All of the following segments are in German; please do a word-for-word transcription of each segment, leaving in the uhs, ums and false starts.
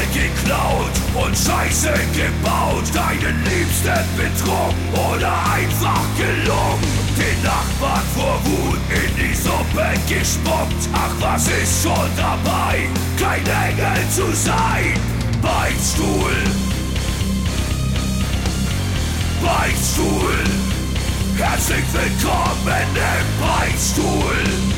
geklaut und Scheiße gebaut, deinen Liebsten betrogen oder einfach gelungen, den Nachbarn vor Wut in die Suppe gespuckt. Ach, was ist schon dabei, kein Engel zu sein? Beichtstuhl, Beichtstuhl, herzlich willkommen im Beichtstuhl.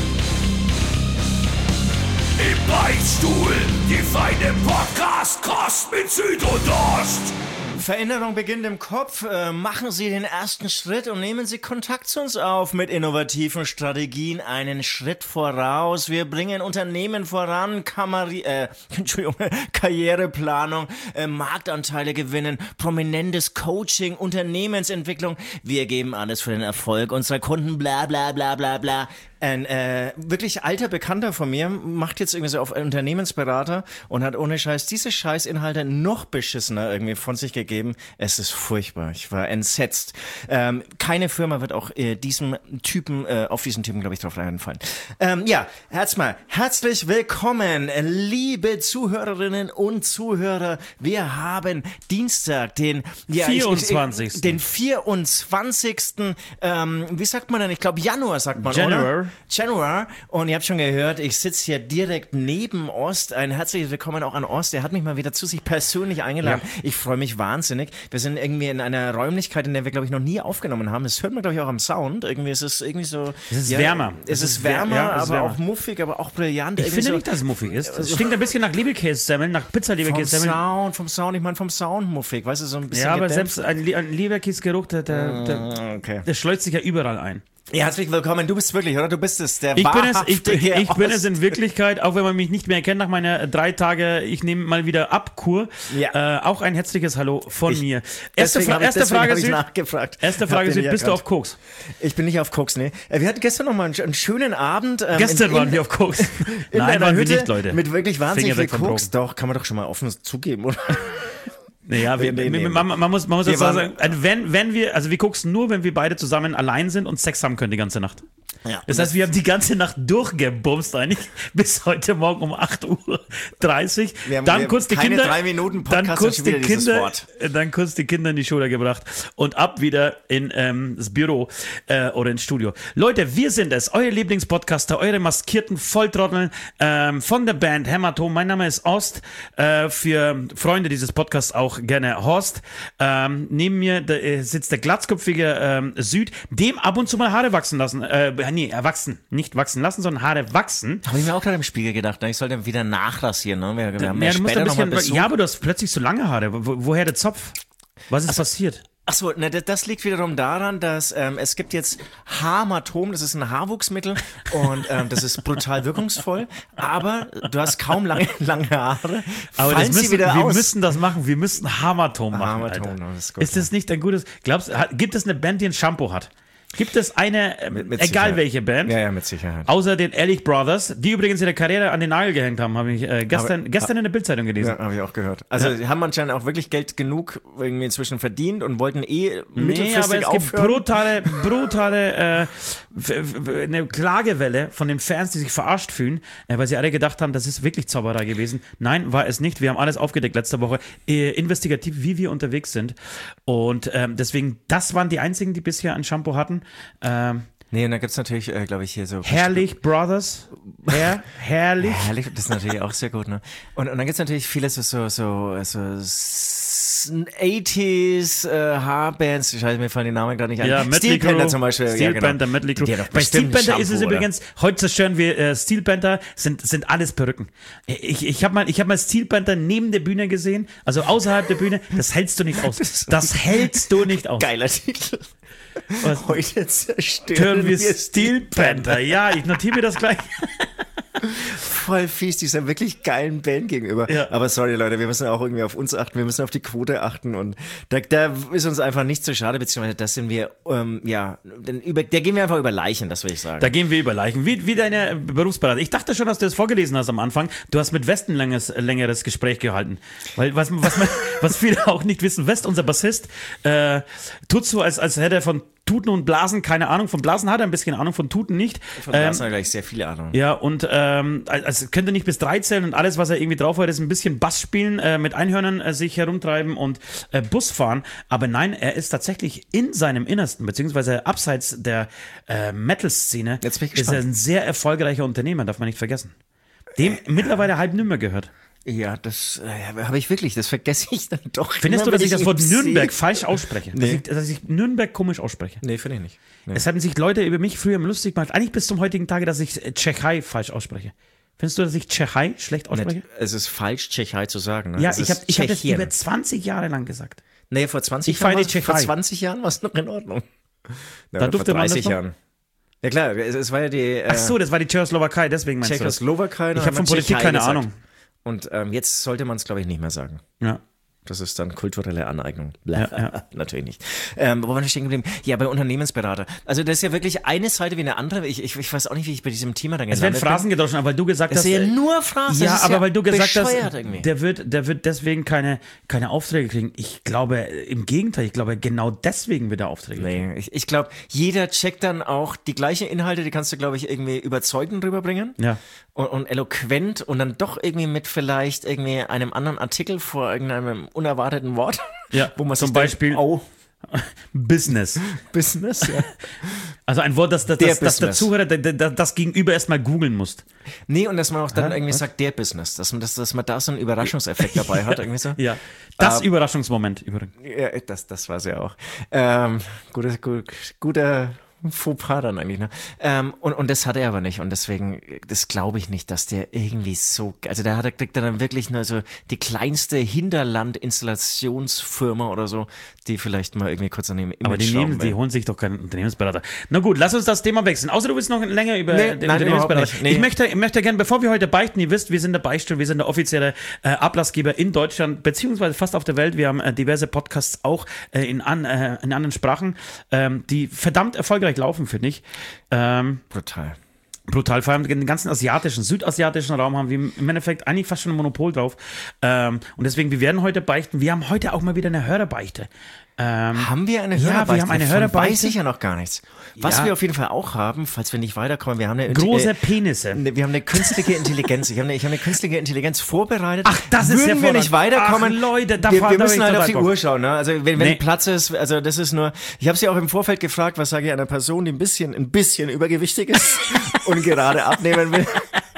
Im Beichtstuhl, die feine Podcast-Kost mit Süd und Ost. Veränderung beginnt im Kopf. Äh, machen Sie den ersten Schritt und nehmen Sie Kontakt zu uns auf mit innovativen Strategien. Einen Schritt voraus. Wir bringen Unternehmen voran, Kamari- äh, Entschuldigung, Karriereplanung, äh, Marktanteile gewinnen, prominentes Coaching, Unternehmensentwicklung. Wir geben alles für den Erfolg unserer Kunden, bla bla bla bla bla. Ein äh, wirklich alter Bekannter von mir macht jetzt irgendwie so auf Unternehmensberater und hat ohne Scheiß diese Scheißinhalte noch beschissener irgendwie von sich gegeben. Es ist furchtbar. Ich war entsetzt. Ähm, keine Firma wird auch äh, diesem Typen, äh, auf diesen Typen, glaube ich, drauf reinfallen. Ähm, ja, erstmal herzlich willkommen, liebe Zuhörerinnen und Zuhörer. Wir haben Dienstag, den ja, vierundzwanzigsten Ich, ich, den vierundzwanzigsten Ähm, wie sagt man denn? Ich glaube Januar sagt man, Januar. oder? Januar. Und ihr habt schon gehört, ich sitze hier direkt neben Ost. Ein herzliches Willkommen auch an Ost. Der hat mich mal wieder zu sich persönlich eingeladen. Ja. Ich freue mich wahnsinnig. Wir sind irgendwie in einer Räumlichkeit, in der wir, glaube ich, noch nie aufgenommen haben. Das hört man, glaube ich, auch am Sound. Irgendwie ist es irgendwie so... Es ist ja, wärmer. Es, es ist wärmer, ja, es ist aber wärmer. auch muffig, aber auch brillant. Ich irgendwie finde so, nicht, dass es muffig ist. Es stinkt ein bisschen nach Leberkäse-Semmeln, nach vom Pizza-Leberkäse-Semmeln. Sound, vom Sound. Ich meine vom Sound muffig. Weißt du, so ein bisschen Ja, aber gedämpft. selbst ein, Le- ein Leberkäse-Geruch, der, der, der, Okay. der schleust sich ja überall ein. Ja, herzlich willkommen. Du bist wirklich, oder? Du bist es, der Ich bin es, ich, wahrhaftige ich bin es Ost. in Wirklichkeit, auch wenn man mich nicht mehr kennt nach meiner drei Tage, ich nehme mal wieder Abkur. Ja. Äh, auch ein herzliches Hallo von Ich- mir. Erste, Deswegen Fra- hab ich- erste deswegen Frage, hab ich Süd. nachgefragt. Erste Hab Frage, den Süd, nicht bist du erkannt. auf Koks? Ich bin nicht auf Koks, nee. Wir hatten gestern noch mal einen, einen schönen Abend. Ähm, Gestern in, waren in, wir auf Koks. in Nein, einer waren wir Hütte nicht, Leute. mit wirklich wahnsinnig Finger viel weg vom Koks. Doch, kann man doch schon mal offen zugeben, oder? Naja, wir, Nee, nee, nee. man, man muss, man muss Wir jetzt sagen, waren- also wenn, wenn wir, also wir koksen nur, wenn wir beide zusammen allein sind und Sex haben können die ganze Nacht. Ja. Das heißt, wir haben die ganze Nacht durchgebumst eigentlich bis heute Morgen um acht Uhr dreißig. Wir haben- dann wir kurz die keine Kinder, drei Minuten Podcast dann und kurz schon die wieder dieses Kinder, Wort. dann kurz die Kinder in die Schule gebracht und ab wieder in ähm, das Büro äh, oder ins Studio. Leute, wir sind es, euer Lieblingspodcaster, eure maskierten Volltrotteln ähm, von der Band Hämatom. Mein Name ist Ost. Äh, für Freunde dieses Podcasts auch gerne Horst. Ähm, neben mir da, äh, sitzt der glatzköpfige ähm, Süd, dem ab und zu mal Haare wachsen lassen. Äh, nee, erwachsen. Nicht wachsen lassen, sondern Haare wachsen. Habe ich mir auch gerade im Spiegel gedacht, ne? Ich sollte wieder nachrasieren. Ne? Wir, wir haben ja, Ja, du musst später ein noch mal bisschen, Besuch. ja, aber du hast plötzlich so lange Haare. Wo, woher der Zopf? Was ist passiert? Achso, ne, das- das liegt wiederum daran, dass ähm, es gibt jetzt Hämatom, das ist ein Haarwuchsmittel und ähm, das ist brutal wirkungsvoll, aber du hast kaum lange, lange Haare. Aber Fallen das müssen, sie wieder wir aus. müssen das machen. Wir müssen Hämatom machen. Hämatom, Alter. das ist gut, ist das nicht ein gutes? Glaubst hat, gibt es eine Band, die ein Shampoo hat? Gibt es eine, äh, Mit- mit egal Sicherheit. welche Band, Ja, ja, mit Sicherheit. außer den Ehrlich Brothers, die übrigens ihre Karriere an den Nagel gehängt haben, habe ich äh, gestern, Aber- gestern in der Bildzeitung gelesen. Ja, habe ich auch gehört. Also die haben anscheinend auch wirklich Geld genug irgendwie inzwischen verdient und wollten eh mittelfristig Nee, aber es gibt aufhören. brutale, brutale äh, f- f- eine Klagewelle von den Fans, die sich verarscht fühlen, äh, weil sie alle gedacht haben, das ist wirklich Zauberei gewesen. Nein, war es nicht. Wir haben alles aufgedeckt letzte Woche, äh, investigativ, wie wir unterwegs sind. Und ähm, deswegen, das waren die einzigen, die bisher ein Shampoo hatten. Ähm, Nee, und da gibt's natürlich, äh, glaube ich, hier so... Herrlich Brothers. Herr, herrlich. Herrlich, das ist natürlich auch sehr gut, ne? Und, und dann gibt's natürlich viele so, so, so, so s- achtziger äh, Haarbands, scheiße, mir fallen die Namen gerade nicht ein. Ja, Mötley Steel Panther Crüe, zum Beispiel. Steel ja, genau. Panther, Mötley Crüe. Die hat doch Bei Steel bestimmt Panther ein ist es Shampoo, übrigens, heute zerstören wir äh, Steel Panther, sind, sind alles Perücken. Ich, ich habe mal, ich hab mal Steel Panther neben der Bühne gesehen, also außerhalb der Bühne, das hältst du nicht aus. Das hältst du nicht aus. Oder? Geiler Titel. Was? Heute zerstören Hören wir wir Steel Panther. Ja, ich notiere mir das gleich. Voll fies, dieser wirklich geilen Band gegenüber. Ja. Aber sorry, Leute, wir müssen auch irgendwie auf uns achten, wir müssen auf die Quote achten und da, da ist uns einfach nicht so schade, beziehungsweise das sind wir, ähm, ja, denn über, da gehen wir einfach über Leichen, das will ich sagen. Da gehen wir über Leichen. Wie, wie deine Berufsberater. Ich dachte schon, dass du das vorgelesen hast am Anfang. Du hast mit West ein längeres, längeres Gespräch gehalten. Weil, was, was, man, was viele auch nicht wissen, West, unser Bassist, äh, tut so, als, als hätte er von Tuten und Blasen keine Ahnung. Von Blasen hat er ein bisschen Ahnung, von Tuten nicht. Von Blasen hat er gleich sehr viele Ahnung. Ja, und ähm, als es könnte nicht bis drei zählen und alles, was er irgendwie drauf hat, ist ein bisschen Bass spielen, äh, mit Einhörnern äh, sich herumtreiben und äh, Bus fahren. Aber nein, er ist tatsächlich in seinem Innersten, beziehungsweise abseits der äh, Metal-Szene, Jetzt bin ich ist er gespannt. ein sehr erfolgreicher Unternehmer, darf man nicht vergessen. Dem mittlerweile halb nimmer gehört. Ja, das äh, habe ich wirklich, das vergesse ich dann doch. Findest immer, du, dass wenn ich das Wort ihn Nürnberg sehe. falsch ausspreche? Dass, Nee. ich, dass ich Nürnberg komisch ausspreche? Nee, finde ich nicht. Nee. Es haben sich Leute über mich früher lustig gemacht, eigentlich bis zum heutigen Tage, dass ich äh, Tschechei falsch ausspreche. Findest du, dass ich Tschechei schlecht ausspreche? Nicht, es ist falsch, Tschechei zu sagen. Ne? Ja, es ich ist habe ich hab das Tschechien. über zwanzig Jahre lang gesagt. Nee, vor zwanzig Ich fahre Jahren. in die war's- Vor Tschechei. zwanzig Jahren war es noch in Ordnung. Ja, Da oder durfte vor man das dreißig noch? Jahren. Ja klar, es, es war ja die äh, Ach so, das war die Tschechoslowakei, deswegen meinst du das. Tschechoslowakei. Ich habe von Politik Tschechei keine gesagt. Ahnung. Und ähm, jetzt sollte man es, glaube ich, nicht mehr sagen. Ja. Das ist dann kulturelle Aneignung. Blah. Ja, ja. Natürlich nicht. Ähm, wo waren wir stehen geblieben? Ja, bei Unternehmensberater. Also das ist ja wirklich eine Seite wie eine andere. Ich, ich, ich weiß auch nicht, wie ich bei diesem Thema dann Es werden gelandet Phrasen gedroschen, aber weil du gesagt bin. Es hast. ist ja äh, nur Phrasen. Ja, Das ist aber weil du gesagt bescheuert hast, irgendwie. der wird, der wird deswegen keine, keine Aufträge kriegen. Ich glaube, äh, im Gegenteil, ich glaube, genau deswegen wird er Aufträge kriegen. Nee, ich, ich glaube, jeder checkt dann auch die gleichen Inhalte, die kannst du, glaube ich, irgendwie überzeugend rüberbringen. Ja. Und, und eloquent und dann doch irgendwie mit vielleicht irgendwie einem anderen Artikel vor irgendeinem unerwarteten Wort. Ja, wo man zum sich Beispiel denkt, oh, Business. Business, ja. Also ein Wort, das, das, Der das, das der Business. Zuhörer, der, der, das Gegenüber erstmal googeln muss. Nee, und dass man auch dann Hä? irgendwie Was? sagt, der Business, dass man, das, dass man da so einen Überraschungseffekt dabei hat, irgendwie so. Ja. Das Ähm, Überraschungsmoment übrigens. Ja, das, das war es ja auch. Ähm, guter, gut, guter Fauxpas dann eigentlich, ne? Ähm, und, und das hat er aber nicht. Und deswegen, das glaube ich nicht, dass der irgendwie so, also da hat er, kriegt er dann wirklich nur so die kleinste Hinterland-Installationsfirma oder so, die vielleicht mal irgendwie kurz an dem Image Aber die, schrauben nehmen, die will. holen sich doch keinen Unternehmensberater. Na gut, lass uns das Thema wechseln. Außer du willst noch länger über Nee, den nein, Unternehmensberater. überhaupt nicht. Nee. Ich möchte, ich möchte gerne, bevor wir heute beichten, ihr wisst, wir sind der Beichtstuhl, wir sind der offizielle äh, Ablassgeber in Deutschland, beziehungsweise fast auf der Welt. Wir haben äh, diverse Podcasts auch äh, in, an, äh, in anderen Sprachen, ähm, die verdammt erfolgreich laufen, finde ich. Ähm, Brutal. Brutal, vor allem den ganzen asiatischen, südasiatischen Raum haben wir im Endeffekt eigentlich fast schon ein Monopol drauf. Ähm, und deswegen, wir werden heute beichten. Wir haben heute auch mal wieder eine Hörerbeichte. Ähm, Haben wir eine Ja, wir Hörerbeichte? haben eine Davon Hörerbeichte. weiß ich ja noch gar nichts. Was Ja. wir auf jeden Fall auch haben, falls wir nicht weiterkommen, wir haben eine große äh, Penisse. Ne, Wir haben eine künstliche Intelligenz. Ich habe eine, ich habe eine künstliche Intelligenz vorbereitet. Ach, das ist Würden wir hervorragend. nicht weiterkommen. Ach, Leute, da wir, fahr- wir da müssen hab ich halt auf total die Bock. Uhr schauen. Ne? Also wenn, wenn Nee. Platz ist, also das ist nur. Ich habe sie auch im Vorfeld gefragt, was sage ich einer Person, die ein bisschen, ein bisschen übergewichtig ist und gerade abnehmen will.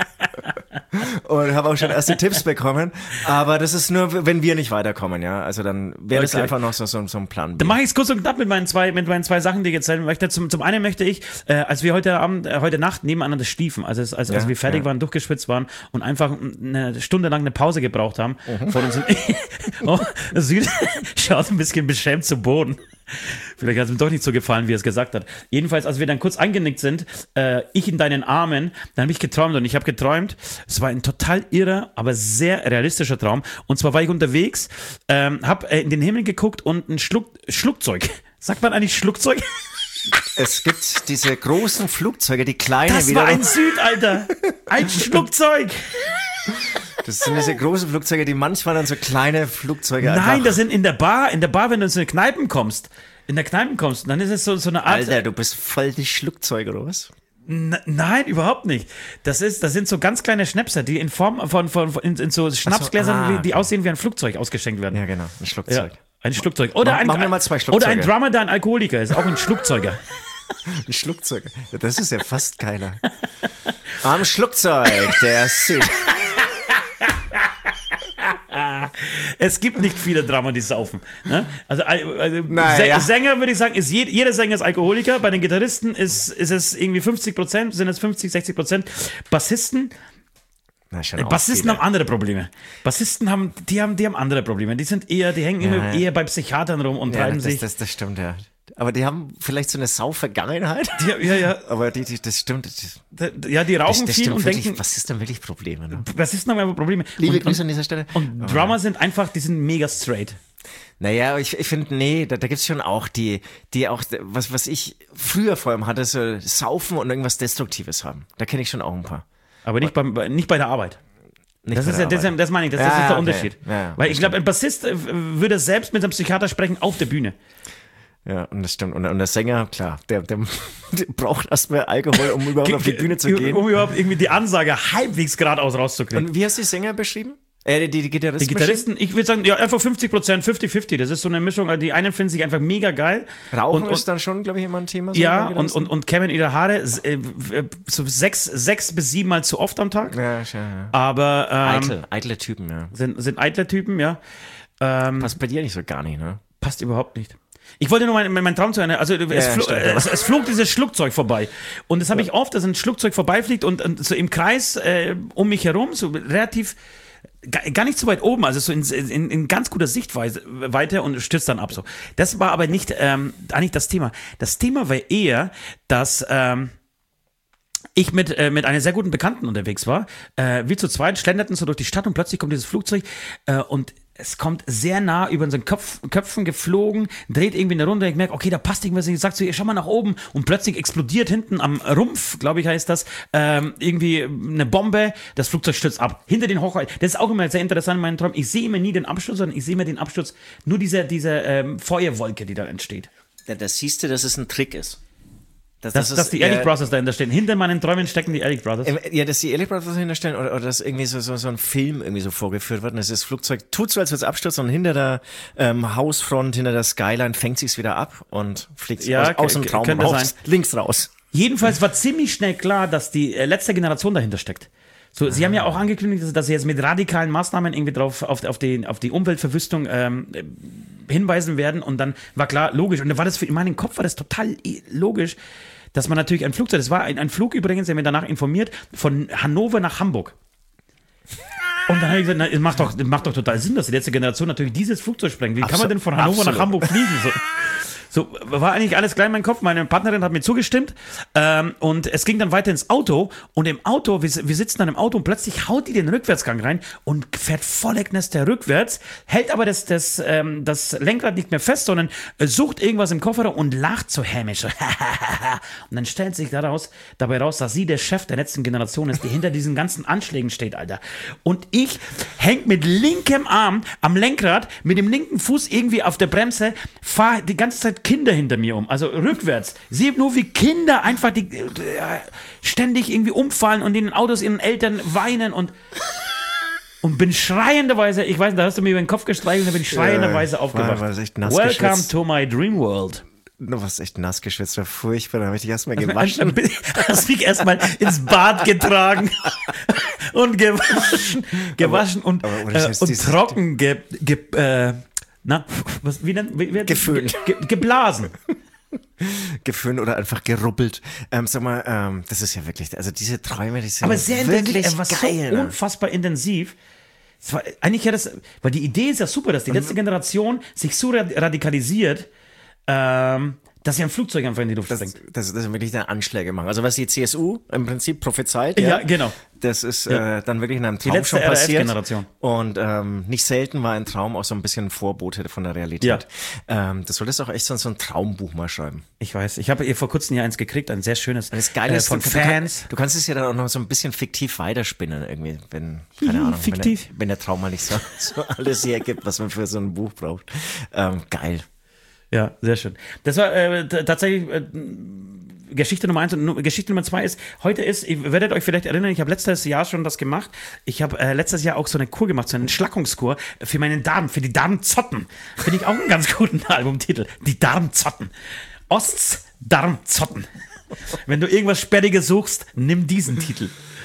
Und habe auch schon erste Tipps bekommen. Aber das ist nur, wenn wir nicht weiterkommen, ja. Also dann wäre das Okay. einfach noch so, so, so ein Plan B. Dann mache ich es kurz und knapp mit meinen zwei, mit meinen zwei Sachen, die ich erzählen möchte. Zum, zum einen möchte ich, äh, als wir heute Abend, äh, heute Nacht nebeneinander stiefen, also als, als, als Ja, wir fertig ja. waren, durchgeschwitzt waren und einfach eine Stunde lang eine Pause gebraucht haben, Mhm. vor uns oh, Süd schaut ein bisschen beschämt zu Boden. Vielleicht hat es ihm doch nicht so gefallen, wie er es gesagt hat. Jedenfalls, als wir dann kurz eingenickt sind, äh, ich in deinen Armen, dann habe ich geträumt und ich habe geträumt, es war ein total irrer, aber sehr realistischer Traum. Und zwar war ich unterwegs, ähm, habe äh, in den Himmel geguckt und ein Schluck, Schluckzeug. Sagt man eigentlich Schluckzeug? Es gibt diese großen Flugzeuge, die kleine Das wieder. war ein Süd, Alter. Ein Schluckzeug. Das sind diese großen Flugzeuge, die manchmal dann so kleine Flugzeuge Nein, einfach. das sind in der Bar, in der Bar, wenn du in so eine Kneipen kommst, in der Kneipen kommst, dann ist es so, so eine Art. Alter, du bist voll die Schlugzeuge, oder was? N- Nein, überhaupt nicht. Das ist, das sind so ganz kleine Schnäpser, die in Form von, von, von in, in so Schnapsgläsern, ah, wie- die okay. aussehen wie ein Flugzeug ausgeschenkt werden. Ja, genau, ein Ja, Schlugzeug. ein Schlugzeug. Oder Mach- ein, mach mir mal zwei Oder ein Schlugzeuge. Drummer, der ein Alkoholiker ist, auch ein Schlugzeuger. Ein Schlugzeug. Ja, das ist ja fast keiner. Am Schlugzeug, der Süd. Es gibt nicht viele Drummer, die saufen. Ne? Also, also Na Sä- ja. Sänger würde ich sagen, ist jed, jeder Sänger ist Alkoholiker. Bei den Gitarristen ist, ist es irgendwie fünfzig Prozent, sind es fünfzig, sechzig Prozent. Bassisten, Na, schon auch Bassisten viele. haben andere Probleme. Bassisten haben, die haben, die haben andere Probleme. Die sind eher, die hängen Ja, immer ja. eher bei Psychiatern rum und Ja, treiben das, sich. das, das stimmt, ja. Aber die haben vielleicht so eine Sau-Vergangenheit. Ja, ja, ja. Aber die, die, das stimmt. Das, Ja, die rauchen das viel stimmt und wirklich. denken, Was ist denn wirklich Probleme? Ne? Bassisten haben einfach Probleme. Liebe und, Grüße und, an dieser Stelle. und Drummer sind einfach, die sind mega straight. Naja, ich, ich finde, nee, da, da gibt's schon auch die, die auch, was, was ich früher vor allem hatte, so Saufen und irgendwas Destruktives haben. Da kenne ich schon auch ein paar. Aber nicht, beim, bei- nicht bei der Arbeit. Nicht Das bei ist der ja, das, Arbeit. das meine ich, das, Ja, das ist der okay. Unterschied. Ja, ja, Weil ich glaube, ein Bassist äh, würde selbst mit einem Psychiater sprechen auf der Bühne. Ja, und das stimmt. Und, und der Sänger, klar, der, der, der braucht erstmal Alkohol, um überhaupt auf die Bühne zu gehen. Um überhaupt irgendwie die Ansage halbwegs geradeaus rauszukriegen. Und wie hast du die Sänger beschrieben? Äh, die, die Gitarristen? Die Gitarristen, ich würde sagen, ja, einfach fünfzig Prozent, fünfzig fünfzig. Das ist so eine Mischung. Also die einen finden sich einfach mega geil. Rauchen und, und, ist dann schon, glaube ich, immer ein Thema. So ja, und, und, und kämmen ihre Haare äh, so sechs, sechs bis sieben Mal zu oft am Tag. Ja, ja, ja. Aber ähm, eitel, eitle Typen, ja. Sind, sind eitle Typen, ja. Ähm, passt bei dir nicht so gar nicht, ne? Passt überhaupt nicht. Ich wollte nur meinen mein Traum zu Ende, also es, ja, flo stimmt, es, es flog dieses Schlugzeug vorbei. Und das habe ja. ich oft, dass ein Schlugzeug vorbeifliegt und, und so im Kreis äh, um mich herum, so relativ, gar nicht so weit oben, also so in, in, in ganz guter Sichtweise weiter und stürzt dann ab. So. Das war aber nicht ähm, eigentlich das Thema. Das Thema war eher, dass ähm, ich mit, äh, mit einer sehr guten Bekannten unterwegs war. Äh, wir zu zweit schlenderten so durch die Stadt und plötzlich kommt dieses Flugzeug äh, und es kommt sehr nah über unseren Kopf, Köpfen geflogen, dreht irgendwie eine Runde. Ich merke, okay, da passt irgendwas. Ich sage zu ihr, schau mal nach oben. Und plötzlich explodiert hinten am Rumpf, glaube ich, heißt das, ähm, irgendwie eine Bombe. Das Flugzeug stürzt ab. Hinter den Hochhäusern. Das ist auch immer sehr interessant in meinen Träumen. Ich sehe immer nie den Absturz, sondern ich sehe immer den Absturz, nur diese, diese ähm, Feuerwolke, die da entsteht. Ja, das siehst du, dass es ein Trick ist. Das, das, das dass die Ehrlich äh, Brothers dahinter stehen. Hinter meinen Träumen stecken die Ehrlich Brothers. Ja, dass die Ehrlich Brothers dahinter stehen oder, oder dass irgendwie so, so, so ein Film irgendwie so vorgeführt wird und das Flugzeug tut so, als würde es abstürzen und hinter der ähm, Hausfront, hinter der Skyline fängt sich's wieder ab und fliegt ja, aus, aus dem Traum raus, links raus. Jedenfalls war ziemlich schnell klar, dass die äh, letzte Generation dahinter steckt. So, ah. Sie haben ja auch angekündigt, dass sie jetzt mit radikalen Maßnahmen irgendwie drauf auf, auf, die, auf die Umweltverwüstung ähm, hinweisen werden und dann war klar, logisch, und dann war das für in meinem Kopf war das total logisch, dass man natürlich ein Flugzeug, das war ein, ein Flug übrigens, der mir danach informiert, von Hannover nach Hamburg. Und dann habe ich gesagt, na, es macht doch, macht doch total Sinn, dass die letzte Generation natürlich dieses Flugzeug sprengt. Wie Absolut. Kann man denn von Hannover Absolut. Nach Hamburg fliegen? So. So, war eigentlich alles klar in meinem Kopf. Meine Partnerin hat mir zugestimmt. Ähm, und es ging dann weiter ins Auto. Und im Auto, wir, wir sitzen dann im Auto und plötzlich haut die den Rückwärtsgang rein und fährt volle Kneste rückwärts, hält aber das, das, ähm, das Lenkrad nicht mehr fest, sondern sucht irgendwas im Kofferraum und lacht so hämisch. und dann stellt sich daraus, dabei raus, dass sie der Chef der letzten Generation ist, die hinter diesen ganzen Anschlägen steht, Alter. Und ich häng mit linkem Arm am Lenkrad, mit dem linken Fuß irgendwie auf der Bremse, fahr die ganze Zeit Kinder hinter mir um, also rückwärts. Sehe nur, wie Kinder einfach die, äh, ständig irgendwie umfallen und in den Autos ihren Eltern weinen und und bin schreienderweise, ich weiß nicht, da hast du mir über den Kopf gestreichelt, da bin ich schreienderweise ja, aufgewacht. War, war echt nass Welcome geschwitzt. To my dream world. Du warst echt nass geschwitzt, war furchtbar, da habe ich dich erstmal gewaschen. Hast mich erstmal ins Bad getragen und gewaschen, gewaschen aber, und, aber, äh, und trocken ge, ge, äh, na, was, wie nennt, wie, wie, Geföhnt. Ge, geblasen. Geföhnt oder einfach gerubbelt. Ähm, sag mal, ähm, das ist ja wirklich, also diese Träume, die sind aber sehr wirklich intensiv, was geil. So unfassbar intensiv. Es war, eigentlich ja das, weil die Idee ist ja super, dass die letzte Generation sich so radikalisiert, ähm, dass sie ein Flugzeug einfach in die Luft sprengt. Das, das, das ist wirklich dann Anschläge machen. Also was die C S U im Prinzip prophezeit, ja, ja genau. Das ist ja. äh, dann wirklich in einem Traum die letzte schon passiert. R A F-Generation. Und ähm, nicht selten war ein Traum auch so ein bisschen ein Vorbote von der Realität. Ja. Ähm, das solltest auch echt so, so ein Traumbuch mal schreiben. Ich weiß. Ich habe ihr vor kurzem hier eins gekriegt, ein sehr schönes. Das Geile äh, ist, von du, Fans. Du, du kannst es ja dann auch noch so ein bisschen fiktiv weiterspinnen irgendwie, wenn, keine Hm, Ahnung, fiktiv. Wenn, der, wenn der Traum mal nicht so, so alles hergibt, was man für so ein Buch braucht. Ähm, geil. Ja, sehr schön. Das war äh, t- tatsächlich äh, Geschichte Nummer eins und nu- Geschichte Nummer zwei ist, heute ist, ihr werdet euch vielleicht erinnern, ich habe letztes Jahr schon das gemacht. Ich habe äh, letztes Jahr auch so eine Kur gemacht, so eine Entschlackungskur für meinen Darm, für die Darmzotten. Finde ich auch einen ganz guten Albumtitel. Die Darmzotten. Osts Darmzotten. Wenn du irgendwas Sperriges suchst, nimm diesen Titel.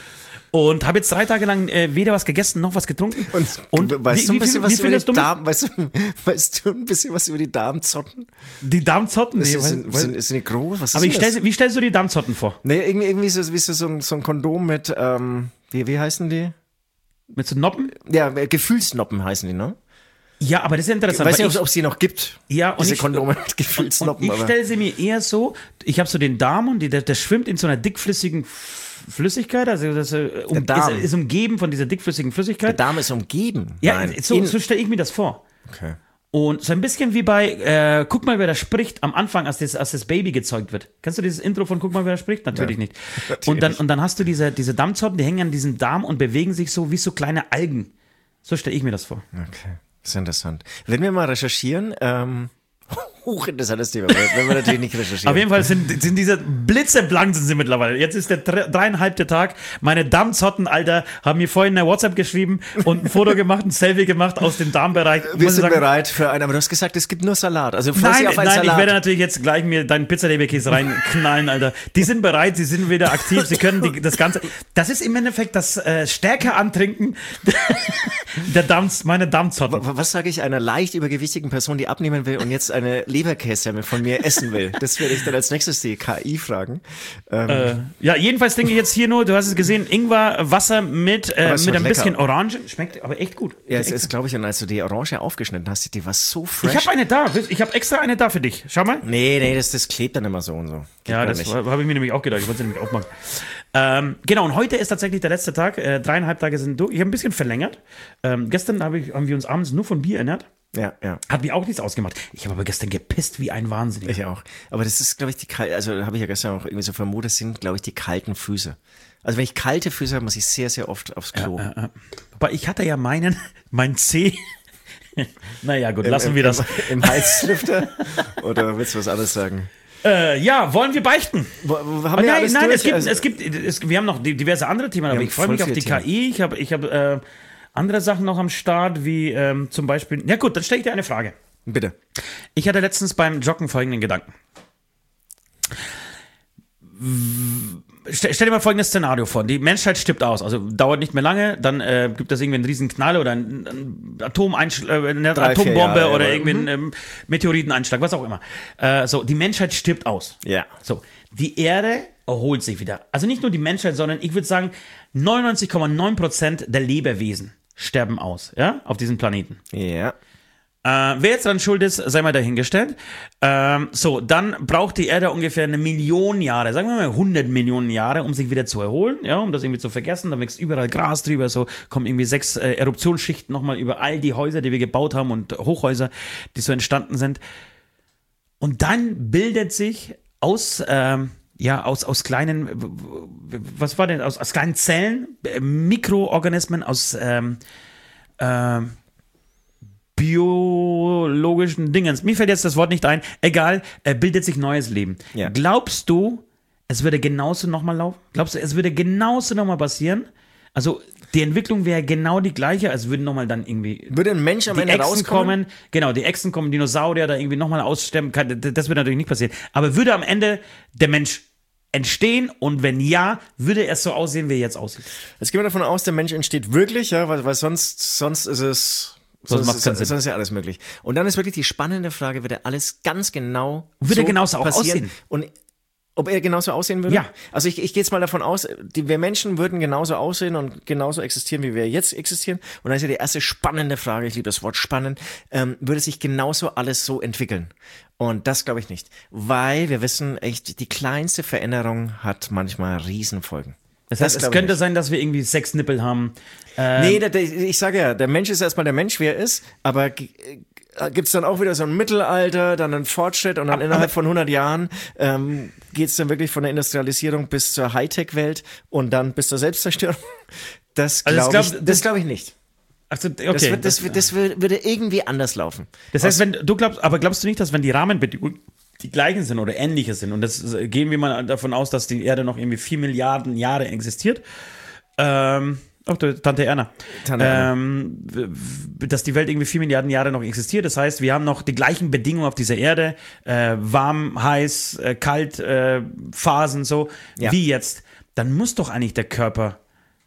Und habe jetzt drei Tage lang äh, weder was gegessen noch was getrunken. Und, und weißt, wie, du ein bisschen wie, was wie über die du Darm, weißt, du, weißt du ein bisschen was über die Darmzotten? Die Darmzotten? Nee, ist, sind, weil, sind, sind die groß? Was ist aber ich das? stell, wie stellst du die Darmzotten vor? Nee, irgendwie, irgendwie so, wie so, so, ein, so ein Kondom mit, ähm, wie, wie heißen die? Mit so Noppen? Ja, Gefühlsnoppen heißen die, ne? Ja, aber das ist ja interessant. Ich weiß nicht, ob es die noch gibt. Ja, und diese ich, Kondome mit Gefühlsnoppen. Und ich stelle sie mir eher so, ich habe so den Darm und die, der, der schwimmt in so einer dickflüssigen Flüssigkeit, also das äh, um, ist, ist umgeben von dieser dickflüssigen Flüssigkeit. Der Darm ist umgeben? Ja, Nein. so, so stelle ich mir das vor. Okay. Und so ein bisschen wie bei, äh, guck mal, wer da spricht, am Anfang, als das, als das Baby gezeugt wird. Kennst du dieses Intro von Guck mal, wer da spricht? Natürlich ja, nicht. Natürlich. Und, dann, und dann hast du diese, diese Darmzotten, die hängen an diesem Darm und bewegen sich so wie so kleine Algen. So stelle ich mir das vor. Okay, das ist interessant. Wenn wir mal recherchieren, ähm, hochinteressantes Thema, wenn wir natürlich nicht recherchieren. Auf jeden Fall sind, sind diese blitzeblank sind sie mittlerweile. Jetzt ist der dre- dreieinhalbte Tag. Meine Darmzotten, Alter, haben mir vorhin eine WhatsApp geschrieben und ein Foto gemacht, ein Selfie gemacht aus dem Darmbereich. Wir sind bereit für einen, aber du hast gesagt, es gibt nur Salat. Also freust Nein, dich auf einen nein, Salat. ich werde natürlich jetzt gleich mir deinen Pizzadebekäse reinknallen, Alter. Die sind bereit, sie sind wieder aktiv, sie können die, das Ganze. Das ist im Endeffekt das äh, Stärke antrinken der Darms, meine Darmzotten. W- Was sage ich einer leicht übergewichtigen Person, die abnehmen will und jetzt eine Leberkässemmel von mir essen will? Das werde ich dann als nächstes die K I fragen. Ähm, Äh, ja, jedenfalls trinke ich jetzt hier nur, du hast es gesehen, Ingwer, Wasser mit, äh, Aber es mit schmeckt ein bisschen lecker. Orange. Schmeckt aber echt gut. ja, es echt ist, glaube ich, und als du die Orange aufgeschnitten hast, die war so fresh. Ich habe eine da. Ich habe extra eine da für dich. Schau mal. nee, nee, das, das klebt dann immer so und so. Geht Ja, gar das nicht. habe ich mir nämlich auch gedacht. Ich wollte sie nämlich aufmachen. Ähm, genau, und heute ist tatsächlich der letzte Tag. Äh, dreieinhalb Tage sind durch. Ich habe ein bisschen verlängert. Ähm, gestern hab ich, haben wir uns abends nur von Bier ernährt. Ja, ja. Hat mir auch nichts ausgemacht. Ich habe aber gestern gepisst wie ein Wahnsinniger. Ich auch. Aber das ist, glaube ich, die kal- also habe ich ja gestern auch irgendwie so vermutet, sind, glaube ich, die kalten Füße. Also wenn ich kalte Füße habe, muss ich sehr, sehr oft aufs Klo. Äh, äh. Aber ich hatte ja meinen, mein Zeh. Naja, gut, lassen Im- wir das. Im, im Halslüfter? Oder willst du was anderes sagen? Äh, ja, wollen wir beichten? Wo, wo, haben Oh, wir nein, alles nein, durch? es gibt, Also- es gibt, es, wir haben noch die- diverse andere Themen, aber haben ich freue voll mich auf viele die K I. Ich habe, ich habe äh, andere Sachen noch am Start, wie ähm, zum Beispiel. Ja gut, dann stelle ich dir eine Frage. Bitte. Ich hatte letztens beim Joggen folgenden Gedanken. Stell, stell dir mal folgendes Szenario vor. Die Menschheit stirbt aus, also dauert nicht mehr lange, dann äh, gibt es irgendwie einen riesen Knall oder einen, einen Atomeinschl- äh, eine Drei, vier Atombombe Jahre, oder aber- irgendwie einen ähm, Meteoriteneinschlag, was auch immer. Äh, so, die Menschheit stirbt aus. Ja. So, die Erde erholt sich wieder. Also nicht nur die Menschheit, sondern ich würde sagen, neunundneunzig Komma neun Prozent der Lebewesen sterben aus, ja, auf diesem Planeten. Ja. Äh, wer jetzt dran schuld ist, sei mal dahingestellt. Ähm, so, dann braucht die Erde ungefähr eine Million Jahre, sagen wir mal hundert Millionen Jahre, um sich wieder zu erholen, ja, um das irgendwie zu vergessen. Da wächst überall Gras drüber, so kommen irgendwie sechs äh, Eruptionsschichten nochmal über all die Häuser, die wir gebaut haben und Hochhäuser, die so entstanden sind. Und dann bildet sich aus, ähm, ja, aus, aus kleinen, was war denn, aus, aus kleinen Zellen, äh, Mikroorganismen, aus, ähm, ähm, biologischen Dingens. Mir fällt jetzt das Wort nicht ein. Egal, äh, bildet sich neues Leben. Ja. Glaubst du, es würde genauso nochmal laufen? Glaubst du, es würde genauso nochmal passieren? Also die Entwicklung wäre genau die gleiche, als würden nochmal dann irgendwie Würde ein Mensch am die Ende Echsen rauskommen? kommen. Genau, die Echsen kommen, Dinosaurier da irgendwie nochmal aussterben. Kann, das würde natürlich nicht passieren. Aber würde am Ende der Mensch entstehen und wenn ja, würde er so aussehen, wie er jetzt aussieht? Jetzt gehen wir davon aus, der Mensch entsteht wirklich, ja, weil, weil sonst, sonst ist es. Sonst Sonst, macht's keinen ist, Sinn. sonst ist ja alles möglich. Und dann ist wirklich die spannende Frage, wird er alles ganz genau Würde so genauso auch passieren? aussehen? Und ob er genauso aussehen würde? Ja. Also ich, ich gehe jetzt mal davon aus, die, wir Menschen würden genauso aussehen und genauso existieren, wie wir jetzt existieren. Und dann ist ja die erste spannende Frage, ich liebe das Wort spannend, ähm, würde sich genauso alles so entwickeln? Und das glaube ich nicht. Weil wir wissen echt, die kleinste Veränderung hat manchmal Riesenfolgen. Das heißt, es glaub ich könnte nicht. sein, dass wir irgendwie sechs Nippel haben. Ähm, Nee, der, der, ich sage ja, der Mensch ist erstmal der Mensch, wie er ist, aber g- äh, gibt's dann auch wieder so ein Mittelalter, dann einen Fortschritt und dann innerhalb von hundert Jahren ähm, geht's dann wirklich von der Industrialisierung bis zur Hightech-Welt und dann bis zur Selbstzerstörung. Das Also ich glaube glaub, ich, das- das glaub ich nicht. Also, okay. Das, wird, das, wird, das wird, würde irgendwie anders laufen. Das heißt, wenn du glaubst, aber glaubst du nicht, dass wenn die Rahmenbedingungen die gleichen sind oder ähnliche sind und das äh, gehen wir mal davon aus, dass die Erde noch irgendwie vier Milliarden Jahre existiert, ähm, ach, du, Tante Erna, Tante Erna. ähm, w- w- dass die Welt irgendwie vier Milliarden Jahre noch existiert, das heißt, wir haben noch die gleichen Bedingungen auf dieser Erde, äh, warm, heiß, äh, kalt, äh, Phasen so, Ja. wie jetzt, dann muss doch eigentlich der Körper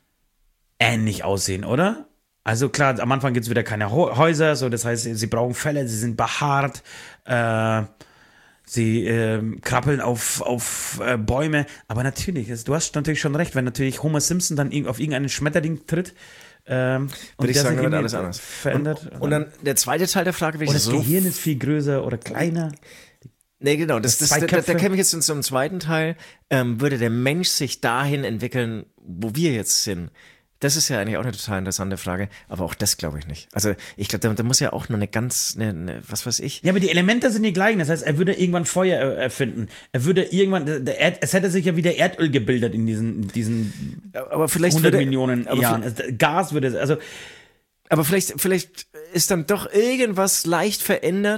ähnlich aussehen, oder? Also klar, am Anfang gibt es wieder keine Ho- Häuser, so das heißt, sie brauchen Felle, sie sind behaart, äh, sie äh, krabbeln auf, auf äh, Bäume. Aber natürlich, es- du hast natürlich schon recht, wenn natürlich Homer Simpson dann irg- auf irgendeinen Schmetterling tritt, ähm, und Würde ich der sagen, sich dann wird irgendwie alles anders. verändert. Und dann der zweite Teil der Frage, oder das so Gehirn ist viel größer oder kleiner. Nee, genau, das, das, zwei da, da, Köpfe. da käme ich jetzt zum zweiten Teil. Ähm, würde der Mensch sich dahin entwickeln, wo wir jetzt sind? Das ist ja eigentlich auch eine total interessante Frage, aber auch das glaube ich nicht. Also ich glaube, da, da muss ja auch nur eine ganz, eine, eine, was weiß ich. Ja, aber die Elemente sind die gleichen. Das heißt, er würde irgendwann Feuer er- erfinden. Er würde irgendwann, der- der Erd, es hätte sich ja wieder Erdöl gebildet in diesen, in diesen Aber vielleicht hundert würde, Millionen aber Jahren. Also, Gas würde, also Aber vielleicht, vielleicht ist dann doch irgendwas leicht verändert,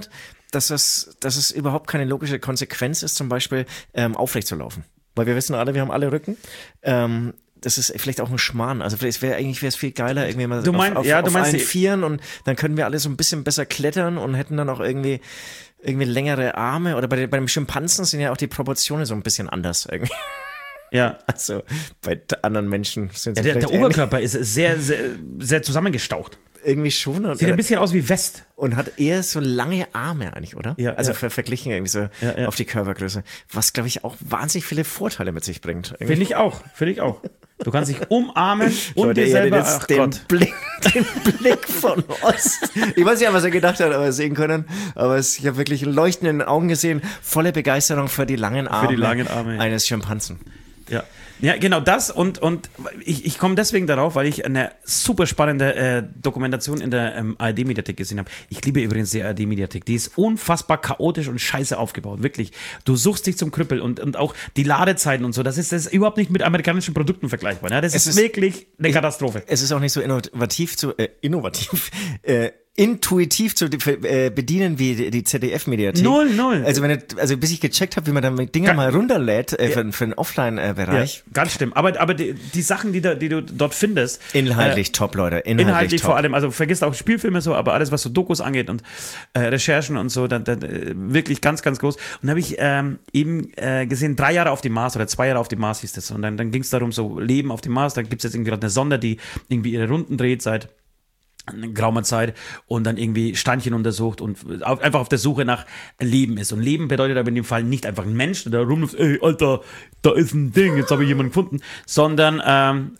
dass es, dass es überhaupt keine logische Konsequenz ist, zum Beispiel ähm, aufrecht zu laufen. Weil wir wissen alle, wir haben alle Rücken. Ähm, das ist vielleicht auch ein Schmarrn. Also vielleicht wäre eigentlich wäre es viel geiler, irgendwie mal du mein, auf, auf, ja, du auf meinst allen die, Vieren und dann können wir alle so ein bisschen besser klettern und hätten dann auch irgendwie irgendwie längere Arme. Oder bei, den, bei dem Schimpansen sind ja auch die Proportionen so ein bisschen anders irgendwie. Ja. Also bei anderen Menschen sind sie ja, der, vielleicht der Oberkörper ist sehr, sehr, sehr zusammengestaucht. Irgendwie schon. Und, Sieht ein bisschen aus wie West. Und hat eher so lange Arme eigentlich, oder? Ja, also ja. ver verglichen irgendwie so ja, ja. auf die Körpergröße. Was, glaube ich, auch wahnsinnig viele Vorteile mit sich bringt. Finde ich auch, finde ich auch. Du kannst dich umarmen und Leute, dir selber, jetzt ach den Gott. Blick, den Blick von Ost. Ich weiß nicht, was er gedacht hat, aber sehen können. Aber es, ich habe wirklich Leuchten in den Augen gesehen, volle Begeisterung für die langen Arme, Für die langen Arme. eines Schimpansen. Ja. Ja, genau das und, und ich, ich komme deswegen darauf, weil ich eine super spannende äh, Dokumentation in der ähm, A R D-Mediathek gesehen habe. Ich liebe übrigens die A R D-Mediathek, die ist unfassbar chaotisch und scheiße aufgebaut, wirklich. Du suchst dich zum Krüppel und, und auch die Ladezeiten und so, das ist, das ist überhaupt nicht mit amerikanischen Produkten vergleichbar. Ja? Das ist, ist wirklich eine Katastrophe. Es ist auch nicht so innovativ zu, äh, innovativ, äh, intuitiv zu äh, bedienen wie die, die Z D F-Mediathek. Null, null. Also wenn ich, also bis ich gecheckt habe, wie man dann Dinger Ga mal runterlädt äh, für, für den Offline-Bereich. Ja, ganz schlimm. Aber, aber die, die Sachen, die, da, die du dort findest. Inhaltlich äh, top, Leute. Inhaltlich, Inhaltlich top. vor allem. Also vergisst auch Spielfilme so, aber alles, was so Dokus angeht und äh, Recherchen und so, dann, dann äh, wirklich ganz, ganz groß. Und dann habe ich ähm, eben äh, gesehen, drei Jahre auf dem Mars oder zwei Jahre auf dem Mars hieß das. Und dann, dann ging es darum, so Leben auf dem Mars. Da gibt es jetzt irgendwie gerade eine Sonde, die irgendwie ihre Runden dreht seit eine geraumer Zeit und dann irgendwie Steinchen untersucht und auf, einfach auf der Suche nach Leben ist. Und Leben bedeutet aber in dem Fall nicht einfach ein Mensch, der rumläuft, ey, Alter, da ist ein Ding, jetzt habe ich jemanden gefunden, sondern ähm,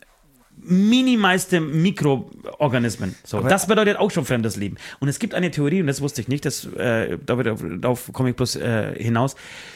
minimalste Mikroorganismen. So, aber das bedeutet auch schon fremdes Leben. Und es gibt eine Theorie, und das wusste ich nicht, das, äh, darauf komme ich bloß äh, hinaus,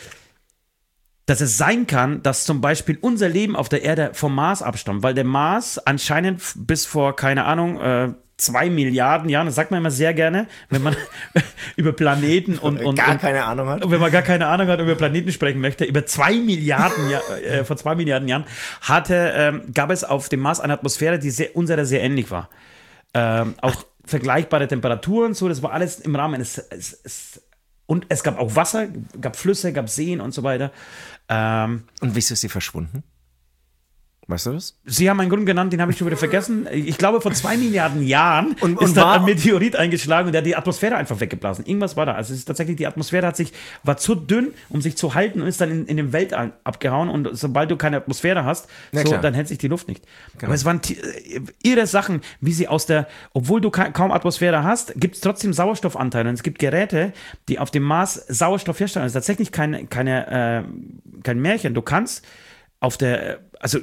dass es sein kann, dass zum Beispiel unser Leben auf der Erde vom Mars abstammt, weil der Mars anscheinend bis vor, keine Ahnung, äh, zwei Milliarden Jahren, das sagt man immer sehr gerne, wenn man über Planeten und, und gar und, keine Ahnung hat. Wenn man gar keine Ahnung hat und über Planeten sprechen möchte, über zwei Milliarden Jahr, äh, vor zwei Milliarden Jahren hatte, ähm, gab es auf dem Mars eine Atmosphäre, die sehr, unserer sehr ähnlich war. Ähm, auch Ach. vergleichbare Temperaturen, so, das war alles im Rahmen. Es, es, es, und es gab auch Wasser, gab Flüsse, gab Seen und so weiter. Ähm, und wieso ist sie verschwunden? Weißt du das? Sie haben einen Grund genannt, den habe ich schon wieder vergessen. Ich glaube, vor zwei Milliarden Jahren und, ist und da ein Meteorit eingeschlagen und der hat die Atmosphäre einfach weggeblasen. Irgendwas war da. Also es ist tatsächlich, die Atmosphäre hat sich, war zu dünn, um sich zu halten und ist dann in, in den Weltall abgehauen. Und sobald du keine Atmosphäre hast, so, dann hält sich die Luft nicht. Genau. Aber es waren äh, irre Sachen, wie sie aus der, obwohl du ka kaum Atmosphäre hast, gibt es trotzdem Sauerstoffanteile. Und es gibt Geräte, die auf dem Mars Sauerstoff herstellen. Das ist tatsächlich kein, keine, äh, kein Märchen. Du kannst auf der, also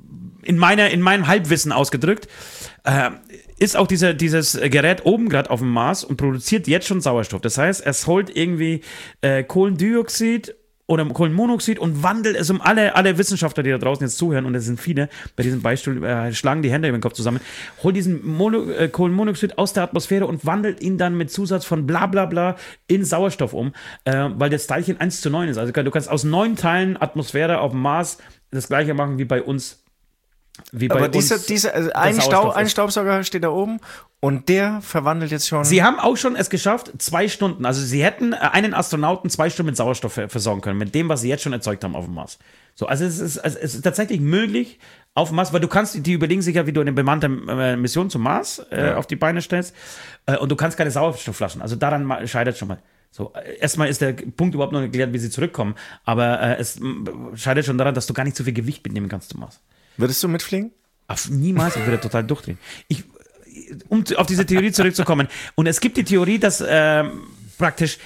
in, meiner, in meinem Halbwissen ausgedrückt, äh, ist auch dieser, dieses Gerät oben gerade auf dem Mars und produziert jetzt schon Sauerstoff. Das heißt, es holt irgendwie äh, Kohlendioxid oder Kohlenmonoxid und wandelt es um alle, alle Wissenschaftler, die da draußen jetzt zuhören, und es sind viele, bei diesem Beispiel äh, schlagen die Hände über den Kopf zusammen, holt diesen Mono, äh, Kohlenmonoxid aus der Atmosphäre und wandelt ihn dann mit Zusatz von bla bla bla in Sauerstoff um, äh, weil das Teilchen eins zu neun ist. Also du kannst aus neun Teilen Atmosphäre auf dem Mars das gleiche machen wie bei uns. Wie bei Aber uns diese, diese, also ein, Staub, ein Staubsauger steht da oben und der verwandelt jetzt schon. Sie haben auch schon es geschafft, zwei Stunden, also sie hätten einen Astronauten zwei Stunden mit Sauerstoff versorgen können, mit dem, was sie jetzt schon erzeugt haben auf dem Mars. So, also es ist, es ist tatsächlich möglich auf dem Mars, weil du kannst, die überlegen sich ja, wie du eine bemannte Mission zum Mars äh, ja. auf die Beine stellst, äh, und du kannst keine Sauerstoffflaschen, also daran scheitert schon mal. So, erstmal ist der Punkt überhaupt noch nicht geklärt, wie sie zurückkommen, aber äh, es scheitert schon daran, dass du gar nicht so viel Gewicht mitnehmen kannst zum Mars. Würdest du mitfliegen? Auf, niemals, ich würde total durchdrehen. Ich, um auf diese Theorie zurückzukommen. Und es gibt die Theorie, dass äh, praktisch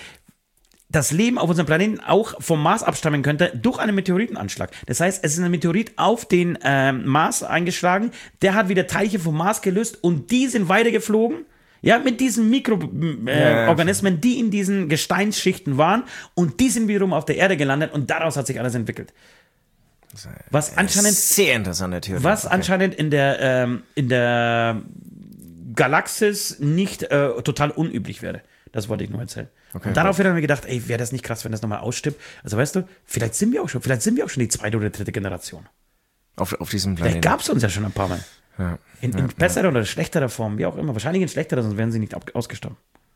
das Leben auf unserem Planeten auch vom Mars abstammen könnte durch einen Meteoritenanschlag. Das heißt, es ist ein Meteorit auf den äh, Mars eingeschlagen, der hat wieder Teilchen vom Mars gelöst und die sind weitergeflogen. Ja, mit diesen Mikroorganismen, äh, ja, die in diesen Gesteinsschichten waren, und die sind wiederum auf der Erde gelandet und daraus hat sich alles entwickelt. Was anscheinend sehr interessante Theorie. Was okay. anscheinend in der ähm, in der Galaxis nicht äh, total unüblich wäre. Das wollte ich nur erzählen. Okay, und daraufhin haben wir gedacht, ey, wäre das nicht krass, wenn das nochmal ausstirbt? Also weißt du, vielleicht sind wir auch schon, vielleicht sind wir auch schon die zweite oder dritte Generation. Auf, auf diesem Planeten. Vielleicht gab es uns ja schon ein paar Mal. Ja. In, in ja, besserer ja. oder schlechterer Form, wie auch immer. Wahrscheinlich in schlechterer, sonst wären sie nicht ausgestorben.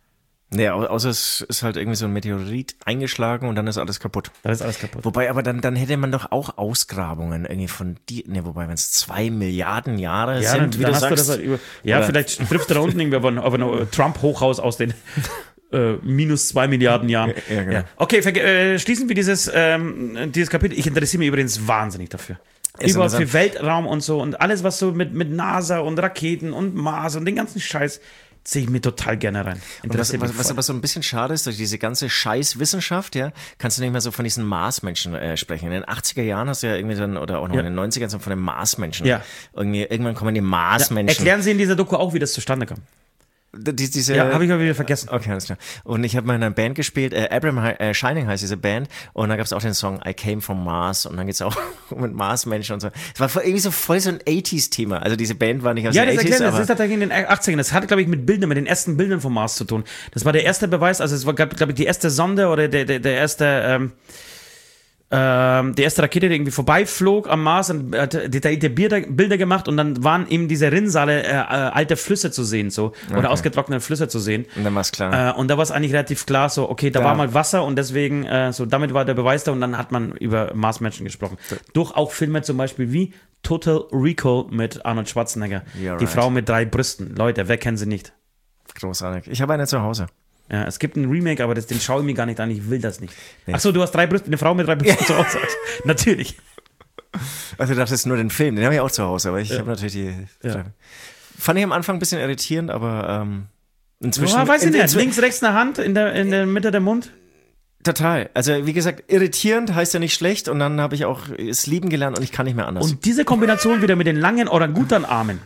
Nee, au- außer es ist halt irgendwie so ein Meteorit eingeschlagen und dann ist alles kaputt. Da ist alles kaputt. Wobei, aber dann, dann hätte man doch auch Ausgrabungen irgendwie von die, ne, wobei, wenn es zwei Milliarden Jahre Ja, sind, dann, wie dann du hast sagst. du das halt über. Ja, Oder- vielleicht trifft er da unten irgendwie auf ein, auf ein Trump-Hochhaus aus den äh, minus zwei Milliarden Jahren. Ja, genau. Okay, verge- äh, schließen wir dieses, ähm, dieses Kapitel. Ich interessiere mich übrigens wahnsinnig dafür. Ist Überhaupt für interessant. Weltraum und so und alles, was so mit, mit NASA und Raketen und Mars und den ganzen Scheiß, ziehe ich mir total gerne rein. Und was, Interessiert was, mich was voll. aber so ein bisschen schade ist, durch diese ganze Scheißwissenschaft, ja, kannst du nicht mehr so von diesen Marsmenschen äh, sprechen. In den achtziger Jahren hast du ja irgendwie dann, oder auch noch Ja. in den neunzigern so von den Marsmenschen. Ja. Irgendwie, irgendwann kommen die Marsmenschen. Erklären Sie in dieser Doku auch, wie das zustande kam. Die, diese, Ja, habe ich aber wieder vergessen. Okay, alles klar. Und ich habe mal in einer Band gespielt, äh, Abraham Hi- äh, Shining heißt diese Band, und da gab es auch den Song I Came from Mars, und dann geht's auch um Marsmenschen und so. Es war voll- irgendwie so voll so ein achtziger-Thema. Also diese Band war nicht aus Ja, den das achtziger, erklären, das aber ist tatsächlich in den achtzigern. Das hatte, glaube ich, mit Bildern, mit den ersten Bildern vom Mars zu tun. Das war der erste Beweis, also es war, glaube ich, die erste Sonde oder der, der, der erste, ähm, ähm, die erste Rakete, die irgendwie vorbeiflog am Mars und hat detaillierte Bilder, Bilder gemacht und dann waren eben diese Rinnsale äh, äh, alte Flüsse zu sehen, so, oder Okay. ausgetrocknete Flüsse zu sehen. und dann war's klar. Äh, und da war es eigentlich relativ klar, so, okay, da Ja. war mal Wasser und deswegen, äh, so, damit war der Beweis da und dann hat man über Marsmenschen gesprochen. Durch auch Filme zum Beispiel wie Total Recall mit Arnold Schwarzenegger. Ja, Die right. Frau mit drei Brüsten. Leute, wer kennt sie nicht? Großartig. Ich habe eine zu Hause. Ja, es gibt ein Remake, aber das, den schaue ich mir gar nicht an, ich will das nicht. Achso, du hast drei Brüste, eine Frau mit drei Brüsten zu Hause. Natürlich. Also du dachtest nur den Film, den habe ich auch zu Hause, aber ich habe natürlich die. Ja. Fand ich am Anfang ein bisschen irritierend, aber ähm, inzwischen. Boah, weiß ich in- nicht. inzwi- Links, rechts eine Hand, in der, in der Mitte der Mund. Total. Also wie gesagt, irritierend heißt ja nicht schlecht, und dann habe ich auch es lieben gelernt und ich kann nicht mehr anders. Und diese Kombination wieder mit den langen Orangutanarmen.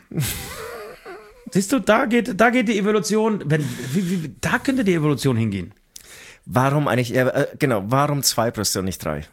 Siehst du, da geht, da geht die Evolution, wenn, wie, wie, da könnte die Evolution hingehen. Warum eigentlich, ja, äh, genau, warum zwei Brüste und nicht drei?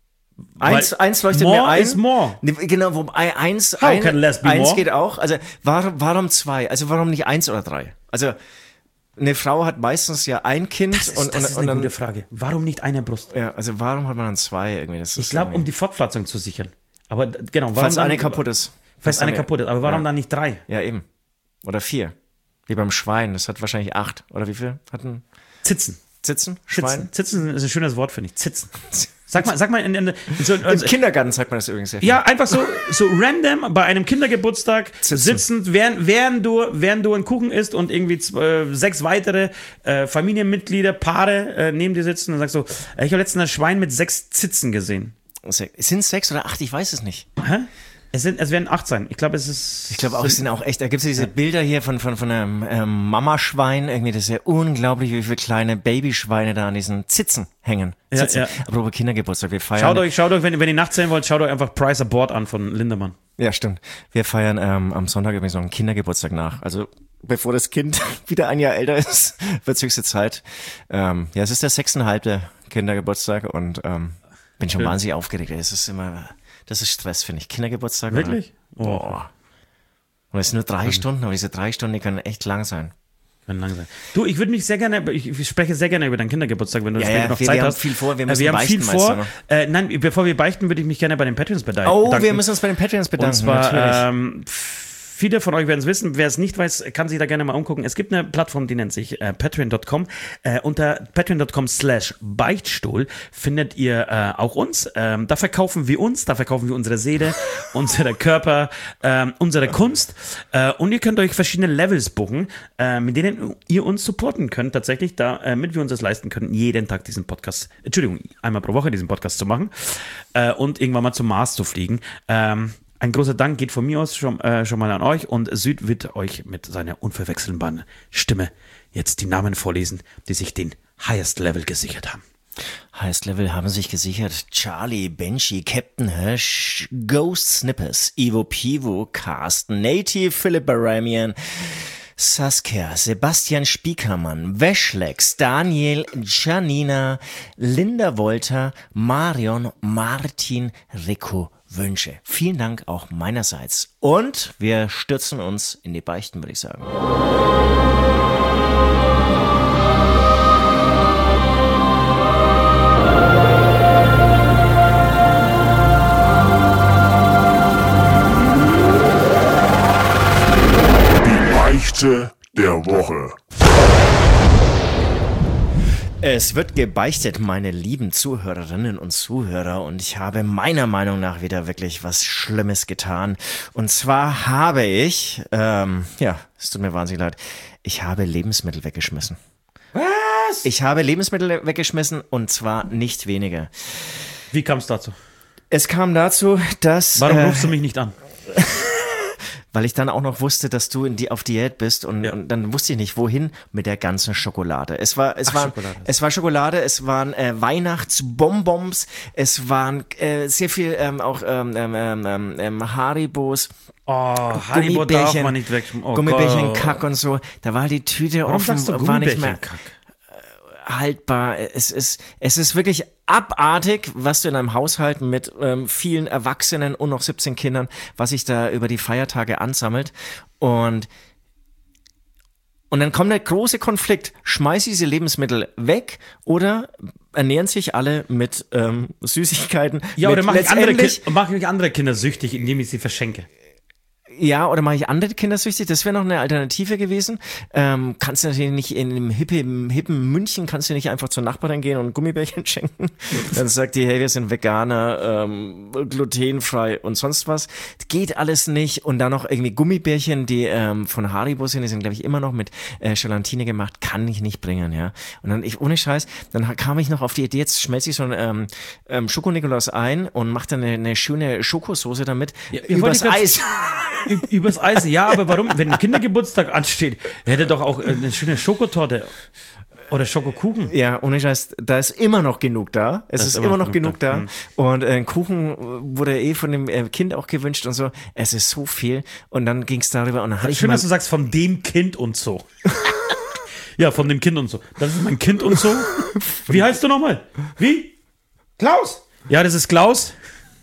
Eins, Weil eins leuchtet more mir ein. is more. Nee, genau, wo, ein- eins, How ein, can less be eins more? geht auch. Also warum, warum zwei? Also warum nicht eins oder drei? Also eine Frau hat meistens ja ein Kind Das ist, und, das und, ist und eine dann, gute Frage. Warum nicht eine Brust? ja, also warum hat man dann zwei irgendwie? Das Ich ist glaube, um irgendwie- die Fortpflanzung zu sichern. Aber d- genau, warum falls dann, eine kaputt ist. Falls eine dann- kaputt ist. Aber warum ja. dann nicht drei? Ja, eben. Oder vier. Wie beim Schwein. Das hat wahrscheinlich acht. Oder wie viel hatten Zitzen. Zitzen? Zitzen. Schwein? Zitzen ist ein schönes Wort, finde ich. Zitzen. Sag mal, sag mal in, in, in so, Im Kindergarten sagt man das übrigens sehr viel. ja, einfach so, so random bei einem Kindergeburtstag Sitzen. sitzend, während, während, du, während du einen Kuchen isst und irgendwie z- äh, sechs weitere äh, Familienmitglieder, Paare äh, neben dir sitzen und sagst so, äh, ich habe letztens ein Schwein mit sechs Zitzen gesehen. Sind es sechs oder acht? Ich weiß es nicht. Hä? Es, sind, es werden acht sein. Ich glaube, es ist. Ich glaube auch, es sind auch echt, da gibt es diese Bilder hier von, von, von einem ähm, Mamaschwein, irgendwie, das ist ja unglaublich, wie viele kleine Babyschweine da an diesen Zitzen hängen. Ja, Zitzen. ja. Apropos Kindergeburtstag, wir feiern. Schaut euch, schaut euch, wenn, wenn ihr nachzählen wollt, schaut euch einfach Price Aboard an von Lindemann. Ja, stimmt. Wir feiern ähm, am Sonntag übrigens noch einen Kindergeburtstag nach. Also bevor das Kind wieder ein Jahr älter ist, wird höchste Zeit. Ähm, ja, es ist der sechseinhalbte Kindergeburtstag und ähm, bin schon Schön. wahnsinnig aufgeregt. Es ist immer, das ist Stress, finde ich. Kindergeburtstag. Wirklich? Oder? Oh. Boah. Und es sind nur drei Stunden, aber diese drei Stunden, die können echt lang sein. Kann lang sein. Du, ich würde mich sehr gerne, ich, ich spreche sehr gerne über deinen Kindergeburtstag, wenn du Ja, später ja, noch wir- Zeit wir haben hast. viel vor, wir Äh, müssen wir haben viel beichten, meinst vor. du noch? Äh, nein, bevor wir beichten, würde ich mich gerne bei den Patreons bedanken. Oh, wir müssen uns bei den Patreons bedanken. Und zwar, natürlich. ähm, viele von euch werden es wissen. Wer es nicht weiß, kann sich da gerne mal umgucken. Es gibt eine Plattform, die nennt sich äh, patreon Punkt com. Äh, unter patreon Punkt com slash Beichtstuhl findet ihr äh, auch uns. Ähm, da verkaufen wir uns, da verkaufen wir unsere Seele, unsere Körper, ähm, unsere Kunst. Äh, und ihr könnt euch verschiedene Levels buchen, äh, mit denen ihr uns supporten könnt, tatsächlich, damit äh, wir uns das leisten können, jeden Tag diesen Podcast, Entschuldigung, einmal pro Woche diesen Podcast zu machen äh, und irgendwann mal zum Mars zu fliegen. Ähm, Ein großer Dank geht von mir aus schon, äh, schon mal an euch, und Süd wird euch mit seiner unverwechselbaren Stimme jetzt die Namen vorlesen, die sich den Highest Level gesichert haben. Highest Level haben sich gesichert Charlie, Benji, Captain Hirsch, Ghost Snippers, Ivo Pivo, Carsten, Native, Philipp Baramian, Saskia, Sebastian Spiekermann, Weschlex, Daniel, Janina, Linda Wolter, Marion, Martin, Rico, Wünsche. Vielen Dank auch meinerseits. Und wir stürzen uns in die Beichten, würde ich sagen. Die Beichte der Woche. Es wird gebeichtet, meine lieben Zuhörerinnen und Zuhörer, und ich habe meiner Meinung nach wieder wirklich was Schlimmes getan. Und zwar habe ich, ähm, ja, es tut mir wahnsinnig leid, ich habe Lebensmittel weggeschmissen. Was? Ich habe Lebensmittel weggeschmissen und zwar nicht wenige. Wie kam es dazu? Es kam dazu, dass... Warum äh, rufst du mich nicht an? Weil ich dann auch noch wusste, dass du in die, auf Diät bist und, Ja. und dann wusste ich nicht, wohin mit der ganzen Schokolade. Es war, es Ach, war, Schokolade. es war Schokolade, es waren äh, Weihnachtsbonbons, es waren äh, sehr viel ähm, auch ähm, ähm, ähm, ähm, Haribos. Oh, Haribo darf man nicht weg. Oh, Gummibärchen, Gott. Kack und so. Da war die Tüte Warum offen, sagst du war nicht mehr Gummibärchen-Kack? haltbar. Es ist, es ist wirklich abartig, was du in einem Haushalt mit ähm, vielen Erwachsenen und noch siebzehn Kindern, was sich da über die Feiertage ansammelt. Und Und dann kommt der große Konflikt. Schmeiße ich diese Lebensmittel weg oder ernähren sich alle mit ähm, Süßigkeiten? Ja, mit oder mache ich, andere letztendlich- Ki- mach ich andere Kinder süchtig, indem ich sie verschenke? Ja, oder mache ich andere Kinder süchtig? Das wäre noch eine Alternative gewesen. Ähm, kannst du natürlich nicht in einem hippen, hippen München, kannst du nicht einfach zur Nachbarin gehen und Gummibärchen schenken. Dann sagt die, hey, wir sind Veganer, ähm, glutenfrei und sonst was. Geht alles nicht. Und dann noch irgendwie Gummibärchen, die ähm, von Haribo sind, die sind, glaube ich, immer noch mit äh, Gelatine gemacht, kann ich nicht bringen, ja. Und dann, ich, ohne Scheiß, dann kam ich noch auf die Idee, jetzt schmelze ich so einen ähm, ähm, Schoko-Nikolaus ein und mache dann eine, eine schöne Schokosauce damit Ja, ja, übers wollte ich grad- Eis. Ü- Übers Eis, ja, aber warum? Wenn ein Kindergeburtstag ansteht, hätte doch auch äh, eine schöne Schokotorte oder Schokokuchen. Ja, ohne Scheiß, da ist immer noch genug da. Es ist, immer noch genug da. Hm. Und äh, ein Kuchen wurde eh von dem äh, Kind auch gewünscht und so. Es ist so viel. Und dann ging es darüber und dann hatte ich Schön, mal, dass du sagst, von dem Kind und so. Ja, von dem Kind und so. Das ist mein Kind und so. Wie heißt du nochmal? Wie? Klaus. Ja, das ist Klaus.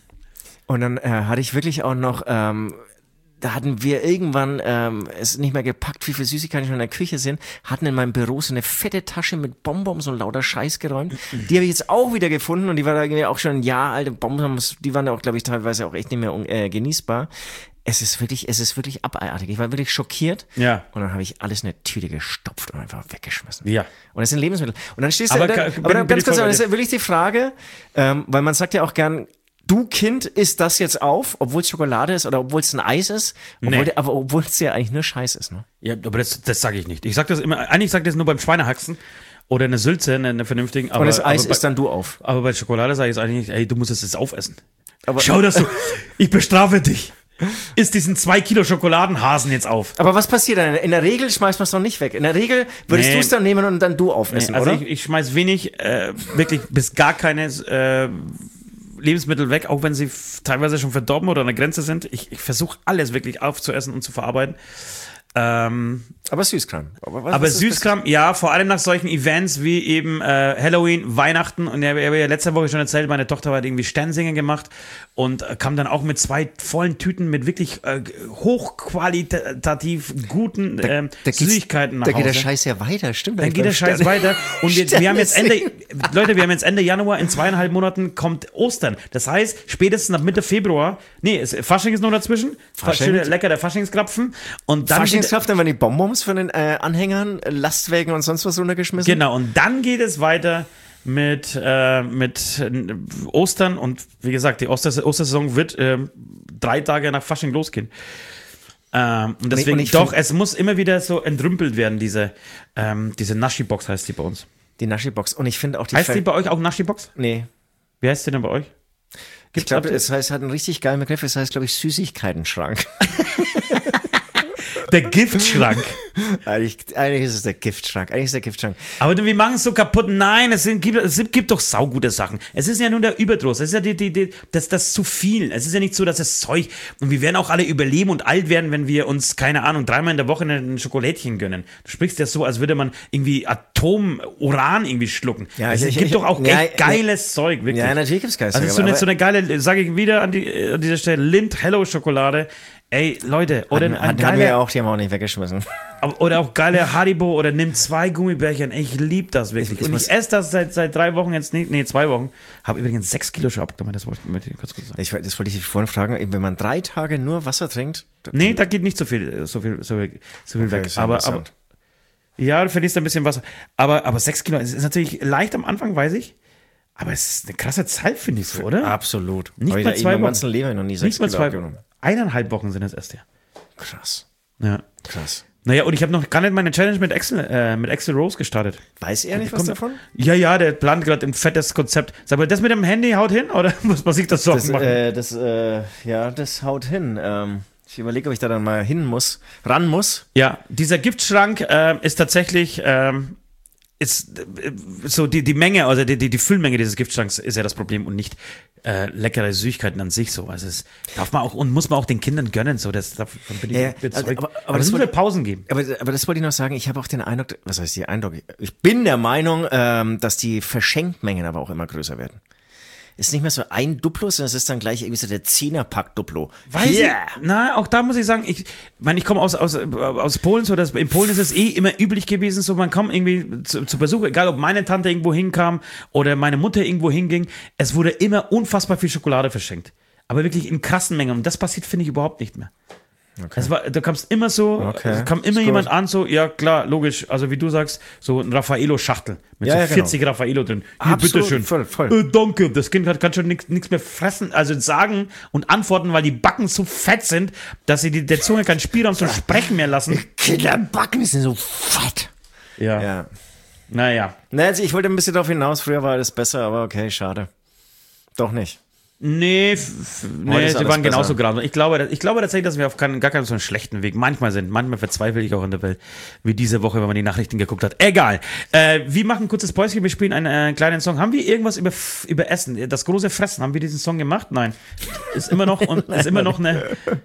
und dann äh, hatte ich wirklich auch noch, ähm, da hatten wir irgendwann ähm, es nicht mehr gepackt, wie viele Süßigkeiten schon in der Küche sind, hatten in meinem Büro so eine fette Tasche mit Bonbons und lauter Scheiß geräumt. Die habe ich jetzt auch wieder gefunden und die war da irgendwie auch schon ein Jahr alte Bonbons, die waren auch, glaube ich, teilweise auch echt nicht mehr äh, genießbar. Es ist wirklich, es ist wirklich abartig. Ich war wirklich schockiert. Ja. Und dann habe ich alles in eine Tüte gestopft und einfach weggeschmissen. Ja. Und das sind Lebensmittel. Und dann stehst du Aber da, ka- aber bin- dann bin ganz ich kurz, voll bei das dir. ist wirklich die Frage, ähm, weil man sagt ja auch gern, du Kind isst das jetzt auf, obwohl es Schokolade ist oder obwohl es ein Eis ist, obwohl, Nee. aber obwohl es ja eigentlich nur Scheiß ist, ne? Ja, aber das, das sage ich nicht. Ich sage das immer, eigentlich sage ich das nur beim Schweinehaxen oder eine Sülze, eine, eine vernünftigen. Aber, Und das Eis aber bei, isst dann du auf. Aber bei Schokolade sage ich jetzt eigentlich nicht, ey, du musst es jetzt aufessen. Aber, Schau, dass du, ich bestrafe dich. Iss diesen zwei Kilo Schokoladenhasen jetzt auf. aber was passiert dann? In der Regel schmeißt man es doch nicht weg. In der Regel würdest Nee. du es dann nehmen und dann du aufessen, also oder? ich, ich schmeiß wenig, äh, wirklich bis gar keine äh, Lebensmittel weg, auch wenn sie f- teilweise schon verdorben oder an der Grenze sind. Ich, ich versuche alles wirklich aufzuessen und zu verarbeiten. Ähm, aber Süßkram. Aber, was, aber was ist Süßkram, ja, vor allem nach solchen Events wie eben äh, Halloween, Weihnachten, und ich habe ja letzte Woche schon erzählt, meine Tochter hat irgendwie Sternsingen gemacht und äh, kam dann auch mit zwei vollen Tüten mit wirklich äh, hochqualitativ guten ähm, da geht's- Süßigkeiten nach Da geht der Hause. Scheiß ja weiter, stimmt. Dann eigentlich geht der beim Scheiß Sterne- weiter. Und wir, wir haben jetzt Ende, Sterne- Leute, wir haben jetzt Ende Januar, in zweieinhalb Monaten kommt Ostern. Das heißt, spätestens ab Mitte Februar, nee, es, Fasching ist noch dazwischen. Fasching. Schön lecker, der Faschingskrapfen. Und dann geht, Faschingskraft, dann werden die Bonbons von den äh, Anhängern, Lastwagen und sonst was runtergeschmissen. genau, und dann geht es weiter mit, äh, mit äh, Ostern. Und wie gesagt, die Oster, Ostersaison wird äh, drei Tage nach Fasching losgehen. Ähm, und deswegen, und ich doch, find- es muss immer wieder so entrümpelt werden, diese, ähm, diese Naschi-Box heißt die bei uns. Die Naschi-Box. Und ich finde auch die... Heißt Fe- die bei euch auch Naschi-Box? Nee. Wie heißt die denn bei euch? Ich glaube, es heißt, hat einen richtig geilen Begriff. Es heißt, glaube ich, Süßigkeitenschrank. Der Giftschrank. eigentlich, eigentlich ist es der Giftschrank. Eigentlich ist der Giftschrank. Aber du, wir machen es so kaputt. Nein, es, sind, gibt, es gibt doch saugute Sachen. Es ist ja nur der Überdruss. Es ist ja die, die, die, das, das zu viel. Es ist ja nicht so, dass das Zeug. Und wir werden auch alle überleben und alt werden, wenn wir uns, keine Ahnung, dreimal in der Woche ein Schokolädchen gönnen. Du sprichst ja so, als würde man irgendwie Atom-Uran irgendwie schlucken. Ja, es ich- gibt ich- doch auch ja, echt geiles Zeug, wirklich. Ja, natürlich gibt es geiles Also Zeug, so eine, aber- so eine geile, sage ich wieder an, die, an dieser Stelle, Lind Hello Schokolade. Ey, Leute, oder Hatten, ein hatten wir geiler, ja auch, die haben wir auch nicht weggeschmissen. Aber- Oder auch geile Haribo oder nimm zwei Gummibärchen. Ich liebe das wirklich. Ich- ich und muss- ich esse das seit, seit drei Wochen jetzt nicht, nee, zwei Wochen. Habe übrigens sechs Kilo schon abgenommen, das wollte ich kurz kurz sagen. Ich, das wollte ich dich vorhin fragen. Wenn man drei Tage nur Wasser trinkt, Nee, da geht nicht so viel, so viel, so viel, so viel Okay, weg. ist ja Aber, aber interessant. Ja, du verlierst ein bisschen Wasser. Aber, aber sechs Kilo, es ist natürlich leicht am Anfang, weiß ich. Aber es ist eine krasse Zeit, finde ich so, oder? Absolut. Nicht Hab mal ich zwei in meinem Wochen. ganzen Leben noch nie Nicht sechs mal Kilo zwei abgenommen. Eineinhalb Wochen sind es erst, ja. Krass. Ja. Krass. Naja, und ich habe noch gar nicht meine Challenge mit Axel, äh, mit Axel Rose gestartet. Weiß er nicht was Kommt- davon? Ja, ja, der plant gerade ein fettes Konzept. Sag mal, das mit dem Handy haut hin oder muss man sich das Sorgen Das, machen? äh, das, äh, ja, das haut hin. Ähm, ich überlege, ob ich da dann mal hin muss, ran muss. Ja, dieser Giftschrank äh, ist tatsächlich ähm, ist äh, so die, die Menge, also die, die, die Füllmenge dieses Giftschranks ist ja das Problem und nicht äh, leckere Süßigkeiten an sich so. Also es darf man auch und muss man auch den Kindern gönnen. So, das davon bin ich Ja, ja. überzeugt. Aber- aber aber das es muss wollte- ja Pausen geben. Aber, aber das wollte ich noch sagen, ich habe auch den Eindruck, was heißt die Eindruck? Ich bin der Meinung, ähm, dass die Verschenkmengen aber auch immer größer werden. Ist nicht mehr so ein Duplo, sondern es ist dann gleich irgendwie so der Zehnerpack Duplo. Weiß Yeah. ich, na, auch da muss ich sagen, ich meine, ich komme aus, aus, aus Polen, so dass in Polen ist es eh immer üblich gewesen, so man kommt irgendwie zu, zu Besuch, egal ob meine Tante irgendwo hinkam oder meine Mutter irgendwo hinging, es wurde immer unfassbar viel Schokolade verschenkt. Aber wirklich in krassen Mengen. Und das passiert, finde ich, überhaupt nicht mehr. Okay. Es war, da kam es immer so, Okay. es kam immer Ist jemand gut. an, so, ja klar, logisch, also wie du sagst, so ein Raffaello-Schachtel mit Ja, so ja, genau. vierzig Raffaello drin. Hier, Absolut, bitteschön. voll, voll. Äh, danke, das Kind hat, kann schon nichts mehr fressen, also sagen und antworten, weil die Backen so fett sind, dass sie die, der Zunge keinen Spielraum zum Sprechen mehr lassen. Kinderbacken sind so fett. Ja, Ja. naja. Na, also ich wollte ein bisschen darauf hinaus, früher war alles besser, aber okay, schade. Doch nicht. Nee, f- f- Heute nee, ist sie alles waren genauso besser. gerade. Ich glaube, ich glaube tatsächlich, dass wir auf keinen, gar keinen so einen schlechten Weg manchmal sind. Manchmal verzweifle ich auch in der Welt, wie diese Woche, wenn man die Nachrichten geguckt hat. Egal. Äh, wir machen ein kurzes Päuschen, wir spielen einen äh, kleinen Song. Haben wir irgendwas über, F- über Essen, das große Fressen, haben wir diesen Song gemacht? Nein. Ist immer noch, und ist immer noch eine,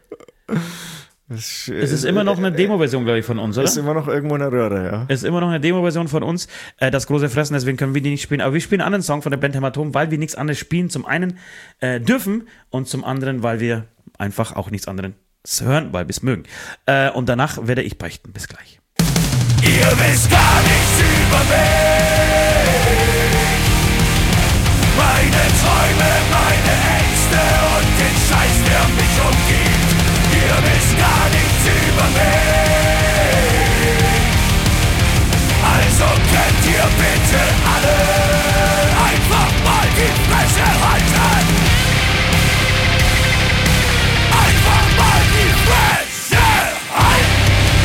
Es es ist immer noch eine Demo-Version, glaube ich, von uns, oder? Ist immer noch irgendwo in der Röhre, ja. Es ist immer noch eine Demo-Version von uns, äh, das große Fressen, deswegen können wir die nicht spielen. Aber wir spielen einen anderen Song von der Band Hämatom, weil wir nichts anderes spielen. Zum einen äh, dürfen und zum anderen, weil wir einfach auch nichts anderes hören, weil wir es mögen. Äh, und danach werde ich beichten. Bis gleich. Ihr wisst gar nichts über mich. Meine Träume, meine Ängste und den Scheiß, der mich umgibt. Ihr wisst gar nichts über mich. Also könnt ihr bitte alle einfach mal die Fresse halten. Einfach mal die Fresse halten.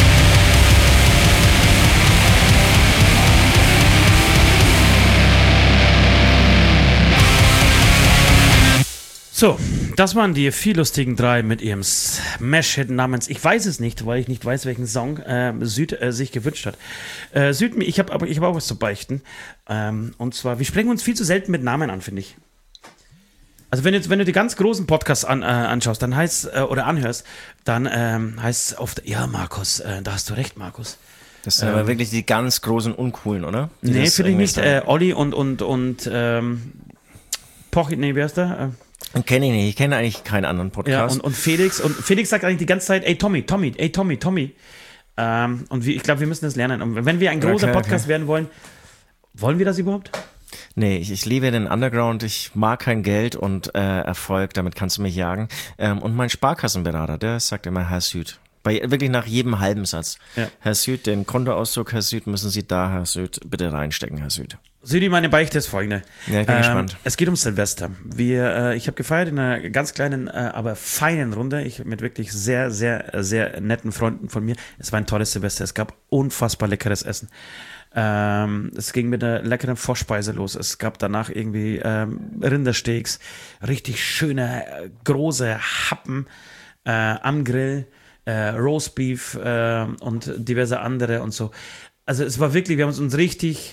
So, das waren die vier lustigen drei mit ihrem Smash-Hit namens, ich weiß es nicht, weil ich nicht weiß, welchen Song äh, Süd äh, sich gewünscht hat. Äh, Süd, ich habe aber ich hab auch was zu beichten. Ähm, und zwar, wir sprechen uns viel zu selten mit Namen an, finde ich. Also wenn du, wenn du die ganz großen Podcasts an, äh, anschaust, dann heißt äh, oder anhörst, dann ähm, heißt es oft, ja Markus, äh, da hast du recht, Markus. Das sind aber wirklich die ganz großen Uncoolen, oder? Die Nee, das finde ich irgendwie nicht. sagen. Äh, Olli und und und ähm, Poch, nee, wer ist der? Äh, Kenne ich nicht. Ich kenne eigentlich keinen anderen Ja, Podcast. und, und Felix, und Felix sagt eigentlich die ganze Zeit, ey Tommy, Tommy, ey Tommy, Tommy. Ähm, und wir, ich glaube, wir müssen das lernen. Und wenn wir ein großer Okay, Podcast okay. werden wollen, wollen wir das überhaupt? Nee, ich, ich liebe den Underground, ich mag kein Geld und äh, Erfolg, damit kannst du mich jagen. Ähm, und mein Sparkassenberater, der sagt immer, Herr Süd. Bei, wirklich nach jedem halben Satz. Ja. Herr Süd, den Kontoauszug, Herr Süd, müssen Sie da, Herr Süd, bitte reinstecken, Herr Süd. Südi, meine Beichte ist folgende. Ja, ich bin gespannt. Es geht um Silvester. Wir, äh, ich habe gefeiert in einer ganz kleinen, äh, aber feinen Runde. Ich mit wirklich sehr, sehr, sehr netten Freunden von mir. Es war ein tolles Silvester. Es gab unfassbar leckeres Essen. Ähm, es ging mit einer leckeren Vorspeise los. Es gab danach irgendwie ähm, Rindersteaks, richtig schöne, äh, große Happen äh, am Grill, äh, Roastbeef äh, und diverse andere und so. Also es war wirklich, wir haben es uns richtig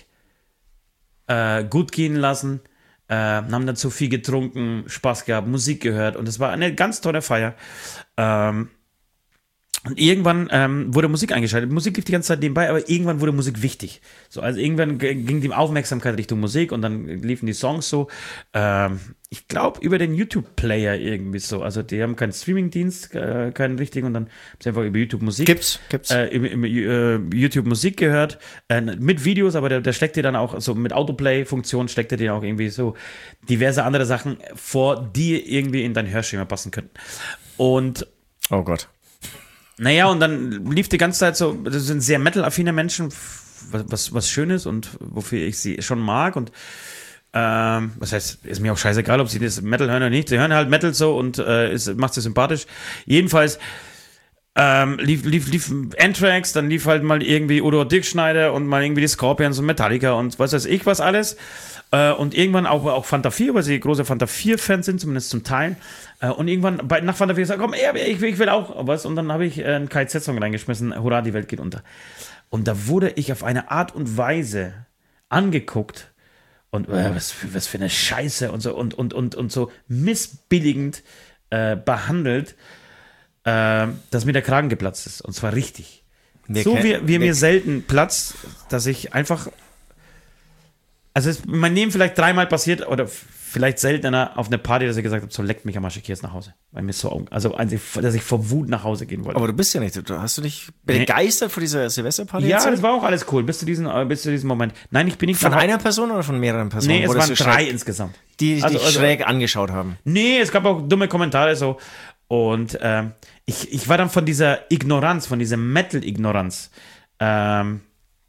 äh, gut gehen lassen, äh, haben dazu viel getrunken, Spaß gehabt, Musik gehört und es war eine ganz tolle Feier. Ähm, und irgendwann ähm, wurde Musik eingeschaltet. Musik lief die ganze Zeit nebenbei, aber irgendwann wurde Musik wichtig. So, also irgendwann g- ging die Aufmerksamkeit Richtung Musik und dann liefen die Songs so. Ähm, ich glaube, über den YouTube-Player irgendwie so. Also die haben keinen Streaming-Dienst, äh, keinen richtigen und dann haben sie einfach über YouTube Musik. Gibt's, gibt's. Äh, über, über äh, YouTube Musik gehört, äh, mit Videos, aber der, der steckt dir dann auch so mit Autoplay-Funktion, steckt dir auch irgendwie so diverse andere Sachen vor, die irgendwie in dein Hörschema passen könnten. Und Oh Gott. naja, und dann lief die ganze Zeit so, das sind sehr metal-affine Menschen, was, was Schönes und wofür ich sie schon mag und ähm, was heißt, ist mir auch scheißegal, ob sie das Metal hören oder nicht. Sie hören halt Metal so und äh, ist, macht sie sympathisch. Jedenfalls ähm, lief, lief, lief Anthrax, dann lief halt mal irgendwie Udo Dirkschneider und mal irgendwie die Scorpions und Metallica und was weiß ich was alles. Äh, und irgendwann auch, auch Fanta vier, weil sie große Fanta vier Fans sind, zumindest zum Teil. Äh, und irgendwann bei, nach Fanta vier gesagt, komm, ich, ich will auch was. Und dann habe ich äh, einen K Z-Song reingeschmissen, Hurra, die Welt geht unter. Und da wurde ich auf eine Art und Weise angeguckt, und äh, was, für, was für eine Scheiße und so und, und, und, und so missbilligend äh, behandelt, äh, dass mir der Kragen geplatzt ist. Und zwar richtig. Wir so wie, wie mir selten platzt, dass ich einfach. Also es ist mein Leben vielleicht dreimal passiert oder vielleicht seltener auf eine Party, dass ich gesagt habe, so leckt mich am Arsch, ich gehe jetzt nach Hause. Weil mir so, also dass ich vor Wut nach Hause gehen wollte. Aber du bist ja nicht, du, hast du dich begeistert nee. vor dieser Silvesterparty? Ja, erzählt? Das war auch alles cool, bis zu diesem, bis zu diesem Moment. Nein, ich bin nicht von einer Person oder von mehreren Personen? Nee, es waren drei insgesamt. Die dich also, also, schräg angeschaut haben? Nee, es gab auch dumme Kommentare so. Und ähm, ich, ich war dann von dieser Ignoranz, von dieser Metal-Ignoranz ähm,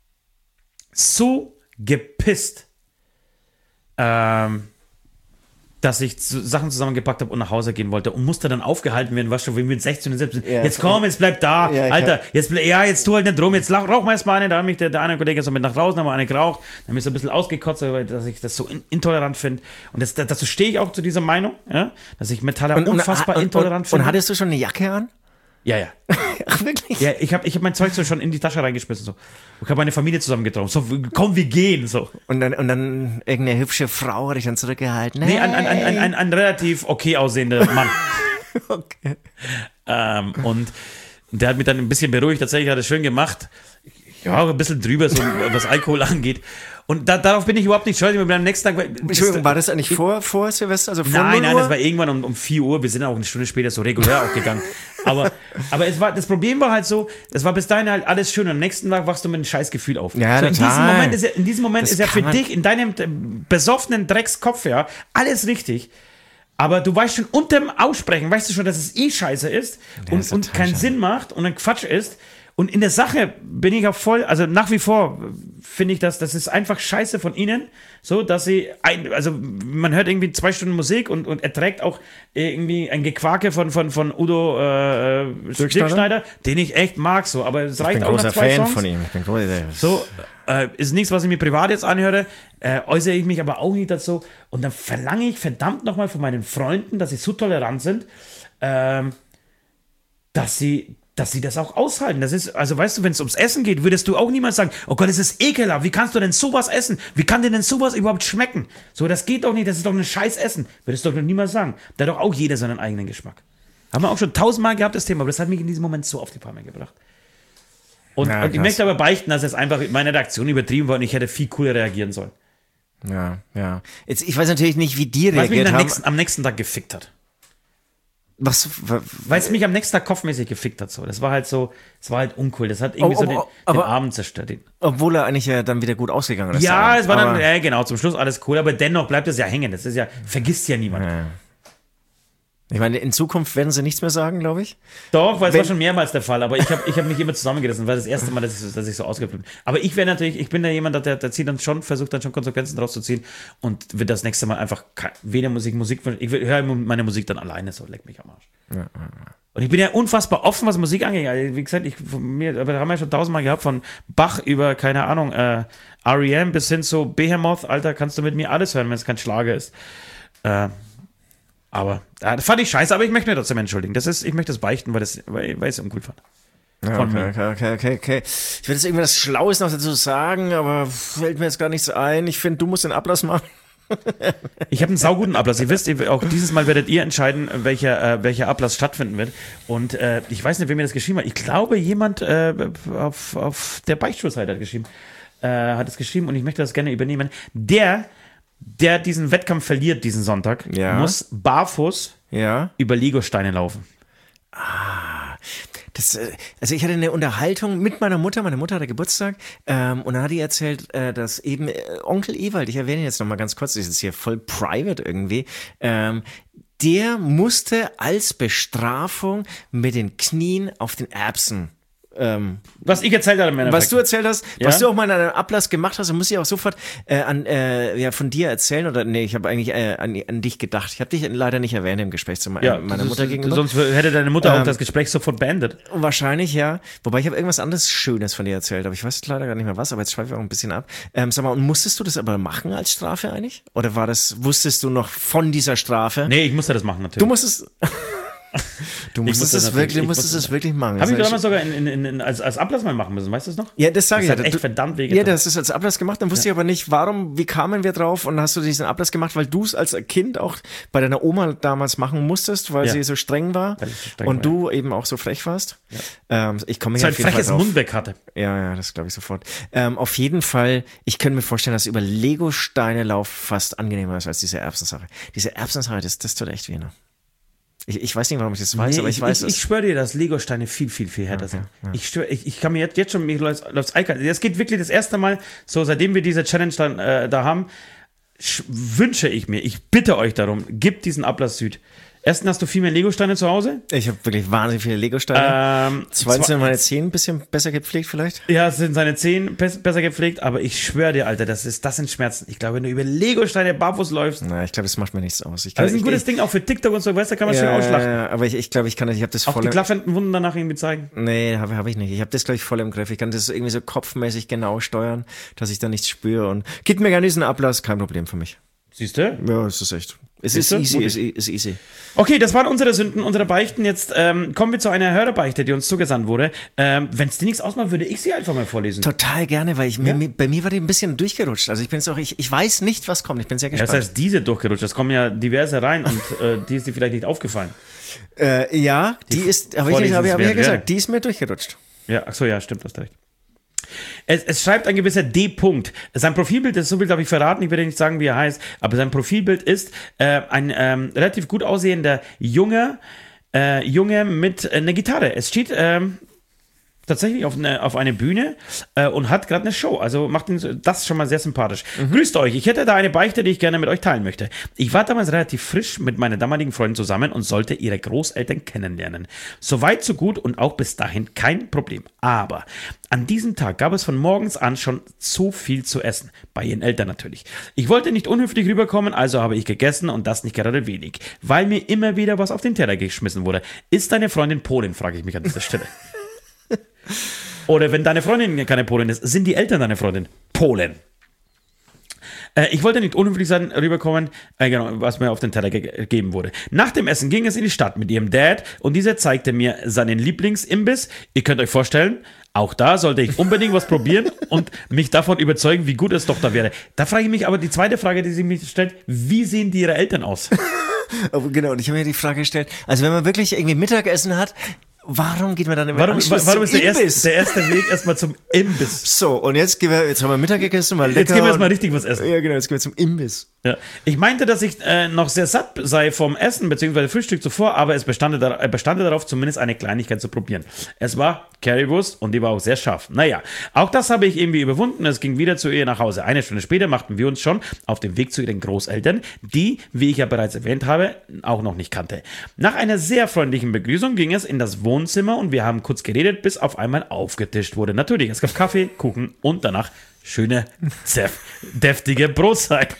so gepisst, Ähm, dass ich Sachen zusammengepackt habe und nach Hause gehen wollte und musste dann aufgehalten werden, was schon wie mit sechzehn und siebzehn. Ja, jetzt komm, jetzt bleib da, ja, Alter, jetzt, ja, jetzt tu halt nicht rum, jetzt rauch mal erstmal eine, da hat mich der, der eine Kollege so mit nach draußen, haben wir eine geraucht, dann bin ich so ein bisschen ausgekotzt, weil dass ich das so intolerant finde und das, dazu stehe ich auch zu dieser Meinung, ja, dass ich Metaller und, unfassbar und, intolerant und, finde. Und hattest du schon eine Jacke an? Ja, ja. Ach, wirklich? Ja, ich habe ich hab mein Zeug so schon in die Tasche reingeschmissen. So. Ich habe meine Familie zusammengetragen. So, komm, wir gehen. So. Und, dann, und dann irgendeine hübsche Frau hat dich dann zurückgehalten. Nee, ein, ein, ein, ein, ein, ein relativ okay aussehender Mann. Okay. Ähm, und der hat mich dann ein bisschen beruhigt. Tatsächlich hat er schön gemacht. Ja, ein bisschen drüber, so was Alkohol angeht. Und da, darauf bin ich überhaupt nicht stolz. Am nächsten Tag. Entschuldigung, war das eigentlich vor, vor Silvester? Also vor nein, nein, das war irgendwann um, um vier Uhr. Wir sind auch eine Stunde später so regulär auch gegangen. Aber, aber es war, das Problem war halt so, das war bis dahin halt alles schön. Und am nächsten Tag wachst du mit einem scheiß Gefühl auf. Ja, so, in total. diesem Moment ist ja, in diesem Moment das ist ja für dich, in deinem besoffenen Dreckskopf, ja, alles richtig. Aber du weißt schon unterm Aussprechen, weißt du schon, dass es eh scheiße ist ja, und, ist und keinen scheiße. Sinn macht und ein Quatsch ist. Und in der Sache bin ich auch voll, also nach wie vor finde ich das, das ist einfach scheiße von ihnen, so, dass sie, ein, also man hört irgendwie zwei Stunden Musik und, und erträgt auch irgendwie ein Gequake von, von, von Udo äh, Dirkschneider, den ich echt mag, so, aber es reicht auch nach zwei Fan Songs. Von ihm. Ich bin großer Fan. So, äh, ist nichts, was ich mir privat jetzt anhöre, äh, äußere ich mich aber auch nicht dazu und dann verlange ich verdammt nochmal von meinen Freunden, dass sie so tolerant sind, ähm, dass sie dass sie das auch aushalten. Das ist, also weißt du, wenn es ums Essen geht, würdest du auch niemals sagen, oh Gott, das ist ekelhaft, wie kannst du denn sowas essen? Wie kann dir denn sowas überhaupt schmecken? So, das geht doch nicht, das ist doch ein scheiß Essen. Würdest du doch niemals sagen. Da hat doch auch jeder seinen eigenen Geschmack. Haben wir auch schon tausendmal gehabt, das Thema, aber das hat mich in diesem Moment so auf die Palme gebracht. Und, ja, und ich möchte aber beichten, dass es einfach meine Reaktion übertrieben war und ich hätte viel cooler reagieren sollen. Ja, ja. Jetzt, ich weiß natürlich nicht, wie die reagiert haben. Was mich haben. Nächsten, am nächsten Tag gefickt hat. Was? Weil es mich am nächsten Tag kopfmäßig gefickt hat. So. Das war halt so, es war halt uncool. Das hat irgendwie oh, oh, so den, aber, den Abend zerstört. Obwohl er eigentlich ja dann wieder gut ausgegangen ist. Ja, es war dann, ja, genau, zum Schluss alles cool, aber dennoch bleibt es ja hängen. Das ist ja, vergisst ja niemand. Ja. Ich meine, in Zukunft werden sie nichts mehr sagen, glaube ich. Doch, weil es war schon mehrmals der Fall, aber ich habe ich hab mich immer zusammengerissen, weil das erste Mal, dass ich, dass ich so ausgeflippt bin. Aber ich wäre natürlich, ich bin ja jemand, der, der zieht dann schon, versucht dann schon Konsequenzen draus zu ziehen und wird das nächste Mal einfach weder Musik, Musik, ich höre meine Musik dann alleine, so leck mich am Arsch. Ja, ja, ja. Und ich bin ja unfassbar offen, was Musik angeht. Also, wie gesagt, ich, mir, aber da haben wir ja schon tausendmal gehabt, von Bach über, keine Ahnung, äh, R E M bis hin zu Behemoth, Alter, kannst du mit mir alles hören, wenn es kein Schlager ist. Äh, Aber ja, das fand ich scheiße, aber ich möchte mich trotzdem entschuldigen. Das ist, ich möchte das beichten, weil, das, weil, weil ich es uncool fand. Ja, okay, okay, okay, okay, okay. Ich will jetzt irgendwas Schlaues noch dazu sagen, aber fällt mir jetzt gar nichts ein. Ich finde, du musst den Ablass machen. Ich habe einen sauguten Ablass. Ihr wisst, auch dieses Mal werdet ihr entscheiden, welcher, äh, welcher Ablass stattfinden wird. Und äh, ich weiß nicht, wer mir das geschrieben hat. Ich glaube, jemand äh, auf, auf der Beichtstuhlseite hat geschrieben, äh, hat es geschrieben und ich möchte das gerne übernehmen. Der Der diesen Wettkampf verliert diesen Sonntag, ja. muss barfuß ja. über Legosteine laufen. Ah, das, also ich hatte eine Unterhaltung mit meiner Mutter, meine Mutter hatte Geburtstag ähm, und dann hat die erzählt, äh, dass eben äh, Onkel Ewald, ich erwähne ihn jetzt nochmal ganz kurz, das ist hier voll private irgendwie, ähm, der musste als Bestrafung mit den Knien auf den Erbsen Ähm, was ich erzählt habe, im was du erzählt hast, ja? was du auch mal in einem Ablass gemacht hast, dann muss ich auch sofort äh, an, äh, ja, von dir erzählen. Oder nee, ich habe eigentlich äh, an, an dich gedacht. Ich habe dich leider nicht erwähnt im Gespräch zu me- ja, meiner ist, Mutter gegenüber. Sonst hätte deine Mutter Ähm, auch das Gespräch sofort beendet. Wahrscheinlich, ja. Wobei ich habe irgendwas anderes Schönes von dir erzählt, aber ich weiß leider gar nicht mehr was, aber jetzt schweife ich auch ein bisschen ab. Ähm, sag mal, und musstest du das aber machen als Strafe eigentlich? Oder war das, wusstest du noch von dieser Strafe? Nee, ich musste das machen natürlich. Du musstest... Du musstest musste es das wirklich, ich du musstest musste es wirklich machen. Habe ich Das damals sogar in, in, in, als, als Ablass mal machen müssen, weißt du das noch? Ja, das sage ich Das ja. hat echt Du- verdammt wehgetan. Ja, das ist als Ablass gemacht. Dann wusste ich aber nicht, warum, wie kamen wir drauf und hast du diesen Ablass gemacht, weil du es als Kind auch bei deiner Oma damals machen musstest, weil Ja. sie so streng war Weil ich so streng und war, du eben auch so frech warst. Ähm, ich komme so hier ein auf jeden Fall freches drauf. Mundwerk hatte. Ja, ja, das glaube ich sofort. Ähm, auf jeden Fall, ich könnte mir vorstellen, dass über Lego-Steine Lauf fast angenehmer ist als diese Erbsensache. Diese Erbsensache, das, das tut echt weh, ne? Ich, ich weiß nicht, warum ich das weiß, Nee, aber ich, weiß ich, es. ich schwöre dir, dass Lego-Steine viel, viel, viel härter sind. Ich, schwör, ich, ich kann mir jetzt, jetzt schon, mir läuft läuft's eiskalt. Es geht wirklich das erste Mal, so seitdem wir diese Challenge dann äh, da haben, sch- wünsche ich mir, ich bitte euch darum, gebt diesen Ablass Süd. Erstens hast du viel mehr Lego-Steine zu Hause. Ich habe wirklich wahnsinnig viele Lego-Steine. Ähm, Zweitens zwe- sind meine Zehen ein bisschen besser gepflegt vielleicht. Ja, es sind seine Zehen bes- besser gepflegt, aber ich schwöre dir, Alter, das, ist, das sind Schmerzen. Ich glaube, wenn du über Lego-Steine barfuß läufst, Na, ich glaube, das macht mir nichts aus. Ich glaub, das ist ein ich, gutes ich, Ding, auch für TikTok und so, weißt du, da kann man schön ja, ausschlachten. ja, aber ich, ich glaube, ich kann das, ich habe das Auch voll die im, klaffenden Wunden danach irgendwie zeigen. Nee, habe hab ich nicht. Ich habe das, glaube ich, voll im Griff. Ich kann das irgendwie so kopfmäßig genau steuern, dass ich da nichts spüre. Und gib mir gerne diesen Ablass, kein Problem für mich. Siehst du? Ja, es ist echt. Es Siehst ist du? easy, Mutig. es ist, ist easy. Okay, das waren unsere Sünden, unsere Beichten. Jetzt ähm, kommen wir zu einer Hörerbeichte, die uns zugesandt wurde. Ähm, Wenn es dir nichts ausmacht, würde ich sie einfach mal vorlesen. Total gerne, weil ich, mir, mir, bei mir war die ein bisschen durchgerutscht. Also ich bin jetzt auch, ich, ich weiß nicht, was kommt. Ich bin sehr Ja, gespannt. das heißt, diese durchgerutscht. Es kommen ja diverse rein und äh, die ist dir vielleicht nicht aufgefallen. äh, ja, die, ist, habe ich, hab ich, hab ich ja vorlesenswert gesagt, wäre. die ist mir durchgerutscht. Ja, ach so, ja, stimmt, hast recht. Es, es schreibt ein gewisser D. -Punkt. Sein Profilbild ist, so viel darf ich verraten, ich werde nicht sagen, wie er heißt, aber sein Profilbild ist äh, ein ähm, relativ gut aussehender Junge, äh, Junge mit äh, einer Gitarre. Es steht ähm, tatsächlich auf eine, auf eine Bühne äh, und hat gerade eine Show. Also macht ihn das schon mal sehr sympathisch. Mhm. Grüßt euch. Ich hätte da eine Beichte, die ich gerne mit euch teilen möchte. Ich war damals relativ frisch mit meiner damaligen Freundin zusammen und sollte ihre Großeltern kennenlernen. Soweit, so gut und auch bis dahin kein Problem. Aber an diesem Tag gab es von morgens an schon so viel zu essen. Bei ihren Eltern natürlich. Ich wollte nicht unhöflich rüberkommen, also habe ich gegessen und das nicht gerade wenig. Weil mir immer wieder was auf den Teller geschmissen wurde. Ist deine Freundin Polin, frage ich mich an dieser Stelle. Oder wenn deine Freundin keine Polin ist, sind die Eltern deiner Freundin Polen? Äh, ich wollte nicht unhöflich sein, rüberkommen, äh, genau, was mir auf den Teller ge gegeben wurde. Nach dem Essen ging es in die Stadt mit ihrem Dad und dieser zeigte mir seinen Lieblingsimbiss. Ihr könnt euch vorstellen, auch da sollte ich unbedingt was probieren und mich davon überzeugen, wie gut es doch da wäre. Da frage ich mich aber, die zweite Frage, die sie mich stellt, wie sehen die ihre Eltern aus? Aber genau, und ich habe mir die Frage gestellt, also wenn man wirklich irgendwie Mittagessen hat, warum geht man dann immer Warum, Anschluss warum zum ist der, Imbiss? erste, der erste Weg erstmal zum Imbiss? So, und jetzt, gehen wir, jetzt haben wir Mittag gegessen, mal lecker. Jetzt gehen wir erstmal und- richtig was essen. Ja, genau, jetzt gehen wir zum Imbiss. Ja. Ich meinte, dass ich äh, noch sehr satt sei vom Essen bzw. Frühstück zuvor, aber es bestand, dar äh, bestand darauf, zumindest eine Kleinigkeit zu probieren. Es war Currywurst und die war auch sehr scharf. Naja, auch das habe ich irgendwie überwunden. Es ging wieder zu ihr nach Hause. Eine Stunde später machten wir uns schon auf den Weg zu ihren Großeltern, die, wie ich ja bereits erwähnt habe, auch noch nicht kannte. Nach einer sehr freundlichen Begrüßung ging es in das Wohnzimmer und wir haben kurz geredet, bis auf einmal aufgetischt wurde. Natürlich, es gab Kaffee, Kuchen und danach schöne, deftige Brotzeit.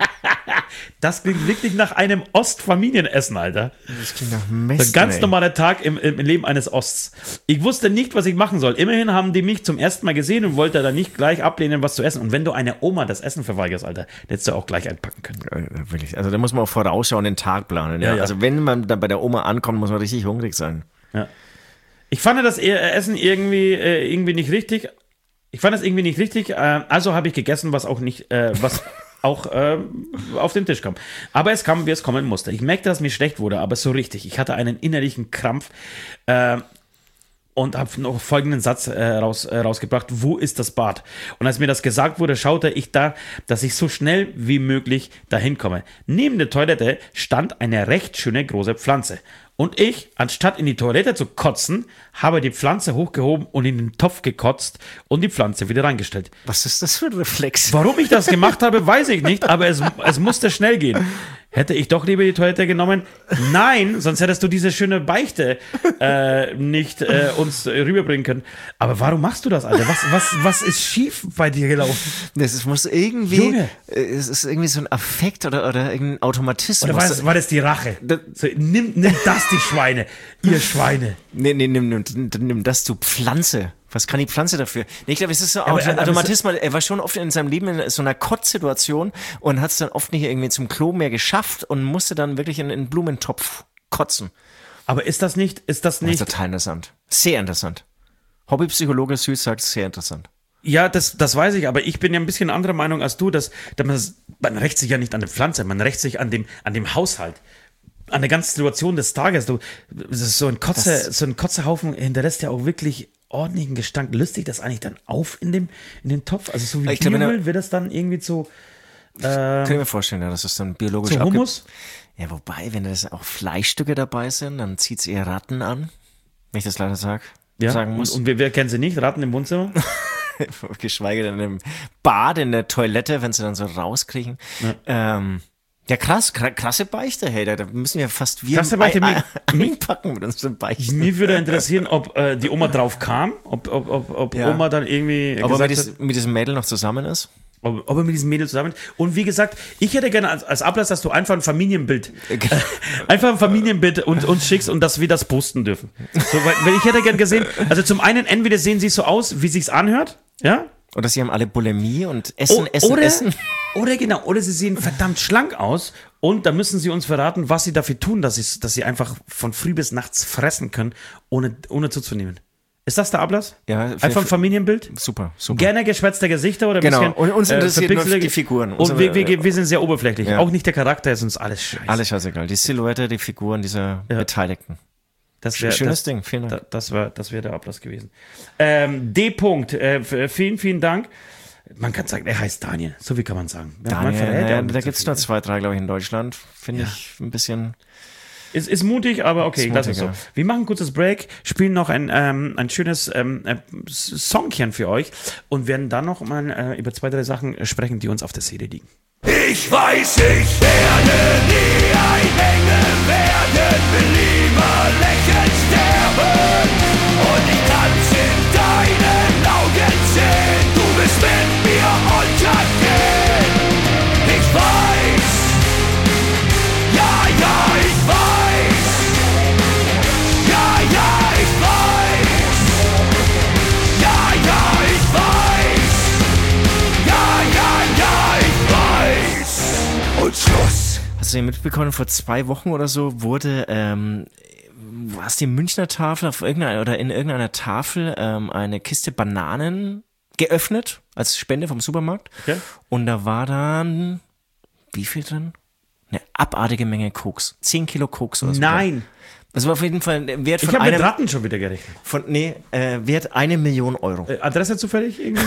Das klingt wirklich nach einem Ostfamilienessen, Alter. Das klingt nach Ein Mist, ganz ey. normaler Tag im, im Leben eines Osts. Ich wusste nicht, was ich machen soll. Immerhin haben die mich zum ersten Mal gesehen und wollte dann nicht gleich ablehnen, was zu essen. Und wenn du einer Oma das Essen verweigerst, Alter, hättest du auch gleich einpacken können. Äh, Wirklich. Also da muss man auch vorausschauen, den Tag planen. Ja? Ja, ja. Also wenn man dann bei der Oma ankommt, muss man richtig hungrig sein. Ja. Ich fand das Essen irgendwie, äh, irgendwie nicht richtig. Ich fand das irgendwie nicht richtig. Äh, also habe ich gegessen, was auch nicht, äh, was auch äh, auf den Tisch kam. Aber es kam, wie es kommen musste. Ich merkte, dass mir schlecht wurde, aber so richtig. Ich hatte einen innerlichen Krampf äh, und habe noch folgenden Satz äh, raus, äh, rausgebracht. Wo ist das Bad? Und als mir das gesagt wurde, schaute ich da, dass ich so schnell wie möglich dahin komme. Neben der Toilette stand eine recht schöne große Pflanze. Und ich, anstatt in die Toilette zu kotzen, habe die Pflanze hochgehoben und in den Topf gekotzt und die Pflanze wieder reingestellt. Was ist das für ein Reflex? Warum ich das gemacht habe, weiß ich nicht, aber es, es musste schnell gehen. hätte ich doch lieber die Toilette genommen. Nein, sonst hättest du diese schöne Beichte äh, nicht äh, uns rüberbringen können. Aber warum machst du das, Alter? Was, was, was ist schief bei dir gelaufen? Das muss irgendwie, Junge. es ist irgendwie so ein Affekt oder, oder irgendein Automatismus. Oder war das, war das die Rache? So, nimm, nimm das, die Schweine, ihr Schweine. Nee, nee, nimm, nimm, nimm das, du Pflanze. Was kann die Pflanze dafür? Nee, ich glaube, es ist so aber- ein aber- Automatismus. Er war schon oft in seinem Leben in so einer Kotzsituation und hat es dann oft nicht irgendwie zum Klo mehr geschafft und musste dann wirklich in einen Blumentopf kotzen. Aber ist das nicht, ist das Das ist nicht, total interessant. Sehr interessant. Hobbypsychologe Süß sagt, sehr interessant. ja, das, das weiß ich, aber ich bin ja ein bisschen anderer Meinung als du, dass, dass man, man rächt sich ja nicht an der Pflanze, man rächt sich an dem, an dem Haushalt. An der ganzen Situation des Tages. Du, das ist so ein Kotze, Das- so ein Kotzehaufen hinterlässt ja auch wirklich ordentlichen Gestank. Löst sich das eigentlich dann auf in dem, in dem Topf? Also so wie Ich glaub, wenn er- Biomüll wird das dann irgendwie zu, Kann ich mir vorstellen, ja, dass es dann biologisch zu abge- Hummus? Ja, wobei, wenn das auch Fleischstücke dabei sind, dann zieht es eher Ratten an, wenn ich das leider sag, Ja, sagen und, muss. und wer, wer kennt sie nicht? Ratten im Wohnzimmer? Geschweige denn im Bad, in der Toilette, wenn sie dann so rauskriechen. Ja, ähm, ja krass, kr- krasse Beichte, hey, da, da müssen wir fast wir Krasse Beichte, ein, mir- ein, einpacken mit unseren Beichten. Mich würde interessieren, ob äh, die Oma drauf kam, ob, ob, ob, ob Ja. Oma dann irgendwie Ob er mit, gesagt hat, dies, mit diesem Mädel noch zusammen ist? ob, ob er mit diesem Mädel zusammen. Und wie gesagt, ich hätte gerne als, als Ablass, dass du einfach ein Familienbild, äh, einfach ein Familienbild und uns schickst und dass wir das posten dürfen. So, weil, weil ich hätte gern gesehen, also zum einen, entweder sehen sie so aus, wie sich's anhört, ja, Oder sie haben alle Bulimie und essen, O- essen, oder, essen. oder genau, oder sie sehen verdammt schlank aus und da müssen sie uns verraten, was sie dafür tun, dass sie, dass sie einfach von früh bis nachts fressen können, ohne, ohne zuzunehmen. Ist das der Ablass? Ja, für- Einfach ein Familienbild? Super, super. Gerne geschwätzte Gesichter oder ein Genau. bisschen Und uns interessiert nur verpixelte- die Figuren. Uns- Und wir, wir, wir sind sehr oberflächlich. Ja. Auch nicht der Charakter, ist uns alles scheiße. Alles scheißegal. Die Silhouette, die Figuren dieser Ja. Beteiligten. Das wär, Schönes das, Ding, vielen Dank. Da, das wäre das wär der Ablass gewesen. Ähm, D. -Punkt, äh, f- vielen, vielen Dank. Man kann sagen, er heißt Daniel. So viel kann man sagen. Ja, man Daniel, verrät naja, auch nicht da so gibt es viel. nur zwei, drei, glaube ich, in Deutschland. Finde Ja. ich ein bisschen. Ist, ist mutig, aber okay, Ist lass es mutig, so. ja. Wir machen ein kurzes Break, spielen noch ein, ähm, ein schönes ähm, äh, Songchen für euch und werden dann noch mal äh, über zwei, drei Sachen sprechen, die uns auf der Seele liegen. Ich weiß, ich werde nie ein Engel werden, will lieber lächelnd sterben. Und ich kann's in deinen Augen sehen, du willst mit mir untergehen. Ich weiß, ja, ja, ich weiß. Ja, ja, ich weiß. Ja, ja, ich weiß. Ja, ja, ja, ich weiß. Und Schluss. Hast du ja mitbekommen, vor zwei Wochen oder so wurde, ähm, war es die Münchner Tafel auf irgendeiner oder in irgendeiner Tafel ähm, eine Kiste Bananen geöffnet als Spende vom Supermarkt. Okay. Und da war dann, wie viel drin? Eine abartige Menge Koks. Zehn Kilo Koks oder so. Nein, Das war auf jeden Fall ein Wert ich von habe mit einem, Ratten schon wieder gerechnet. von, nee, äh, Wert eine Million Euro. Äh, Adresse zufällig irgendwie?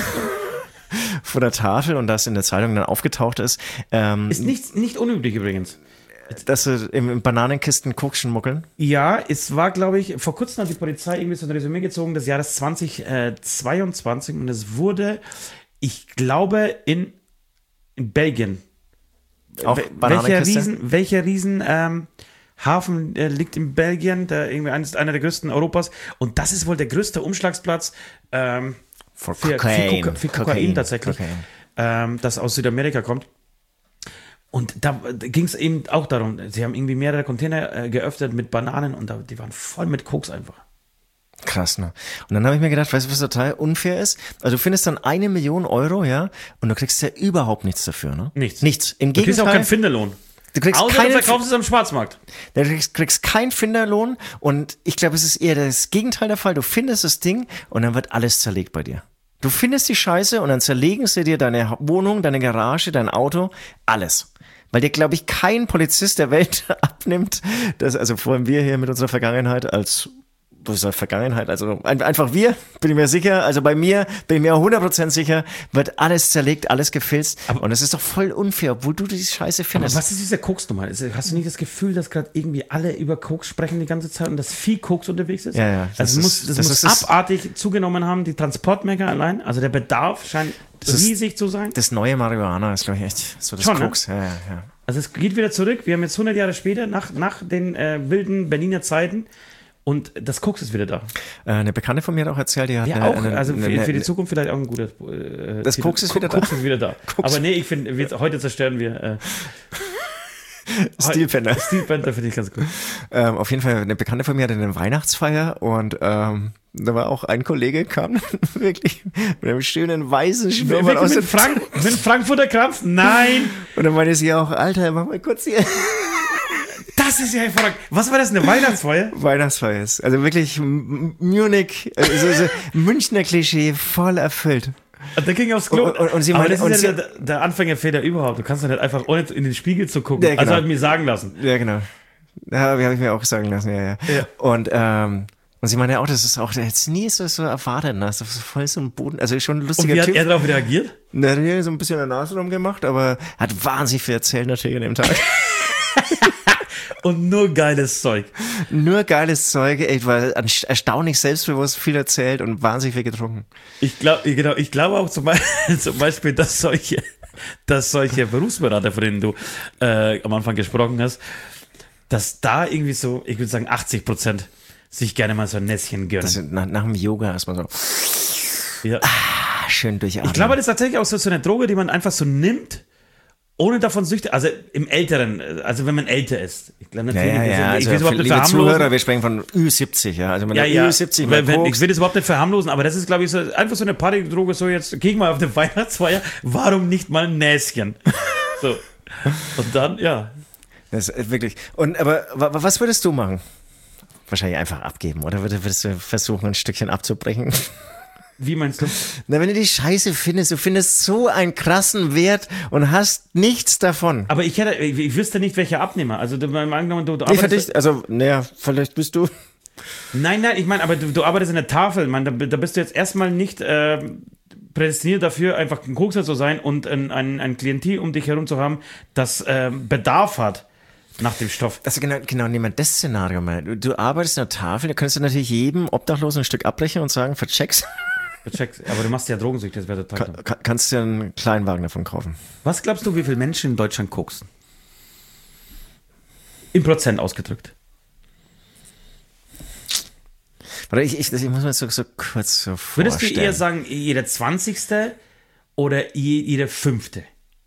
Vor der Tafel und das in der Zeitung dann aufgetaucht ist, ähm, Ist nicht, nicht unüblich übrigens. dass sie im, im Bananenkisten Koks schmuggeln. Ja, es war, glaube ich, vor kurzem hat die Polizei irgendwie so ein Resümee gezogen des Jahres zwanzig zweiundzwanzig und es wurde, ich glaube, in, in Belgien. Auch Wel- welcher Bananenkiste? Riesen, welcher Riesen ähm, Hafen äh, liegt in Belgien, der irgendwie eines, einer der größten Europas und das ist wohl der größte Umschlagsplatz ähm, For für, Cocaine. für, Koka für Kokain, Kokain. tatsächlich, Kokain. Ähm, das aus Südamerika kommt. Und da, da ging es eben auch darum, sie haben irgendwie mehrere Container äh, geöffnet mit Bananen und da, die waren voll mit Koks einfach. Krass, ne? Und dann habe ich mir gedacht, weißt du, was total unfair ist? Also du findest dann eine Million Euro, ja, und du kriegst ja überhaupt nichts dafür, ne? Nichts. Nichts. Im Du kriegst Gegenteil, auch keinen Finderlohn. du kriegst Außer keinen, du verkaufst es am Schwarzmarkt. du kriegst, kriegst keinen Finderlohn und ich glaube, es ist eher das Gegenteil der Fall. Du findest das Ding und dann wird alles zerlegt bei dir. Du findest die Scheiße und dann zerlegen sie dir deine Wohnung, deine Garage, dein Auto, alles. Weil dir, glaube ich, kein Polizist der Welt abnimmt, dass, also vor allem wir hier mit unserer Vergangenheit als, was ist das, Vergangenheit, also ein, einfach wir, bin ich mir sicher, also bei mir bin ich mir hundert Prozent sicher, wird alles zerlegt, alles gefilzt und es ist doch voll unfair, obwohl du die Scheiße Aber findest. was ist diese Koks-Nummer? Ist- Hast du nicht das Gefühl, dass gerade irgendwie alle über Koks sprechen die ganze Zeit und dass viel Koks unterwegs ist? Ja, ja, das Also ist- muss, das, das muss ist das- abartig zugenommen haben, die Transportmenge allein. Also der Bedarf scheint ist- riesig zu sein. Das neue Marihuana ist, glaube ich, echt so das Schon, ne? Koks. Ja, ja, ja. Also es geht wieder zurück. Wir haben jetzt hundert Jahre später, nach, nach den äh, wilden Berliner Zeiten. Und das Koks ist wieder da. Äh, eine Bekannte von mir hat auch erzählt, die hat ja, eine, auch, eine, also für, eine, für die Zukunft vielleicht auch ein guter äh, Das Titel. Koks ist wieder Koks da. ist wieder da. Koks. Aber nee, ich finde, wir- heute zerstören wir äh, Steel Panther. Steel Panther finde ich ganz gut. Ähm, auf jeden Fall, eine Bekannte von mir hatte eine Weihnachtsfeier und ähm, da war auch ein Kollege, kam wirklich mit einem schönen weißen Schnurrbart aus Mit, dem Frank mit Frankfurter Krampf? Nein! Und dann meinte sie auch, Alter, mach mal kurz hier. Das ist ja hervorragend. Was war das, eine Weihnachtsfeier? Weihnachtsfeier ist. Also wirklich M- Munich, also so Münchner Klischee voll erfüllt. Und der ging aufs Klo. Und- und- und sie Aber meinte- das und ist ja sie- der, der Anfängerfehler überhaupt. Du kannst doch nicht einfach, ohne in den Spiegel zu gucken. Ja, genau. Also hat mir sagen lassen. Ja, genau. Ja, habe ich mir auch sagen lassen, ja, ja. Ja. Und, ähm, und sie meinte auch, das ist auch jetzt nie so, so erwartet, ne? Das ist voll so ein Boden, also schon ein Und lustiger wie hat Typ. er darauf reagiert? Na, der hat so ein bisschen an der Nase rumgemacht, aber hat wahnsinnig viel erzählt natürlich an dem Tag. Und nur geiles Zeug. Nur geiles Zeug, ey, war erstaunlich selbstbewusst, viel erzählt und wahnsinnig viel getrunken. Ich glaube genau, ich glaube auch zum Beispiel, zum Beispiel, dass solche, dass solche Berufsberater, von denen du äh, am Anfang gesprochen hast, dass da irgendwie so, ich würde sagen, achtzig Prozent sich gerne mal so ein Nässchen gönnen. Das ist nach, nach dem Yoga erstmal so Ja. ah, schön durchatmen. Ich glaube, das ist tatsächlich auch so, so eine Droge, die man einfach so nimmt, ohne davon süchtig, also im Älteren, also wenn man älter ist. Ich glaube ja, natürlich, ja, ja, ich also will es überhaupt nicht liebe verharmlosen. Zuhörer, wir sprechen von Ü siebzig, ja, also wenn Ja, der ja, Ü siebzig wenn, mal wenn, ich kokst, will das überhaupt nicht verharmlosen, aber das ist, glaube ich, so, einfach so eine Partydroge, so jetzt, geh mal auf eine Weihnachtsfeier, warum nicht mal ein Näschen? So. Und dann, ja. das ist wirklich, und, aber wa- was würdest du machen? Wahrscheinlich einfach abgeben, oder würdest würdest du versuchen, ein Stückchen abzubrechen? Wie meinst du? Na, wenn du die Scheiße findest, du findest so einen krassen Wert und hast nichts davon. Aber ich hätte, ich, ich wüsste nicht, welcher Abnehmer. Also, du, mal angenommen, du, du Nee, für arbeitest. dich, also, naja, vielleicht bist du. Nein, nein, ich meine, aber du, du arbeitest in der Tafel, man, da, da bist du jetzt erstmal nicht äh, prädestiniert dafür, einfach ein Kokser zu sein und ein, ein, ein Klientel um dich herum zu haben, das äh, Bedarf hat nach dem Stoff. Also genau, genau, nehmen wir das Szenario mal. Du, du arbeitest in der Tafel, da könntest du natürlich jedem Obdachlosen ein Stück abbrechen und sagen, vercheck's. Check's. Aber du machst ja Drogensüchte, das wäre total klar. Ka- kannst du dir einen Kleinwagen davon kaufen. Was glaubst du, wie viele Menschen in Deutschland koksen? In Prozent ausgedrückt. Warte, ich, ich, ich muss mir das so, so kurz so Würdest vorstellen. du eher sagen, jeder Zwanzigste oder je- jeder Fünfte?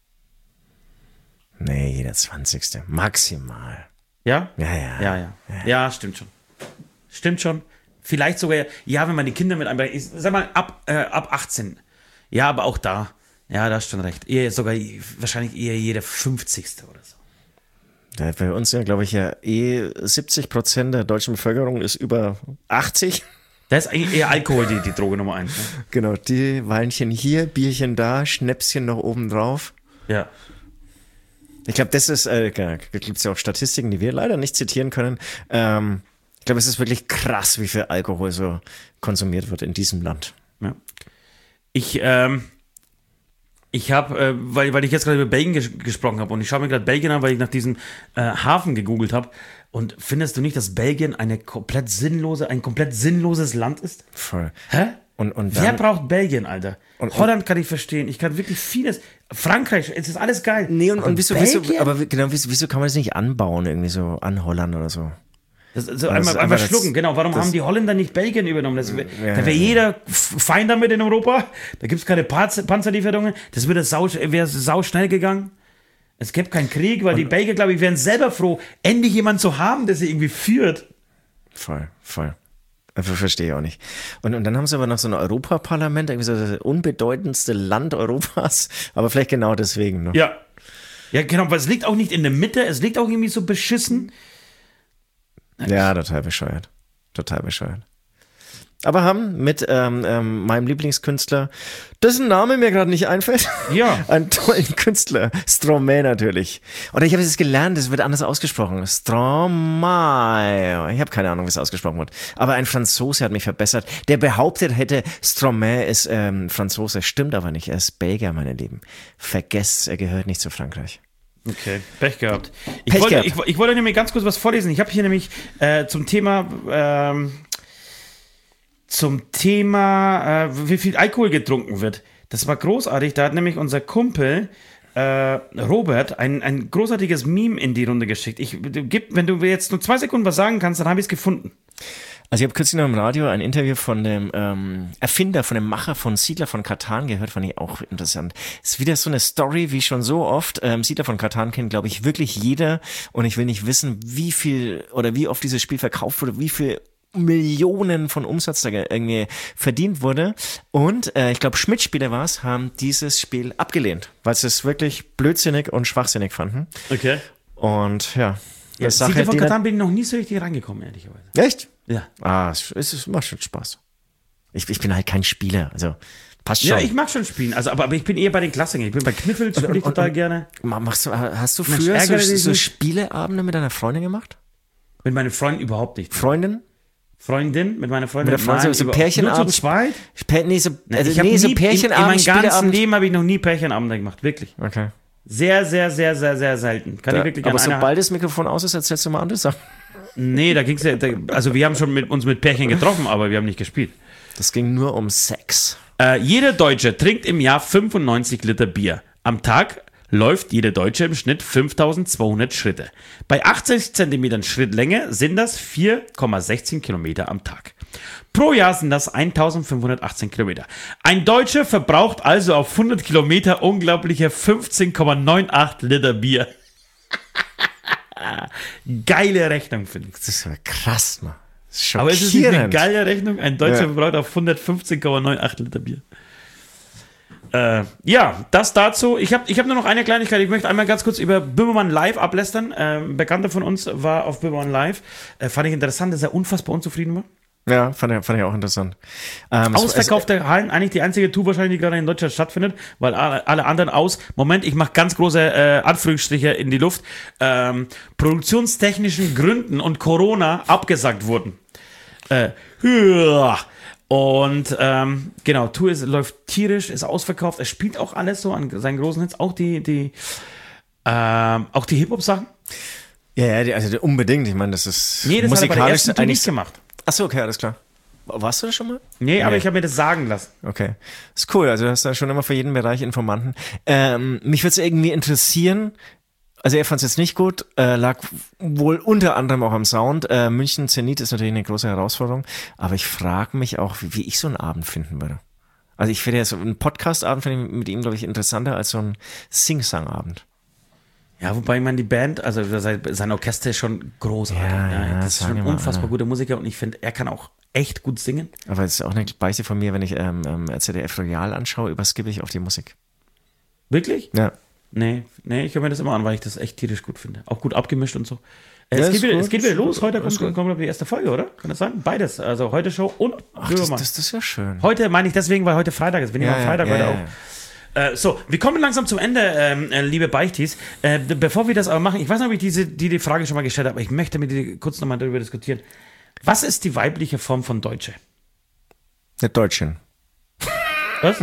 Nee, jeder zwanzigste Maximal. Ja? Ja, ja. Ja, ja. Ja, stimmt schon. Stimmt schon. Vielleicht sogar, ja, wenn man die Kinder mit einbringt, ich sag mal, ab, äh, ab achtzehn. Ja, aber auch da. Ja, da hast schon recht. Eher sogar, wahrscheinlich eher jeder fünfzigste oder so. Ja, bei uns ja, glaube ich, ja eh siebzig Prozent der deutschen Bevölkerung ist über achtzig. Da ist eigentlich eher Alkohol die, die Droge Nummer eins. Ne? Genau, die Weinchen hier, Bierchen da, Schnäpschen noch oben drauf. Ja. Ich glaube, das ist, äh, da gibt es ja auch Statistiken, die wir leider nicht zitieren können. Ähm, ich glaube, es ist wirklich krass, wie viel Alkohol so konsumiert wird in diesem Land. Ja. Ich, ähm, ich habe, äh, weil, weil ich jetzt gerade über Belgien ges gesprochen habe und ich schaue mir gerade Belgien an, weil ich nach diesem äh, Hafen gegoogelt habe. Und findest du nicht, dass Belgien eine komplett sinnlose, ein komplett sinnloses Land ist? Voll. Hä? Und, und Wer dann, braucht Belgien, Alter? Und- und- Holland kann ich verstehen. Ich kann wirklich vieles. Frankreich, es ist alles geil. nee, und, Aber und wieso, wieso, Belgien? aber genau, wieso, wieso kann man das nicht anbauen, irgendwie so an Holland oder so? Das, so Das einmal, ist einfach einfach das- schlucken, genau. Warum das- haben die Holländer nicht Belgien übernommen? Das, wär- Ja, da wäre ja. jeder f- fein damit in Europa. Da gibt es keine Panzer Panzerlieferungen. Das wäre sau, wär sau schnell gegangen. Es gäbe keinen Krieg, weil die Belgier, glaube ich, wären selber froh, endlich jemanden zu haben, der sie irgendwie führt. Voll, voll. Also, verstehe ich auch nicht. Und, und dann haben sie aber noch so ein Europaparlament, irgendwie so das unbedeutendste Land Europas, aber vielleicht genau deswegen. Ne? Ja. Ja, genau, aber es liegt auch nicht in der Mitte, es liegt auch irgendwie so beschissen. Ja, total bescheuert. Total bescheuert. Aber haben mit ähm, ähm, meinem Lieblingskünstler, dessen Name mir gerade nicht einfällt, Ja. einen tollen Künstler, Stromae natürlich. Oder ich habe es gelernt, es wird anders ausgesprochen. Stromae. Ich habe keine Ahnung, wie es ausgesprochen wird. Aber ein Franzose hat mich verbessert, der behauptet hätte, Stromae ist ähm, Franzose. Stimmt aber nicht, er ist Belgier, meine Lieben. Vergesst, er gehört nicht zu Frankreich. Okay, Pech gehabt. Ich, Pech wollte, gehabt. Ich, ich wollte nämlich ganz kurz was vorlesen. Ich habe hier nämlich äh, zum Thema, ähm, zum Thema, äh, wie viel Alkohol getrunken wird. Das war großartig. Da hat nämlich unser Kumpel äh, Robert ein, ein großartiges Meme in die Runde geschickt. Ich, gib, wenn du jetzt nur zwei Sekunden was sagen kannst, dann habe ich es gefunden. Also ich habe kürzlich noch im Radio ein Interview von dem ähm, Erfinder, von dem Macher von Siedler von Catan gehört, fand ich auch interessant. Ist wieder so eine Story wie schon so oft. Ähm, Siedler von Catan kennt, glaube ich, wirklich jeder und ich will nicht wissen, wie viel oder wie oft dieses Spiel verkauft wurde, wie viel Millionen von Umsatz da irgendwie verdient wurde. Und äh, ich glaube, Schmidt-Spieler war es, haben dieses Spiel abgelehnt, weil sie es wirklich blödsinnig und schwachsinnig fanden. Okay. Und ja. Ja, Siedler von Catan bin ich noch nie so richtig reingekommen, ehrlicherweise. Echt? Ja. Ah, es, es, es macht schon Spaß. Ich, ich bin halt kein Spieler, also passt schon. Ja, ich mag schon spielen, also, aber, aber ich bin eher bei den Klassikern. Ich bin bei Kniffel, spiele ich total und, gerne. Machst du, hast du Mensch, früher so, so nicht. Spieleabende mit deiner Freundin gemacht? Mit meinen Freunden überhaupt nicht. Freundin? Freundin, mit meiner Freundin. Mit der Freundin, so, so Pärchenabend? Nur zu zweit? Pär, nee, so, also, ich nee, so nie, Pärchenabend, in, in meinem ganzen Leben habe ich noch nie Pärchenabende gemacht, wirklich. Okay. Sehr, sehr, sehr, sehr, sehr selten. Kann da, ich wirklich aber an einer sobald das Mikrofon aus ist, erzählst du mal andere Sachen. Nee, da ging's ja, da, also wir haben schon mit uns mit Pärchen getroffen, aber wir haben nicht gespielt. Das ging nur um Sex. Äh, jeder Deutsche trinkt im Jahr fünfundneunzig Liter Bier. Am Tag läuft jeder Deutsche im Schnitt fünftausendzweihundert Schritte. Bei achtzig Zentimetern Schrittlänge sind das vier Komma sechzehn Kilometer am Tag. Pro Jahr sind das eintausendfünfhundertachtzehn Kilometer. Ein Deutscher verbraucht also auf hundert Kilometer unglaubliche fünfzehn Komma neunundachtzig Liter Bier. Geile Rechnung, finde ich. Das ist ja krass, Mann. Aber es ist nicht eine geile Rechnung. Ein Deutscher ja. verbraucht auf hundertfünfzehn Komma neunundachtzig Liter Bier. Äh, ja, das dazu. Ich habe ich hab nur noch eine Kleinigkeit. Ich möchte einmal ganz kurz über Böhmermann Live ablästern. Äh, ein Bekannter von uns war auf Böhmermann Live. Äh, fand ich interessant, dass er unfassbar unzufrieden war. Ja, fand ich, fand ich auch interessant. Ähm, Ausverkaufte es, Hallen, eigentlich die einzige Tour wahrscheinlich, die gerade in Deutschland stattfindet, weil alle, alle anderen aus, Moment, ich mache ganz große äh, Anführungsstriche in die Luft, ähm, produktionstechnischen Gründen und Corona abgesagt wurden. Äh, und ähm, genau, Tour ist, läuft tierisch, ist ausverkauft, es spielt auch alles so an seinen großen Hits, auch die, die, ähm, auch die Hip-Hop-Sachen. Ja, ja, also unbedingt, ich meine, das ist nee, das musikalisch hat er bei der ersten Tour eigentlich nicht gemacht. Achso, okay, alles klar. Warst du das schon mal? Nee, aber nee. ich habe mir das sagen lassen. Okay. Ist cool, also du hast da schon immer für jeden Bereich Informanten. Ähm, mich würde es irgendwie interessieren, also er fand es jetzt nicht gut, äh, lag wohl unter anderem auch am Sound. Äh, München Zenit ist natürlich eine große Herausforderung, aber ich frage mich auch, wie, wie ich so einen Abend finden würde. Also ich finde ja so einen Podcast-Abend finde ich mit ihm, glaube ich, interessanter als so einen Sing-Sang-Abend. Ja, wobei man die Band, also sein Orchester ist schon großartig. Ja, ja, ja, das ist schon ein unfassbar guter Musiker und ich finde, er kann auch echt gut singen. Aber es ist auch eine Beichte von mir, wenn ich ähm, ähm, Z D F Royal anschaue, überskippe ich auf die Musik. Wirklich? Ja. Nee, nee, ich höre mir das immer an, weil ich das echt tierisch gut finde. Auch gut abgemischt und so. Äh, Ja, es, geht wieder, gut, es geht wieder los. Heute kommt, gut. kommt, kommt die erste Folge, oder? Kann das sein? Beides. Also heute Show und Ach, das, Böhmermann. das, das ist ja schön. Heute meine ich deswegen, weil heute Freitag ist. Bin ich Ja, am Freitag ja, heute ja, auch. ja. Äh, so, wir kommen langsam zum Ende, ähm, äh, liebe Beichtis. Äh, bevor wir das aber machen, ich weiß nicht, ob ich diese, die, die Frage schon mal gestellt habe, aber ich möchte mit dir kurz nochmal darüber diskutieren. Was ist die weibliche Form von Deutsche? Eine Deutschin. Was?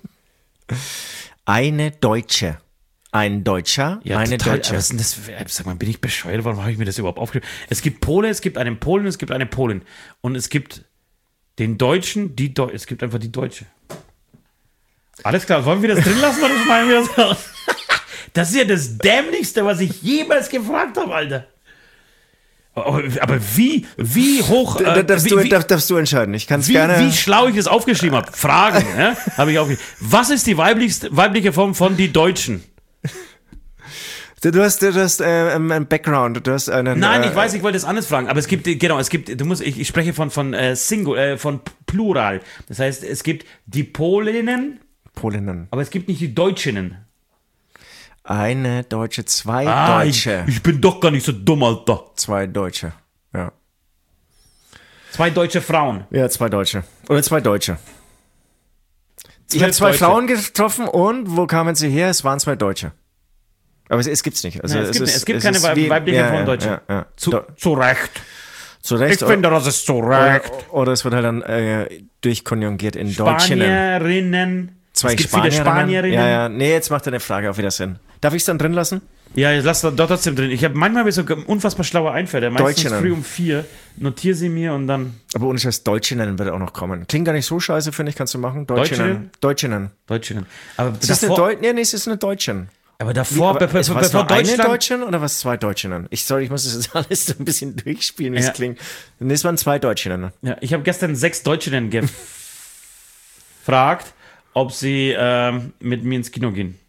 Eine Deutsche. Ein Deutscher, Ja, eine total, Deutsche. was ist denn das? Sag mal, bin ich bescheuert? Warum habe ich mir das überhaupt aufgeschrieben? Es gibt Pole, es gibt einen Polen, es gibt eine Polin. Und es gibt den Deutschen, die Deu es gibt einfach die Deutsche. Alles klar, wollen wir das drin lassen oder schneiden wir das raus? Das ist ja das Dämlichste, was ich jemals gefragt habe, Alter. Aber, aber wie, wie hoch... Da, Äh, darfst, wie, du, wie, darf, darfst du entscheiden. Ich kann es wie, gerne... wie schlau ich das aufgeschrieben habe. Fragen, ja, habe ich aufgeschrieben. Was ist die weiblichste, weibliche Form von die Deutschen? Du, du hast, du hast äh, einen Background, du hast einen... Nein, äh, ich weiß, ich wollte das anders fragen, aber es gibt, genau, es gibt, du musst, ich, ich spreche von, von äh, Single, äh, von Plural. Das heißt, es gibt die Polinnen, Polinnen. aber es gibt nicht die Deutschinnen. Eine Deutsche, zwei Ah, Deutsche. Ich, ich bin doch gar nicht so dumm, Alter. Zwei Deutsche, ja. Zwei deutsche Frauen. Ja, zwei Deutsche. Oder zwei Deutsche. Ich Zwölf habe zwei Deutsche. Frauen getroffen und wo kamen sie her? Es waren zwei Deutsche. Aber es, es gibt's nicht. Also Nein, es, gibt, ist, es gibt es keine ist Weib- wie- weibliche ja, Form ja, Deutsche. Ja, ja. Zu, Do- zu Recht. zu Recht. Ich finde, das ist zu Recht. Oder, oder es wird halt dann äh, durchkonjugiert in Deutschinnen. Spanierinnen. Zwei es gibt Spanierinnen. viele Spanierinnen. Ja, ja. Nee, jetzt macht er eine Frage auf Wiedersehen. Darf ich es dann drin lassen? Ja, jetzt lass das doch trotzdem drin. Ich habe manchmal hab ich so unfassbar schlaue Einfälle. Meistens Deutschinnen. früh um vier. Notiere sie mir und dann Aber ohne Scheiß, Deutschinnen wird auch noch kommen. Klingt gar nicht so scheiße, finde ich, kannst du machen. Deutschinnen. Deutschinnen. Deutschinnen. Aber Es ist eine davor, Deu nee, nee, es ist eine Deutschin. Aber davor, Wie, be- aber be- es war bevor nur eine Deutschland... Deutschin oder was zwei Deutschinnen? Ich, sorry, ich muss das jetzt alles so ein bisschen durchspielen, wie Ja. es klingt. Nee, es waren zwei Deutschinnen. Ja, ich habe gestern sechs Deutschinnen gefragt, ob sie ähm, mit mir ins Kino gehen.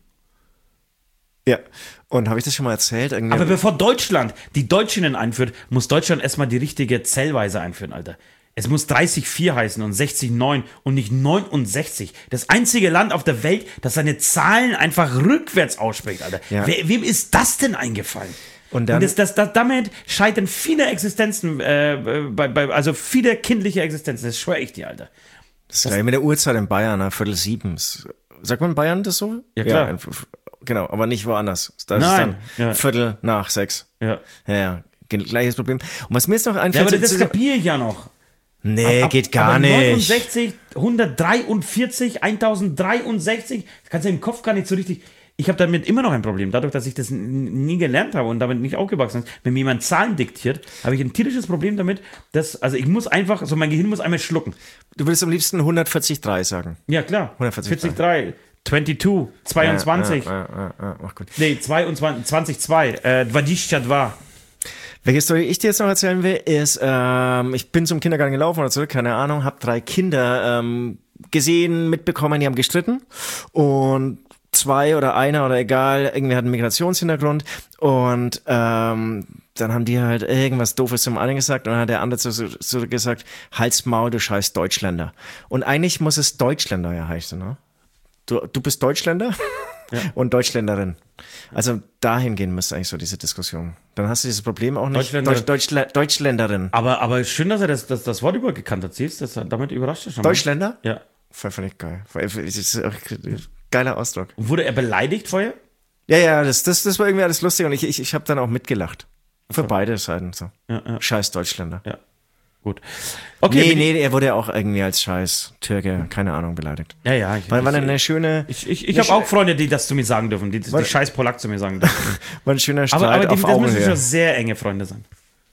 Ja. Und habe ich das schon mal erzählt? Irgendwie Aber bevor Deutschland die Deutschinnen einführt, muss Deutschland erstmal die richtige Zählweise einführen, Alter. Es muss dreißig Komma vier heißen und sechzig Komma neun und nicht neunundsechzig. Das einzige Land auf der Welt, das seine Zahlen einfach rückwärts ausspricht, Alter. Ja. We- wem ist das denn eingefallen? Und dann- und das, das, das, damit scheitern viele Existenzen, äh, bei, bei, also viele kindliche Existenzen, das schwöre ich dir, Alter. Das ist gleich mit der Uhrzeit in Bayern, ne? Viertel sieben. Sagt man in Bayern das so? Ja, klar. Genau, aber nicht woanders. Da Nein, ist es dann ja. Viertel nach sechs. Ja. Ja, ja, ge- gleiches Problem. Und was mir jetzt noch Ja, einfällt... aber das zu- kapiere ich ja noch. nee, Ab- geht gar aber nicht. neunundsechzig, hundertdreiundvierzig, tausenddreiundsechzig, das kannst du im Kopf gar nicht so richtig. Ich habe damit immer noch ein Problem. Dadurch, dass ich das n- nie gelernt habe und damit nicht aufgewachsen bin, wenn mir jemand Zahlen diktiert, habe ich ein tierisches Problem damit, dass, also ich muss einfach, so mein Gehirn muss einmal schlucken. Du würdest am liebsten hundertvierzig Komma drei sagen. Ja, klar. hundertvierzig vierzig Komma drei, zweiundzwanzig, zweiundzwanzig, Ja, ja, ja, ja, mach gut. nee, zweiundzwanzig, zwanzig Komma zwei, äh, dwadzieścia dwa. Welche Story ich dir jetzt noch erzählen will, ist, ähm, ich bin zum Kindergarten gelaufen oder zurück, keine Ahnung, habe drei Kinder ähm, gesehen, mitbekommen, die haben gestritten und zwei oder einer oder egal, irgendwie hat einen Migrationshintergrund und ähm, dann haben die halt irgendwas Doofes zum einen gesagt und dann hat der andere so, so, so gesagt, Halt's Maul, du scheiß Deutschländer. Und eigentlich muss es Deutschländer ja heißen, ne? Du, du bist Deutschländer Ja. und Deutschländerin. Also dahin gehen müsste eigentlich so diese Diskussion. Dann hast du dieses Problem auch nicht. Deutschländer- Deutsch, Deutschlä Deutschländerin. Aber, aber schön, dass er das, das, das Wort übergekannt hat, siehst du? Das- Damit überrascht er schon mal. Deutschländer? Ja. Voll, völlig geil. Voll- Das ist auch ein geiler Ausdruck. Und wurde er beleidigt vorher? Ja, ja, das, das, das war irgendwie alles lustig und ich, ich, ich habe dann auch mitgelacht. Für beide Seiten so. Ja, ja. Scheiß Deutschländer. Ja. Gut. Okay. Nee, bin nee, er wurde ja auch irgendwie als Scheiß Türke, keine Ahnung, beleidigt. Ich, ja, ja. Ich, War, war ich, eine schöne, ich, ich, ich eine habe auch schö- Freunde, die das zu mir sagen dürfen, die, die War- scheiß Polak zu mir sagen dürfen. war ein schöner Streit aber aber die, auf das müssen schon Augenhöhe. sehr enge Freunde sein.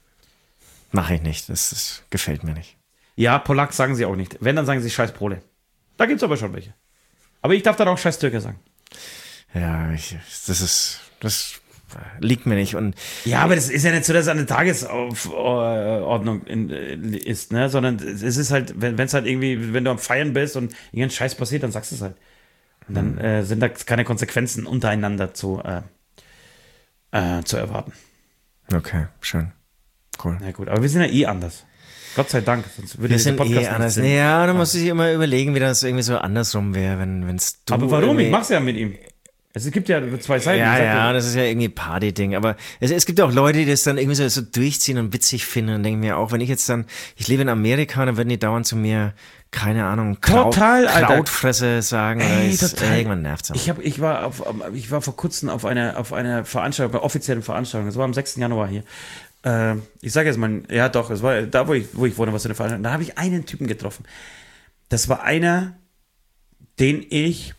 Mache ich nicht, das, das gefällt mir nicht. Ja, Polak sagen sie auch nicht. Wenn, dann sagen sie scheiß Pole. Da gibt's aber schon welche. Aber ich darf dann auch scheiß Türke sagen. Ja, ich, das ist, das liegt mir nicht und Ja, aber das ist ja nicht so, dass es eine Tagesordnung in, äh, ist, ne? Sondern es ist halt, wenn es halt irgendwie, wenn du am Feiern bist und irgendein Scheiß passiert, dann sagst du es halt. Und dann äh, sind da keine Konsequenzen untereinander zu, äh, äh, zu erwarten. okay, schön. Cool. Na gut, aber wir sind ja eh anders. Gott sei Dank, sonst würde Wir dieser sind Podcast eh nicht anders. Sinn. Ja, da muss ich immer überlegen, wie das irgendwie so andersrum wäre, wenn wenn's du Aber warum? irgendwie- Ich mach's ja mit ihm. Es gibt ja zwei Seiten. Ja, ich sag ja, dir. das ist ja irgendwie Party-Ding. Aber es, es gibt auch Leute, die das dann irgendwie so, so durchziehen und witzig finden und denken mir auch, wenn ich jetzt dann, ich lebe in Amerika, dann würden die dauernd zu mir, keine Ahnung, Kraut, Total, Alter. Krautfresse sagen. oder Ey, ist, total. Irgendwann nervt's auch. Ich, hab, ich, war auf, ich war vor kurzem auf einer, auf einer Veranstaltung, bei offiziellen Veranstaltung, das war am sechsten Januar hier. Äh, ich sage jetzt mal, ja doch, es war da, wo ich, wo ich wohne, was für eine Veranstaltung. Da habe ich einen Typen getroffen. Das war einer, den ich,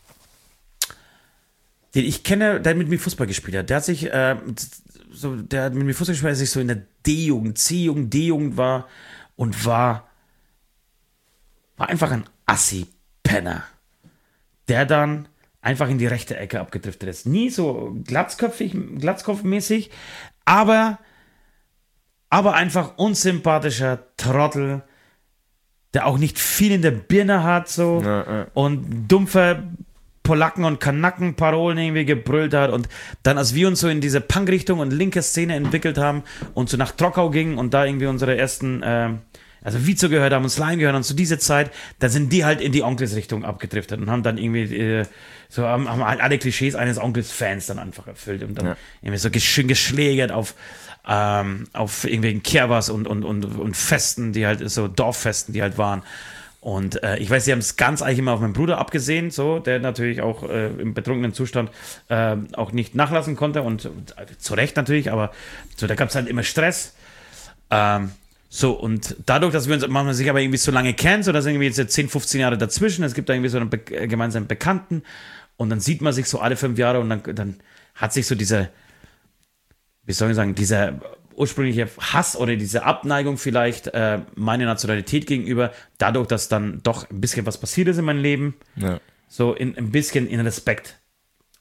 den ich kenne, der mit mir Fußball gespielt hat. Der hat sich, äh, so, der hat mit mir Fußball gespielt, der sich so in der D-Jugend, C-Jugend, D-Jugend war und war, war einfach ein Assi-Penner, der dann einfach in die rechte Ecke abgedriftet ist. Nie so glatzköpfig, glatzkopfmäßig, aber, aber einfach unsympathischer Trottel, der auch nicht viel in der Birne hat, so, Ja, ja. und dumpfe Polacken und Kanaken-Parolen irgendwie gebrüllt hat und dann, als wir uns so in diese Punk-Richtung und linke Szene entwickelt haben und so nach Trockau gingen und da irgendwie unsere ersten, äh, also Vizo gehört haben und Slime gehört und zu dieser Zeit, da sind die halt in die Onkels-Richtung abgedriftet und haben dann irgendwie äh, so, haben, haben halt alle Klischees eines Onkels-Fans dann einfach erfüllt und dann Ja. irgendwie so schön geschlägert auf ähm, auf irgendwelchen Kerbers und, und, und, und Festen, die halt so Dorffesten, die halt waren. Und äh, ich weiß, sie haben es ganz eigentlich immer auf meinen Bruder abgesehen, so, der natürlich auch äh, im betrunkenen Zustand äh, auch nicht nachlassen konnte und, und äh, zu Recht natürlich, aber so, da gab es halt immer Stress. Ähm, so, und dadurch, dass wir uns manchmal sich aber irgendwie so lange kennen, so, da sind irgendwie jetzt zehn, fünfzehn Jahre dazwischen, es gibt da irgendwie so einen be äh, gemeinsamen Bekannten und dann sieht man sich so alle fünf Jahre und dann, dann hat sich so diese, wie soll ich sagen, dieser ursprüngliche Hass oder diese Abneigung vielleicht äh, meiner Nationalität gegenüber, dadurch, dass dann doch ein bisschen was passiert ist in meinem Leben, Ja. so in, ein bisschen in Respekt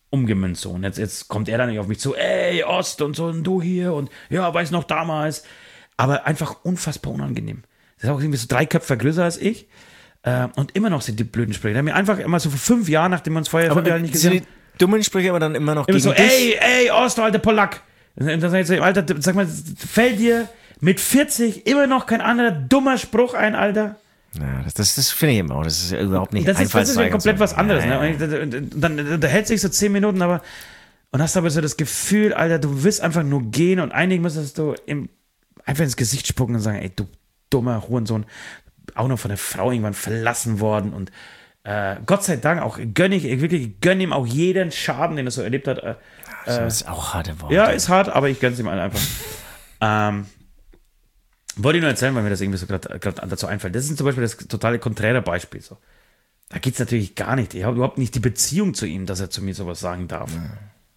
umgemünzt. So. Und jetzt, jetzt kommt er dann nicht auf mich zu, ey, Ost und so, und du hier und ja, weiß noch damals. Aber einfach unfassbar unangenehm. Das ist auch irgendwie so drei Köpfe größer als ich. Äh, und immer noch sind die blöden Sprüche. Da haben wir einfach immer so vor fünf Jahren, nachdem wir uns vorher Aber nicht sind gesehen die dummen Sprüche aber dann immer noch immer gegen so, dich? ey, ey, Ost, du alter Polack. Und dann sag ich so, Alter, sag mal, fällt dir mit vierzig immer noch kein anderer dummer Spruch ein, Alter? Ja, das, das, das finde ich immer auch. Das ist überhaupt nicht Das ist, das ist ja komplett so. was anderes. Ja, Ne? ja. Und dann, dann, dann, dann hält sich so zehn Minuten, aber und hast aber so das Gefühl, Alter, du willst einfach nur gehen und eigentlich müsstest du im, einfach ins Gesicht spucken und sagen, ey, du dummer Hurensohn, auch noch von der Frau irgendwann verlassen worden und äh, Gott sei Dank auch gönne ich, ich wirklich gönne ihm auch jeden Schaden, den er so erlebt hat. Äh, Das ist auch harte Worte. ja, ist hart, aber ich gönne es ihm einfach. ähm, wollte ich nur erzählen, weil mir das irgendwie so gerade dazu einfällt. Das ist zum Beispiel das totale konträre Beispiel. So. Da geht es natürlich gar nicht. Ich habe überhaupt nicht die Beziehung zu ihm, dass er zu mir sowas sagen darf. Ja.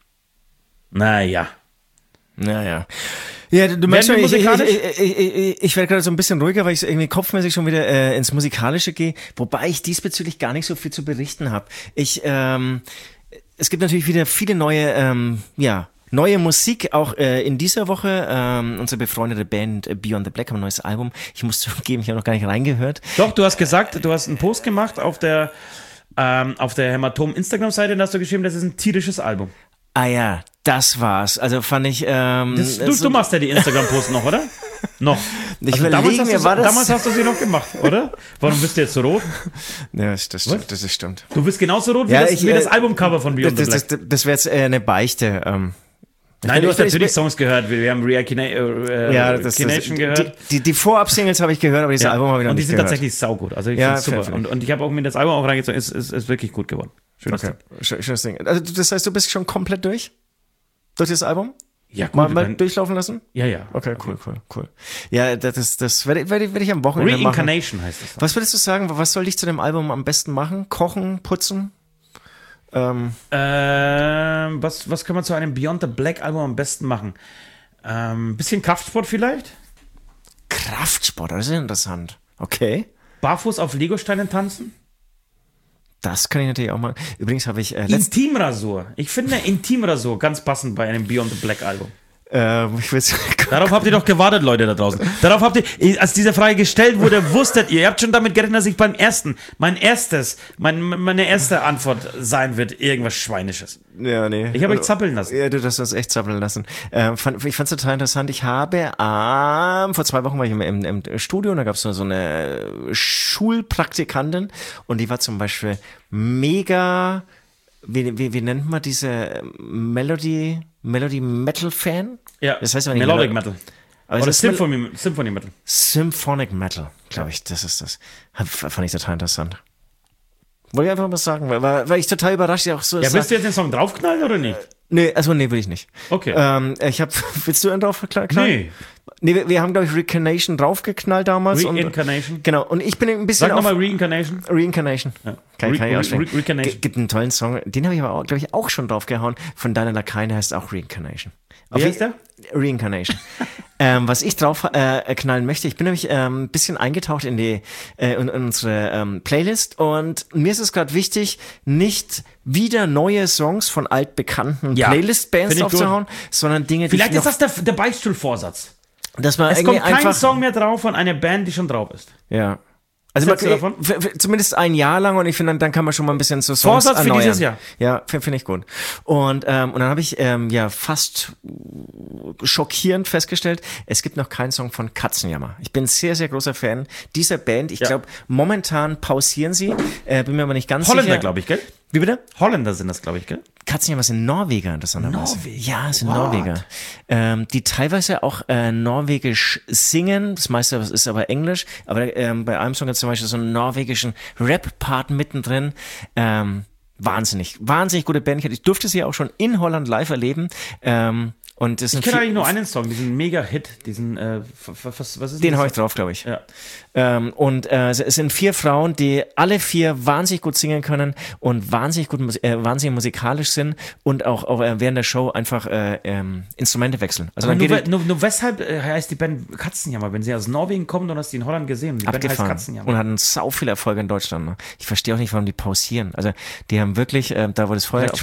Naja. Naja. Ja, du, du merkst schon, wir ich, ich, musikalisch? ich, ich, ich, ich werde gerade so ein bisschen ruhiger, weil ich so irgendwie kopfmäßig schon wieder äh, ins Musikalische gehe, wobei ich diesbezüglich gar nicht so viel zu berichten habe. Ich, ähm, es gibt natürlich wieder viele neue, ähm, ja, neue Musik, auch äh, in dieser Woche. Ähm, unsere befreundete Band äh, Beyond the Black haben ein neues Album. Ich muss zugeben, ich habe noch gar nicht reingehört. Doch, du hast gesagt, du hast einen Post gemacht auf der, ähm, auf der Hämatom Instagram-Seite und hast du geschrieben, das ist ein tierisches Album. Ah ja, das war's. Also fand ich... Ähm, Das, du, so, du machst ja die Instagram-Posts noch, oder? Noch. Ich Also überlege damals, hast mir, du, war das- damals hast du sie noch gemacht, oder? Warum bist du jetzt so rot? Ja, das stimmt, das ist stimmt. Du bist genauso rot wie, Ja, das, ich, wie das äh, Albumcover von Beyond Das, the das, Black. das, das wäre jetzt äh, eine Beichte. Ähm. Nein, du hast Ich- natürlich ich- Songs gehört. Wir haben Reaction äh, Ja, das, das, Reaction die, gehört. die, die Vorab-Singles habe ich gehört, aber dieses Ja. Album habe ich noch und die nicht sind gehört. tatsächlich saugut. Also ich Ja, finde es super. fair, fair. Und, und ich habe auch mir das Album auch reingezogen. Es ist, ist, ist wirklich gut geworden. Schönes Okay, Ding. Sch- schönes Ding. Also das heißt, du bist schon komplett durch? Durch das Album? Ja, gut. Mal, mal dann- durchlaufen lassen? ja, ja. Okay, cool, cool, cool. Ja, das, das, das werde ich, werde ich, werde ich am Wochenende machen. Reincarnation heißt es. Was würdest du sagen, was soll ich zu dem Album am besten machen? Kochen, putzen? Ähm, Ähm, was, was kann man zu einem Beyond the Black Album am besten machen? Ähm, bisschen Kraftsport vielleicht? Kraftsport, das ist interessant. Okay. Barfuß auf Legosteinen tanzen? Das kann ich natürlich auch machen. Übrigens habe ich äh, letzt, Intimrasur. Ich finde Intimrasur ganz passend bei einem Beyond the Black Album. ähm, ich will's, Darauf habt ihr doch gewartet, Leute da draußen. Darauf habt ihr, als diese Frage gestellt wurde, wusstet ihr, ihr habt schon damit gerechnet, dass ich beim ersten, mein erstes, mein, meine erste Antwort sein wird, irgendwas Schweinisches. ja, nee. Ich habe euch zappeln lassen. Ja, du hast uns echt zappeln lassen. Ähm, fand, ich fand es total interessant. Ich habe ähm, vor zwei Wochen war ich im, im, im Studio und da gab es so, so eine Schulpraktikantin und die war zum Beispiel mega, wie, wie, wie nennt man diese Melody, Melody Metal Fan? Ja, Das heißt aber nicht Melodic Melo- Metal. Aber es Oder ist Symphony, Symphony Metal. Symphonic Metal, glaube ich, das ist das. Hab, fand ich total interessant. Wollte ich einfach mal sagen, weil, weil weil ich total überrascht auch so. Ja, es willst du war- jetzt den Song draufknallen oder nicht? Nee, also nee, will ich nicht. Okay. Ähm, ich hab, willst du einen drauf knallen? Nee. Nee, wir, wir haben, glaube ich, Reincarnation draufgeknallt damals. Reincarnation. Und, genau, und ich bin ein bisschen Sag auf... nochmal Reincarnation. Reincarnation. Ja. Kann, Re- kann ich Re- aussprechen. Re- Reincarnation. G- Gibt einen tollen Song, den habe ich aber, glaube ich, auch schon draufgehauen. Von Daniel Lakaien, der heißt auch Reincarnation. Wie heißt der? Reincarnation. ähm, was ich drauf äh, knallen möchte, ich bin nämlich ähm, ein bisschen eingetaucht in die äh, in, in unsere ähm, Playlist und mir ist es gerade wichtig, nicht wieder neue Songs von altbekannten Ja, Playlist-Bands find ich aufzuhauen, sondern Dinge, die Vielleicht ich ist noch, das der, der Beichtstuhlvorsatz. dass man Es irgendwie kommt kein einfach Song mehr drauf von einer Band, die schon drauf ist. ja. Also Was man, hältst du davon? f- f- zumindest ein Jahr lang und ich finde, dann, dann kann man schon mal ein bisschen so Songs Vorsatz für erneuern. dieses Jahr. Ja, finde find ich gut. Und, ähm, und dann habe ich ähm, ja fast schockierend festgestellt, es gibt noch keinen Song von Katzenjammer. Ich bin sehr, sehr großer Fan dieser Band. Ich Ja. glaube, momentan pausieren sie, äh, bin mir aber nicht ganz Holländer, sicher. glaube ich, gell? Wie bitte? Holländer sind das, glaube ich, gell? Katzenjammer sind Norweger, interessanterweise. Norweger? Ja, es sind What? Norweger. Ähm, die teilweise auch äh, norwegisch singen. Das meiste ist aber Englisch. Aber ähm, bei einem Song hat zum Beispiel so einen norwegischen Rap-Part mittendrin. Ähm, wahnsinnig, wahnsinnig gute Band. Ich durfte sie auch schon in Holland live erleben. Ähm, und das Ich sind kenne viel- eigentlich nur einen Song, diesen Mega-Hit, diesen, äh, was, was was ist Den das? hau ich drauf, glaube ich. Ja. Ähm, und äh, es es sind vier Frauen, die alle vier wahnsinnig gut singen können und wahnsinnig gut, mus- äh, wahnsinnig musikalisch sind und auch, auch äh, während der Show einfach äh, ähm, Instrumente wechseln. Also Aber dann nur, geht we- nur, nur weshalb äh, heißt die Band Katzenjammer? Wenn sie aus Norwegen kommt und hast die in Holland gesehen. Die Band heißt abgefahren Katzenjammer. und hatten sau viel Erfolg in Deutschland. Ne? Ich verstehe auch nicht, warum die pausieren. Also die haben wirklich, äh, da wurde es vorher... Vielleicht schwanger?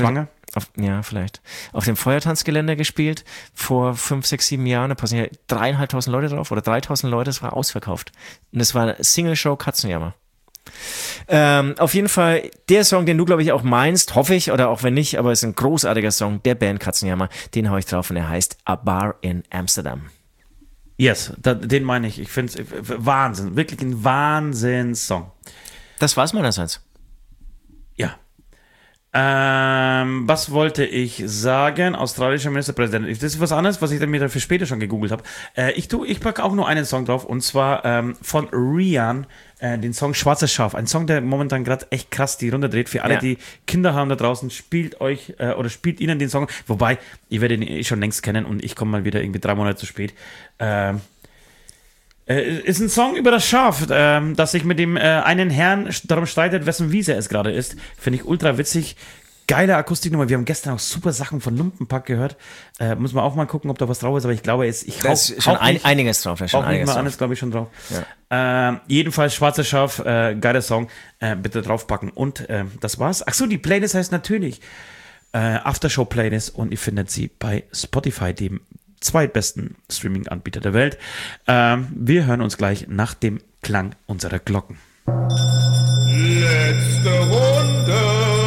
Auf, ja, vielleicht. Auf dem Feuertanzgelände gespielt vor fünf, sechs, sieben Jahren. Da passen ja dreieinhalbtausend Leute drauf oder dreitausend Leute. Das war ausverkauft. Und das war eine Single-Show Katzenjammer. Ähm, auf jeden Fall der Song, den du, glaube ich, auch meinst, hoffe ich, oder auch wenn nicht, aber es ist ein großartiger Song der Band Katzenjammer. Den hau ich drauf und er heißt A Bar in Amsterdam. Yes, da, den meine ich. Ich finde es Wahnsinn. Wirklich ein Wahnsinns-Song. Das war's meinerseits. Ja. Ähm, was wollte ich sagen? Australischer Ministerpräsident. Das ist was anderes, was ich dann mir dafür später schon gegoogelt habe. Äh, ich tu, ich packe auch nur einen Song drauf und zwar ähm, von Rian, äh, den Song Schwarzes Schaf. Ein Song, der momentan gerade echt krass die Runde dreht. Für alle, Ja. die Kinder haben da draußen, spielt euch äh, oder spielt ihnen den Song. Wobei, ihr werdet ihn eh schon längst kennen und ich komme mal wieder irgendwie drei Monate zu spät. Ähm, Äh, ist ein Song über das Schaf, ähm, das sich mit dem äh, einen Herrn darum streitet, wessen Wiese es gerade ist. Finde ich ultra witzig. Geile Akustiknummer. Wir haben gestern auch super Sachen von Lumpenpack gehört. Äh, muss man auch mal gucken, ob da was drauf ist. Aber ich glaube, jetzt, ich Da ist schon ein, einiges drauf. Da ist schon auch nicht einiges mal drauf. alles, glaube ich, schon drauf. Ja. Äh, jedenfalls Schwarzes Schaf, äh, geiler Song. Äh, bitte draufpacken. Und äh, das war's. Achso, die Playlist heißt natürlich äh, Aftershow Playlist und ihr findet sie bei Spotify, dem zweitbesten Streaming-Anbieter der Welt. Ähm, wir hören uns gleich nach dem Klang unserer Glocken. Letzte Runde.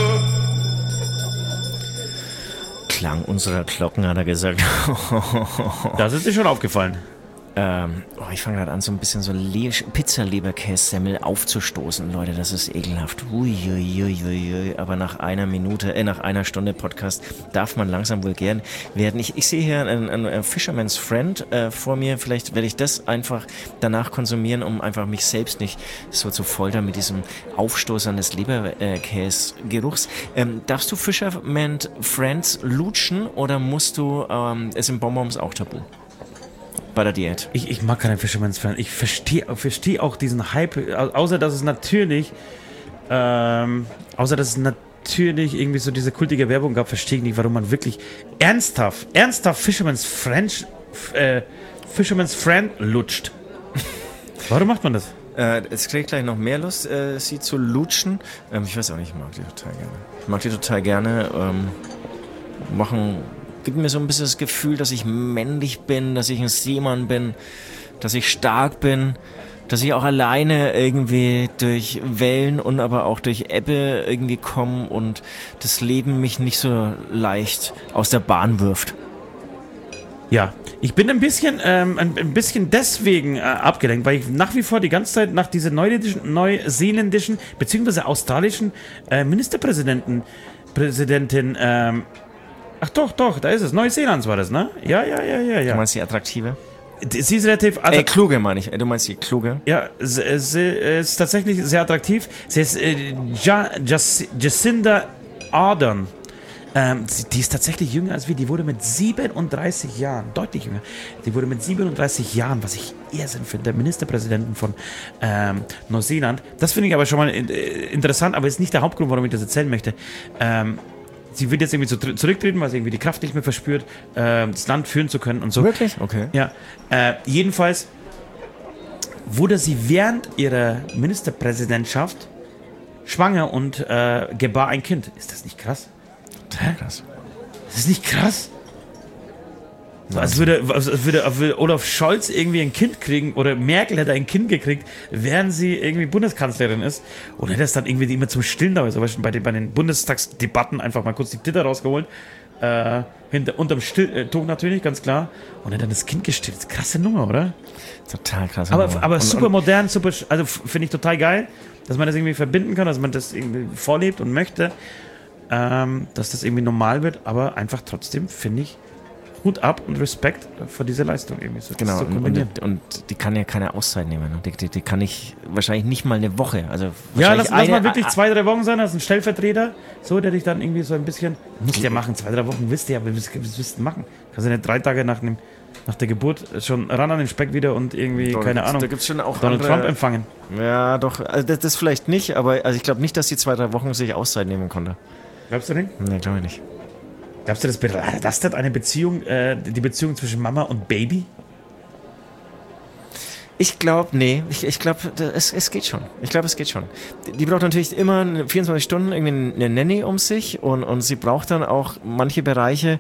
Klang unserer Glocken, hat er gesagt. Das ist dir schon aufgefallen. Ähm, oh, ich fange gerade an, so ein bisschen so Le- Pizza-Leberkässemmel aufzustoßen, Leute, das ist ekelhaft. Uiuiuiui. Aber nach einer Minute, äh, nach einer Stunde Podcast darf man langsam wohl gern werden. Ich, ich sehe hier einen, einen, einen Fisherman's Friend äh, vor mir. Vielleicht werde ich das einfach danach konsumieren, um einfach mich selbst nicht so zu foltern mit diesem Aufstoßern des Leberkäse-Geruchs. Ähm, darfst du Fisherman's Friends lutschen oder musst du ähm, es in Bonbons auch tabu? Bei der Diät. Ich, ich mag keinen Fisherman's Friend. Ich verstehe versteh auch diesen Hype, au- außer dass es natürlich, ähm, außer dass es natürlich irgendwie so diese kultige Werbung gab, verstehe ich nicht, warum man wirklich ernsthaft, ernsthaft Fisherman's Friend, äh, Fisherman's Friend lutscht. Warum macht man das? Äh, jetzt kriege ich gleich noch mehr Lust, äh, sie zu lutschen. Ähm, ich weiß auch nicht, ich mag die total gerne. Ich mag die total gerne. Ähm, machen, gibt mir so ein bisschen das Gefühl, dass ich männlich bin, dass ich ein Seemann bin, dass ich stark bin, dass ich auch alleine irgendwie durch Wellen und aber auch durch Ebbe irgendwie komme und das Leben mich nicht so leicht aus der Bahn wirft. Ja, ich bin ein bisschen, ähm, ein, ein bisschen deswegen äh, abgelenkt, weil ich nach wie vor die ganze Zeit nach dieser neuländischen, neuseeländischen beziehungsweise australischen äh, Ministerpräsidenten, Präsidentin, ähm, ach doch, doch, da ist es, Neuseelands war das, ne? Ja, ja, ja, ja, Du ja. meinst die attraktive? Sie ist relativ Äh, attraktiv. kluge meine ich. Du meinst die kluge? Ja, sie, sie ist tatsächlich sehr attraktiv. Sie ist äh, ja, Jac- Jacinda Ardern. Ähm, sie, die ist tatsächlich jünger als wir. Die wurde mit siebenunddreißig Jahren, deutlich jünger, die wurde mit siebenunddreißig Jahren, was ich Irrsinn finde, Ministerpräsidentin von ähm, Neuseeland. Das finde ich aber schon mal in, äh, interessant, aber ist nicht der Hauptgrund, warum ich das erzählen möchte. Ähm, sie wird jetzt irgendwie so tr- zurücktreten, weil sie irgendwie die Kraft nicht mehr verspürt, äh, das Land führen zu können und so. Wirklich? Okay. Ja, äh, jedenfalls wurde sie während ihrer Ministerpräsidentschaft schwanger und äh, gebar ein Kind. Ist das nicht krass? Hä? Krass. Das ist nicht krass? Als würde, als würde, als würde Olaf Scholz irgendwie ein Kind kriegen oder Merkel hätte ein Kind gekriegt, während sie irgendwie Bundeskanzlerin ist und hätte es dann irgendwie immer zum Stillen da, also bei den, bei den Bundestagsdebatten einfach mal kurz die Titter rausgeholt, äh, hinter, unterm Still, äh, Tuch natürlich, ganz klar, und hätte dann das Kind gestillt. Krasse Nummer, oder? Total krass. Aber, aber und, super und, modern, super, also f- finde ich total geil, dass man das irgendwie verbinden kann, dass man das irgendwie vorlebt und möchte, ähm, dass das irgendwie normal wird, aber einfach trotzdem finde ich Hut ab und Respekt vor dieser Leistung irgendwie so. das Genau, zu und, kombinieren. und, und die kann ja keine Auszeit nehmen. ne? Die, die, die kann ich wahrscheinlich nicht mal eine Woche. Also Ja, wahrscheinlich lass, lass mal eine- wirklich a- zwei, drei Wochen sein, als ein Stellvertreter, so, der dich dann irgendwie so ein bisschen, muss der machen, zwei, drei Wochen, wisst ihr, aber was, was willst du machen? Kannst du nicht drei Tage nach, dem, nach der Geburt schon ran an den Speck wieder und irgendwie, Doch, keine gibt's- Ahnung, Da gibt's schon auch Donald andere, Trump empfangen. Ja, doch. Also das, das vielleicht nicht, aber also ich glaube nicht, dass die zwei, drei Wochen sich Auszeit nehmen konnte. Glaubst du nicht? Nee, glaube ich nicht. Glaubst du, das belastet eine Beziehung, äh, die Beziehung zwischen Mama und Baby? Ich glaube, nee, ich, ich glaube, es, es geht schon. Ich glaube, es geht schon. Die, die braucht natürlich immer vierundzwanzig Stunden irgendwie eine Nanny um sich und, und sie braucht dann auch manche Bereiche,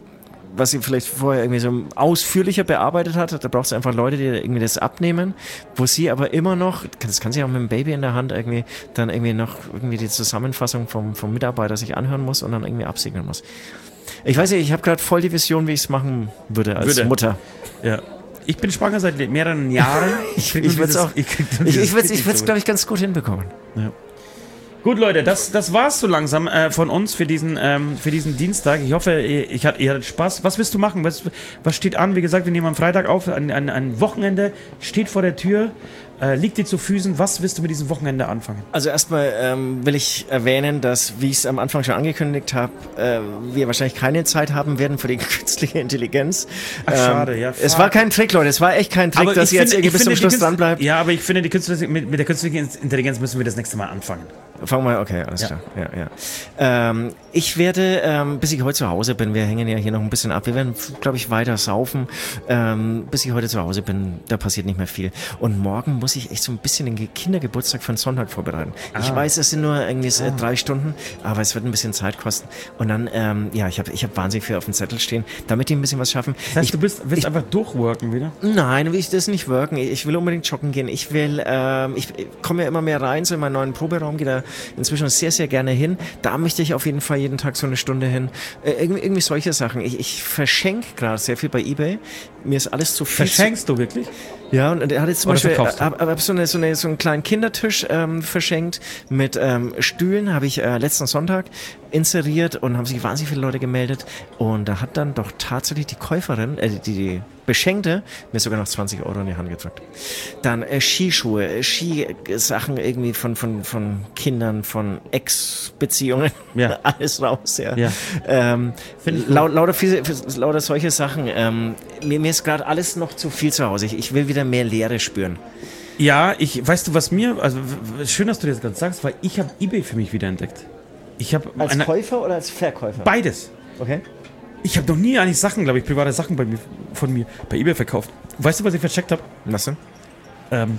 was sie vielleicht vorher irgendwie so ausführlicher bearbeitet hat, da braucht sie einfach Leute, die irgendwie das abnehmen, wo sie aber immer noch, das kann sie auch mit dem Baby in der Hand irgendwie, dann irgendwie noch irgendwie die Zusammenfassung vom, vom Mitarbeiter sich anhören muss und dann irgendwie absegnen muss. Ich weiß nicht, ich habe gerade voll die Vision, wie ich es machen würde als würde. Mutter. Ja. Ich bin schwanger seit mehreren Jahren. ich ich würde es auch, ich, ich, ich würde es, glaube ich, ganz gut hinbekommen. Ja. Gut, Leute, das, das war's so langsam äh, von uns für diesen, ähm, für diesen Dienstag. Ich hoffe, ihr, ich hat, ihr hattet Spaß. Was willst du machen? Was, was steht an? Wie gesagt, wir nehmen am Freitag auf. Ein, ein, ein Wochenende steht vor der Tür. Äh, liegt dir zu Füßen. Was willst du mit diesem Wochenende anfangen? Also erstmal ähm, will ich erwähnen, dass, wie ich es am Anfang schon angekündigt habe, äh, wir wahrscheinlich keine Zeit haben werden für die künstliche Intelligenz. Ach, ähm, schade, ja. Es war kein Trick, Leute. Es war echt kein Trick, aber dass ihr jetzt irgendwie bis zum Schluss dran bleibt. Ja, aber ich finde, die künstliche, mit, mit der künstlichen Intelligenz müssen wir das nächste Mal anfangen. Fangen wir, okay, alles ja. klar. Ja, ja. Ähm, ich werde, ähm, bis ich heute zu Hause bin, wir hängen ja hier noch ein bisschen ab, wir werden, glaube ich, weiter saufen. Ähm, bis ich heute zu Hause bin, da passiert nicht mehr viel. Und morgen muss ich echt so ein bisschen den Kindergeburtstag für den Sonntag vorbereiten. Ah. Ich weiß, es sind nur irgendwie ah. drei Stunden, aber es wird ein bisschen Zeit kosten. Und dann, ähm, ja, ich habe ich hab wahnsinnig viel auf dem Zettel stehen, damit die ein bisschen was schaffen. Das heißt, ich, du bist, willst ich, einfach durchworken wieder? Nein, will ich das nicht worken. Ich will unbedingt joggen gehen. Ich will, ähm, ich, ich komme ja immer mehr rein, so in meinen neuen Proberaum, gehe da inzwischen sehr, sehr gerne hin. Da möchte ich auf jeden Fall jeden Tag so eine Stunde hin. Äh, irgendwie, irgendwie solche Sachen. Ich, ich verschenke gerade sehr viel bei eBay. Mir ist alles zu viel. Verschenkst zu... du wirklich? Ja, und er hat jetzt zum Oder Beispiel äh, hab, hab so, eine, so, eine, so einen kleinen Kindertisch ähm, verschenkt mit ähm, Stühlen, habe ich äh, letzten Sonntag inseriert und haben sich wahnsinnig viele Leute gemeldet und da hat dann doch tatsächlich die Käuferin, äh, die, die Beschenkte, mir sogar noch zwanzig Euro in die Hand gedrückt. Dann äh, Skischuhe, äh, Skisachen irgendwie von, von, von Kindern, von Ex-Beziehungen, ja. alles raus, ja. ja. Ähm, lau, lauter, viele, lauter solche Sachen. Ähm, mir, mir ist gerade alles noch zu viel zu Hause. Ich, ich will wieder mehr Leere spüren. Ja, ich, weißt du, was mir, also schön, dass du das gerade sagst, weil ich habe eBay für mich wieder entdeckt. Ich habe als eine, Käufer oder als Verkäufer? Beides. Okay. Ich habe noch nie eigentlich Sachen, glaube ich, private Sachen bei mir, von mir bei eBay verkauft. Weißt du, was ich vercheckt habe? Was denn? Ähm,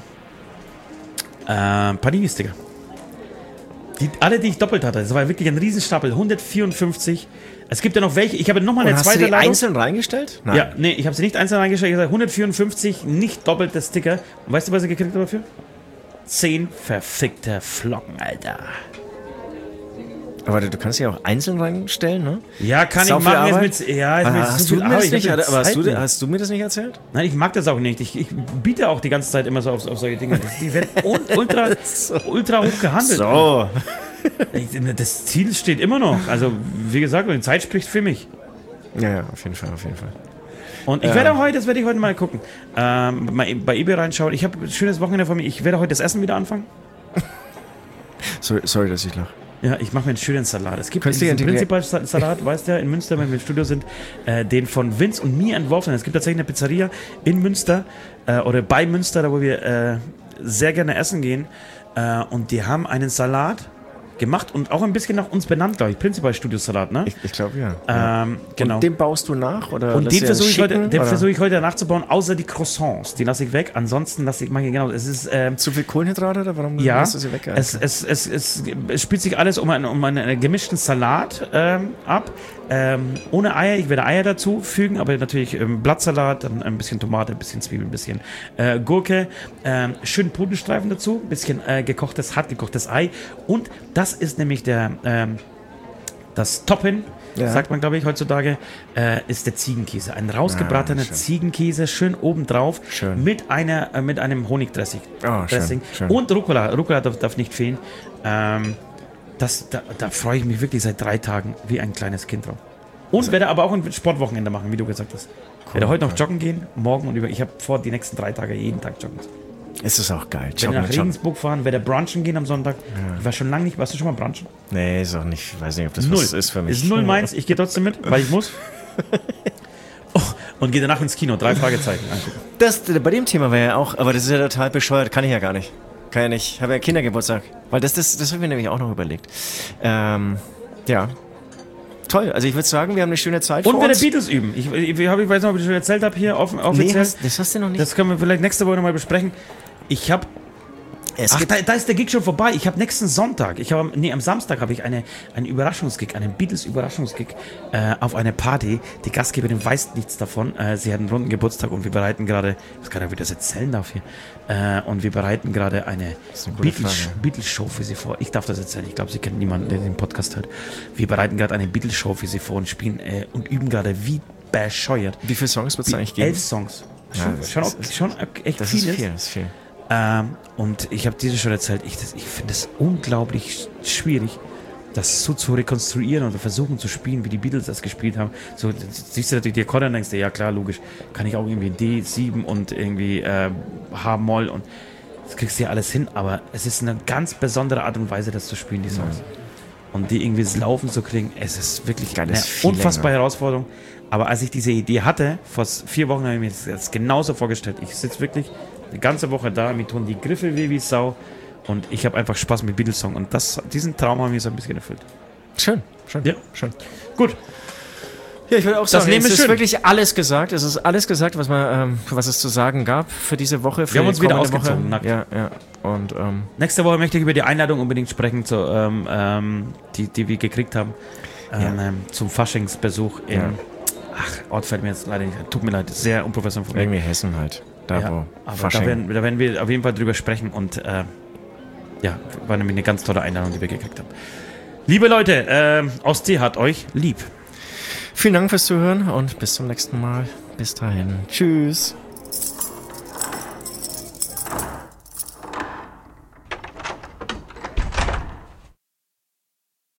äh, Panini-Sticker. Die, alle, die ich doppelt hatte, das war wirklich ein Riesenstapel, hundertvierundfünfzig. Es gibt ja noch welche, ich habe nochmal eine Und zweite Ladung. Hast du die Ladung. einzeln reingestellt? Nein. Ja, nee, ich habe sie nicht einzeln reingestellt, ich habe hundertvierundfünfzig nicht doppelte Sticker. Und weißt du, was ich gekriegt habe dafür? Zehn verfickte Flocken, Alter. Aber du kannst sie auch einzeln reinstellen, ne? Ja, kann ich machen. Jetzt mit, ja, ist aber mit hast, so du mir das nicht, aber hast, du, nicht. hast du mir das nicht erzählt? Nein, ich mag das auch nicht. Ich, ich biete auch die ganze Zeit immer so auf, auf solche Dinge. Die werden ultra, so. ultra hoch gehandelt. So. Das Ziel steht immer noch. Also, wie gesagt, die Zeit spricht für mich. Ja, ja, auf jeden Fall, auf jeden Fall. Und ich ähm. werde heute, das werde ich heute mal gucken, ähm, mal bei eBay reinschauen. Ich habe ein schönes Wochenende vor mir. Ich werde heute das Essen wieder anfangen. sorry, sorry, dass ich lache. Ja, ich mache mir einen schönen Salat. Es gibt diesen Prinzipal-Salat, weißt du ja, in Münster, wenn wir im Studio sind, äh, den von Vince und mir entworfen. Es gibt tatsächlich eine Pizzeria in Münster äh, oder bei Münster, da wo wir äh, sehr gerne essen gehen. Äh, und die haben einen Salat gemacht und auch ein bisschen nach uns benannt, glaube ich. Prinzipal-Studio-Salat, ne? Ich, ich glaube, ja. Ähm, genau. Und den baust du nach? Oder und den versuche ich, heute, versuch ich heute nachzubauen, außer die Croissants. Die lasse ich weg. Ansonsten lasse ich, mache ich genau. Es ist, ähm, zu viel Kohlenhydrate oder warum ja, lässt du sie weg? Es, es, es, es, es spielt sich alles um einen, um einen gemischten Salat ähm, ab. Ähm, ohne Eier, ich werde Eier dazu fügen, aber natürlich ähm, Blattsalat, dann ein bisschen Tomate, ein bisschen Zwiebeln, ein bisschen äh, Gurke, ähm, schön Putenstreifen dazu, ein bisschen äh, gekochtes, hart gekochtes Ei und das ist nämlich der ähm, das Topping, ja. sagt man glaube ich heutzutage, äh, ist der Ziegenkäse. Ein rausgebratener ah, Ziegenkäse, schön obendrauf schön. mit einer äh, mit einem Honigdressing. Oh, Dressing. Schön, schön. Und Rucola, Rucola darf, darf nicht fehlen. Ähm, Das, da, da freue ich mich wirklich seit drei Tagen wie ein kleines Kind drauf. Und also, werde aber auch ein Sportwochenende machen, wie du gesagt hast. Cool, werde heute noch joggen gehen, morgen und über. Ich habe vor, die nächsten drei Tage jeden Tag joggen. Es ist auch geil. Werde nach Regensburg fahren, werde brunchen gehen am Sonntag. Ja. Ich war schon lange nicht. Warst du schon mal brunchen? Nee, ist auch nicht. Ich weiß nicht, ob das null. was ist für mich. Ist null meins. Ich gehe trotzdem mit, weil ich muss. Oh, und gehe danach ins Kino. Drei Fragezeichen angucken. Das, bei dem Thema wäre ja auch, aber das ist ja total bescheuert. Kann ich ja gar nicht. Kann ja nicht. Ich habe ja Kindergeburtstag. Weil das, das, das habe ich mir nämlich auch noch überlegt. Ähm, ja. toll. Also ich würde sagen, wir haben eine schöne Zeit Und vor wir uns. den Beatles üben. Ich, ich, ich, hab, ich weiß nicht, ob ich das schon erzählt habe hier offen, offiziell. Nee, hast, das hast du noch nicht. Das können wir vielleicht nächste Woche nochmal besprechen. Ich habe Es Ach, gibt- da, da ist der Gig schon vorbei. Ich habe nächsten Sonntag, ich habe, nee, am Samstag habe ich eine, einen Überraschungsgig, einen Beatles-Überraschungsgig äh, auf eine Party. Die Gastgeberin weiß nichts davon. Äh, sie hat einen runden Geburtstag und wir bereiten gerade, ich weiß gar nicht, wie das erzählen darf hier, äh, und wir bereiten gerade eine, eine gute Beatles, Frage. Beatles-Show für sie vor. Ich darf das erzählen. Ich glaube, sie kennt niemanden, der den Podcast hört. Wir bereiten gerade eine Beatles-Show für sie vor und spielen äh, und üben gerade wie bescheuert. Wie viele Songs wird es eigentlich geben? Elf Songs. Ja, Schon, das schon, ist- auch, schon echt Das ist vieles. viel, das ist viel. Ähm, und ich habe dir schon erzählt, ich, das- ich finde es unglaublich schwierig, das so zu rekonstruieren oder versuchen zu spielen, wie die Beatles das gespielt haben. So siehst du natürlich die Akkorde und denkst dir, ja klar, logisch, kann ich auch irgendwie D sieben und irgendwie äh, H-Moll und das kriegst du ja alles hin, aber es ist eine ganz besondere Art und Weise, das zu spielen, die Songs. Und die irgendwie ins Laufen zu kriegen, es ist wirklich Geiles eine Feeling, unfassbare ja. Herausforderung. Aber als ich diese Idee hatte, vor vier Wochen habe ich mir das genauso vorgestellt. Ich sitze wirklich eine ganze Woche da, mir tun die Griffe weh wie Sau und ich habe einfach Spaß mit Beatles-Song. Und das, diesen Traum haben wir so ein bisschen erfüllt. Schön, schön. Ja. schön. Gut, Ja, ich würde auch sagen, Leben es ist ist schön. wirklich alles gesagt. Es ist alles gesagt, was, man, ähm, was es zu sagen gab für diese Woche. Für Wir haben die uns wieder kommende ausgezogen, Woche. nackt. Ja, ja. Und ähm, nächste Woche möchte ich über die Einladung unbedingt sprechen, zu, ähm, ähm, die, die wir gekriegt haben, ähm, Ja. ähm, zum Faschingsbesuch in, Ja. ach, Ort fällt mir jetzt leider nicht ein. Tut mir leid, sehr unprofessionell von mir. irgendwie Hessen halt. Da Ja, wo aber da Fasching. werden, da werden wir auf jeden Fall drüber sprechen und äh, ja, war nämlich eine ganz tolle Einladung, die wir gekriegt haben. Liebe Leute, äh, Ostsee hat euch lieb. Vielen Dank fürs Zuhören und bis zum nächsten Mal. Bis dahin. Tschüss.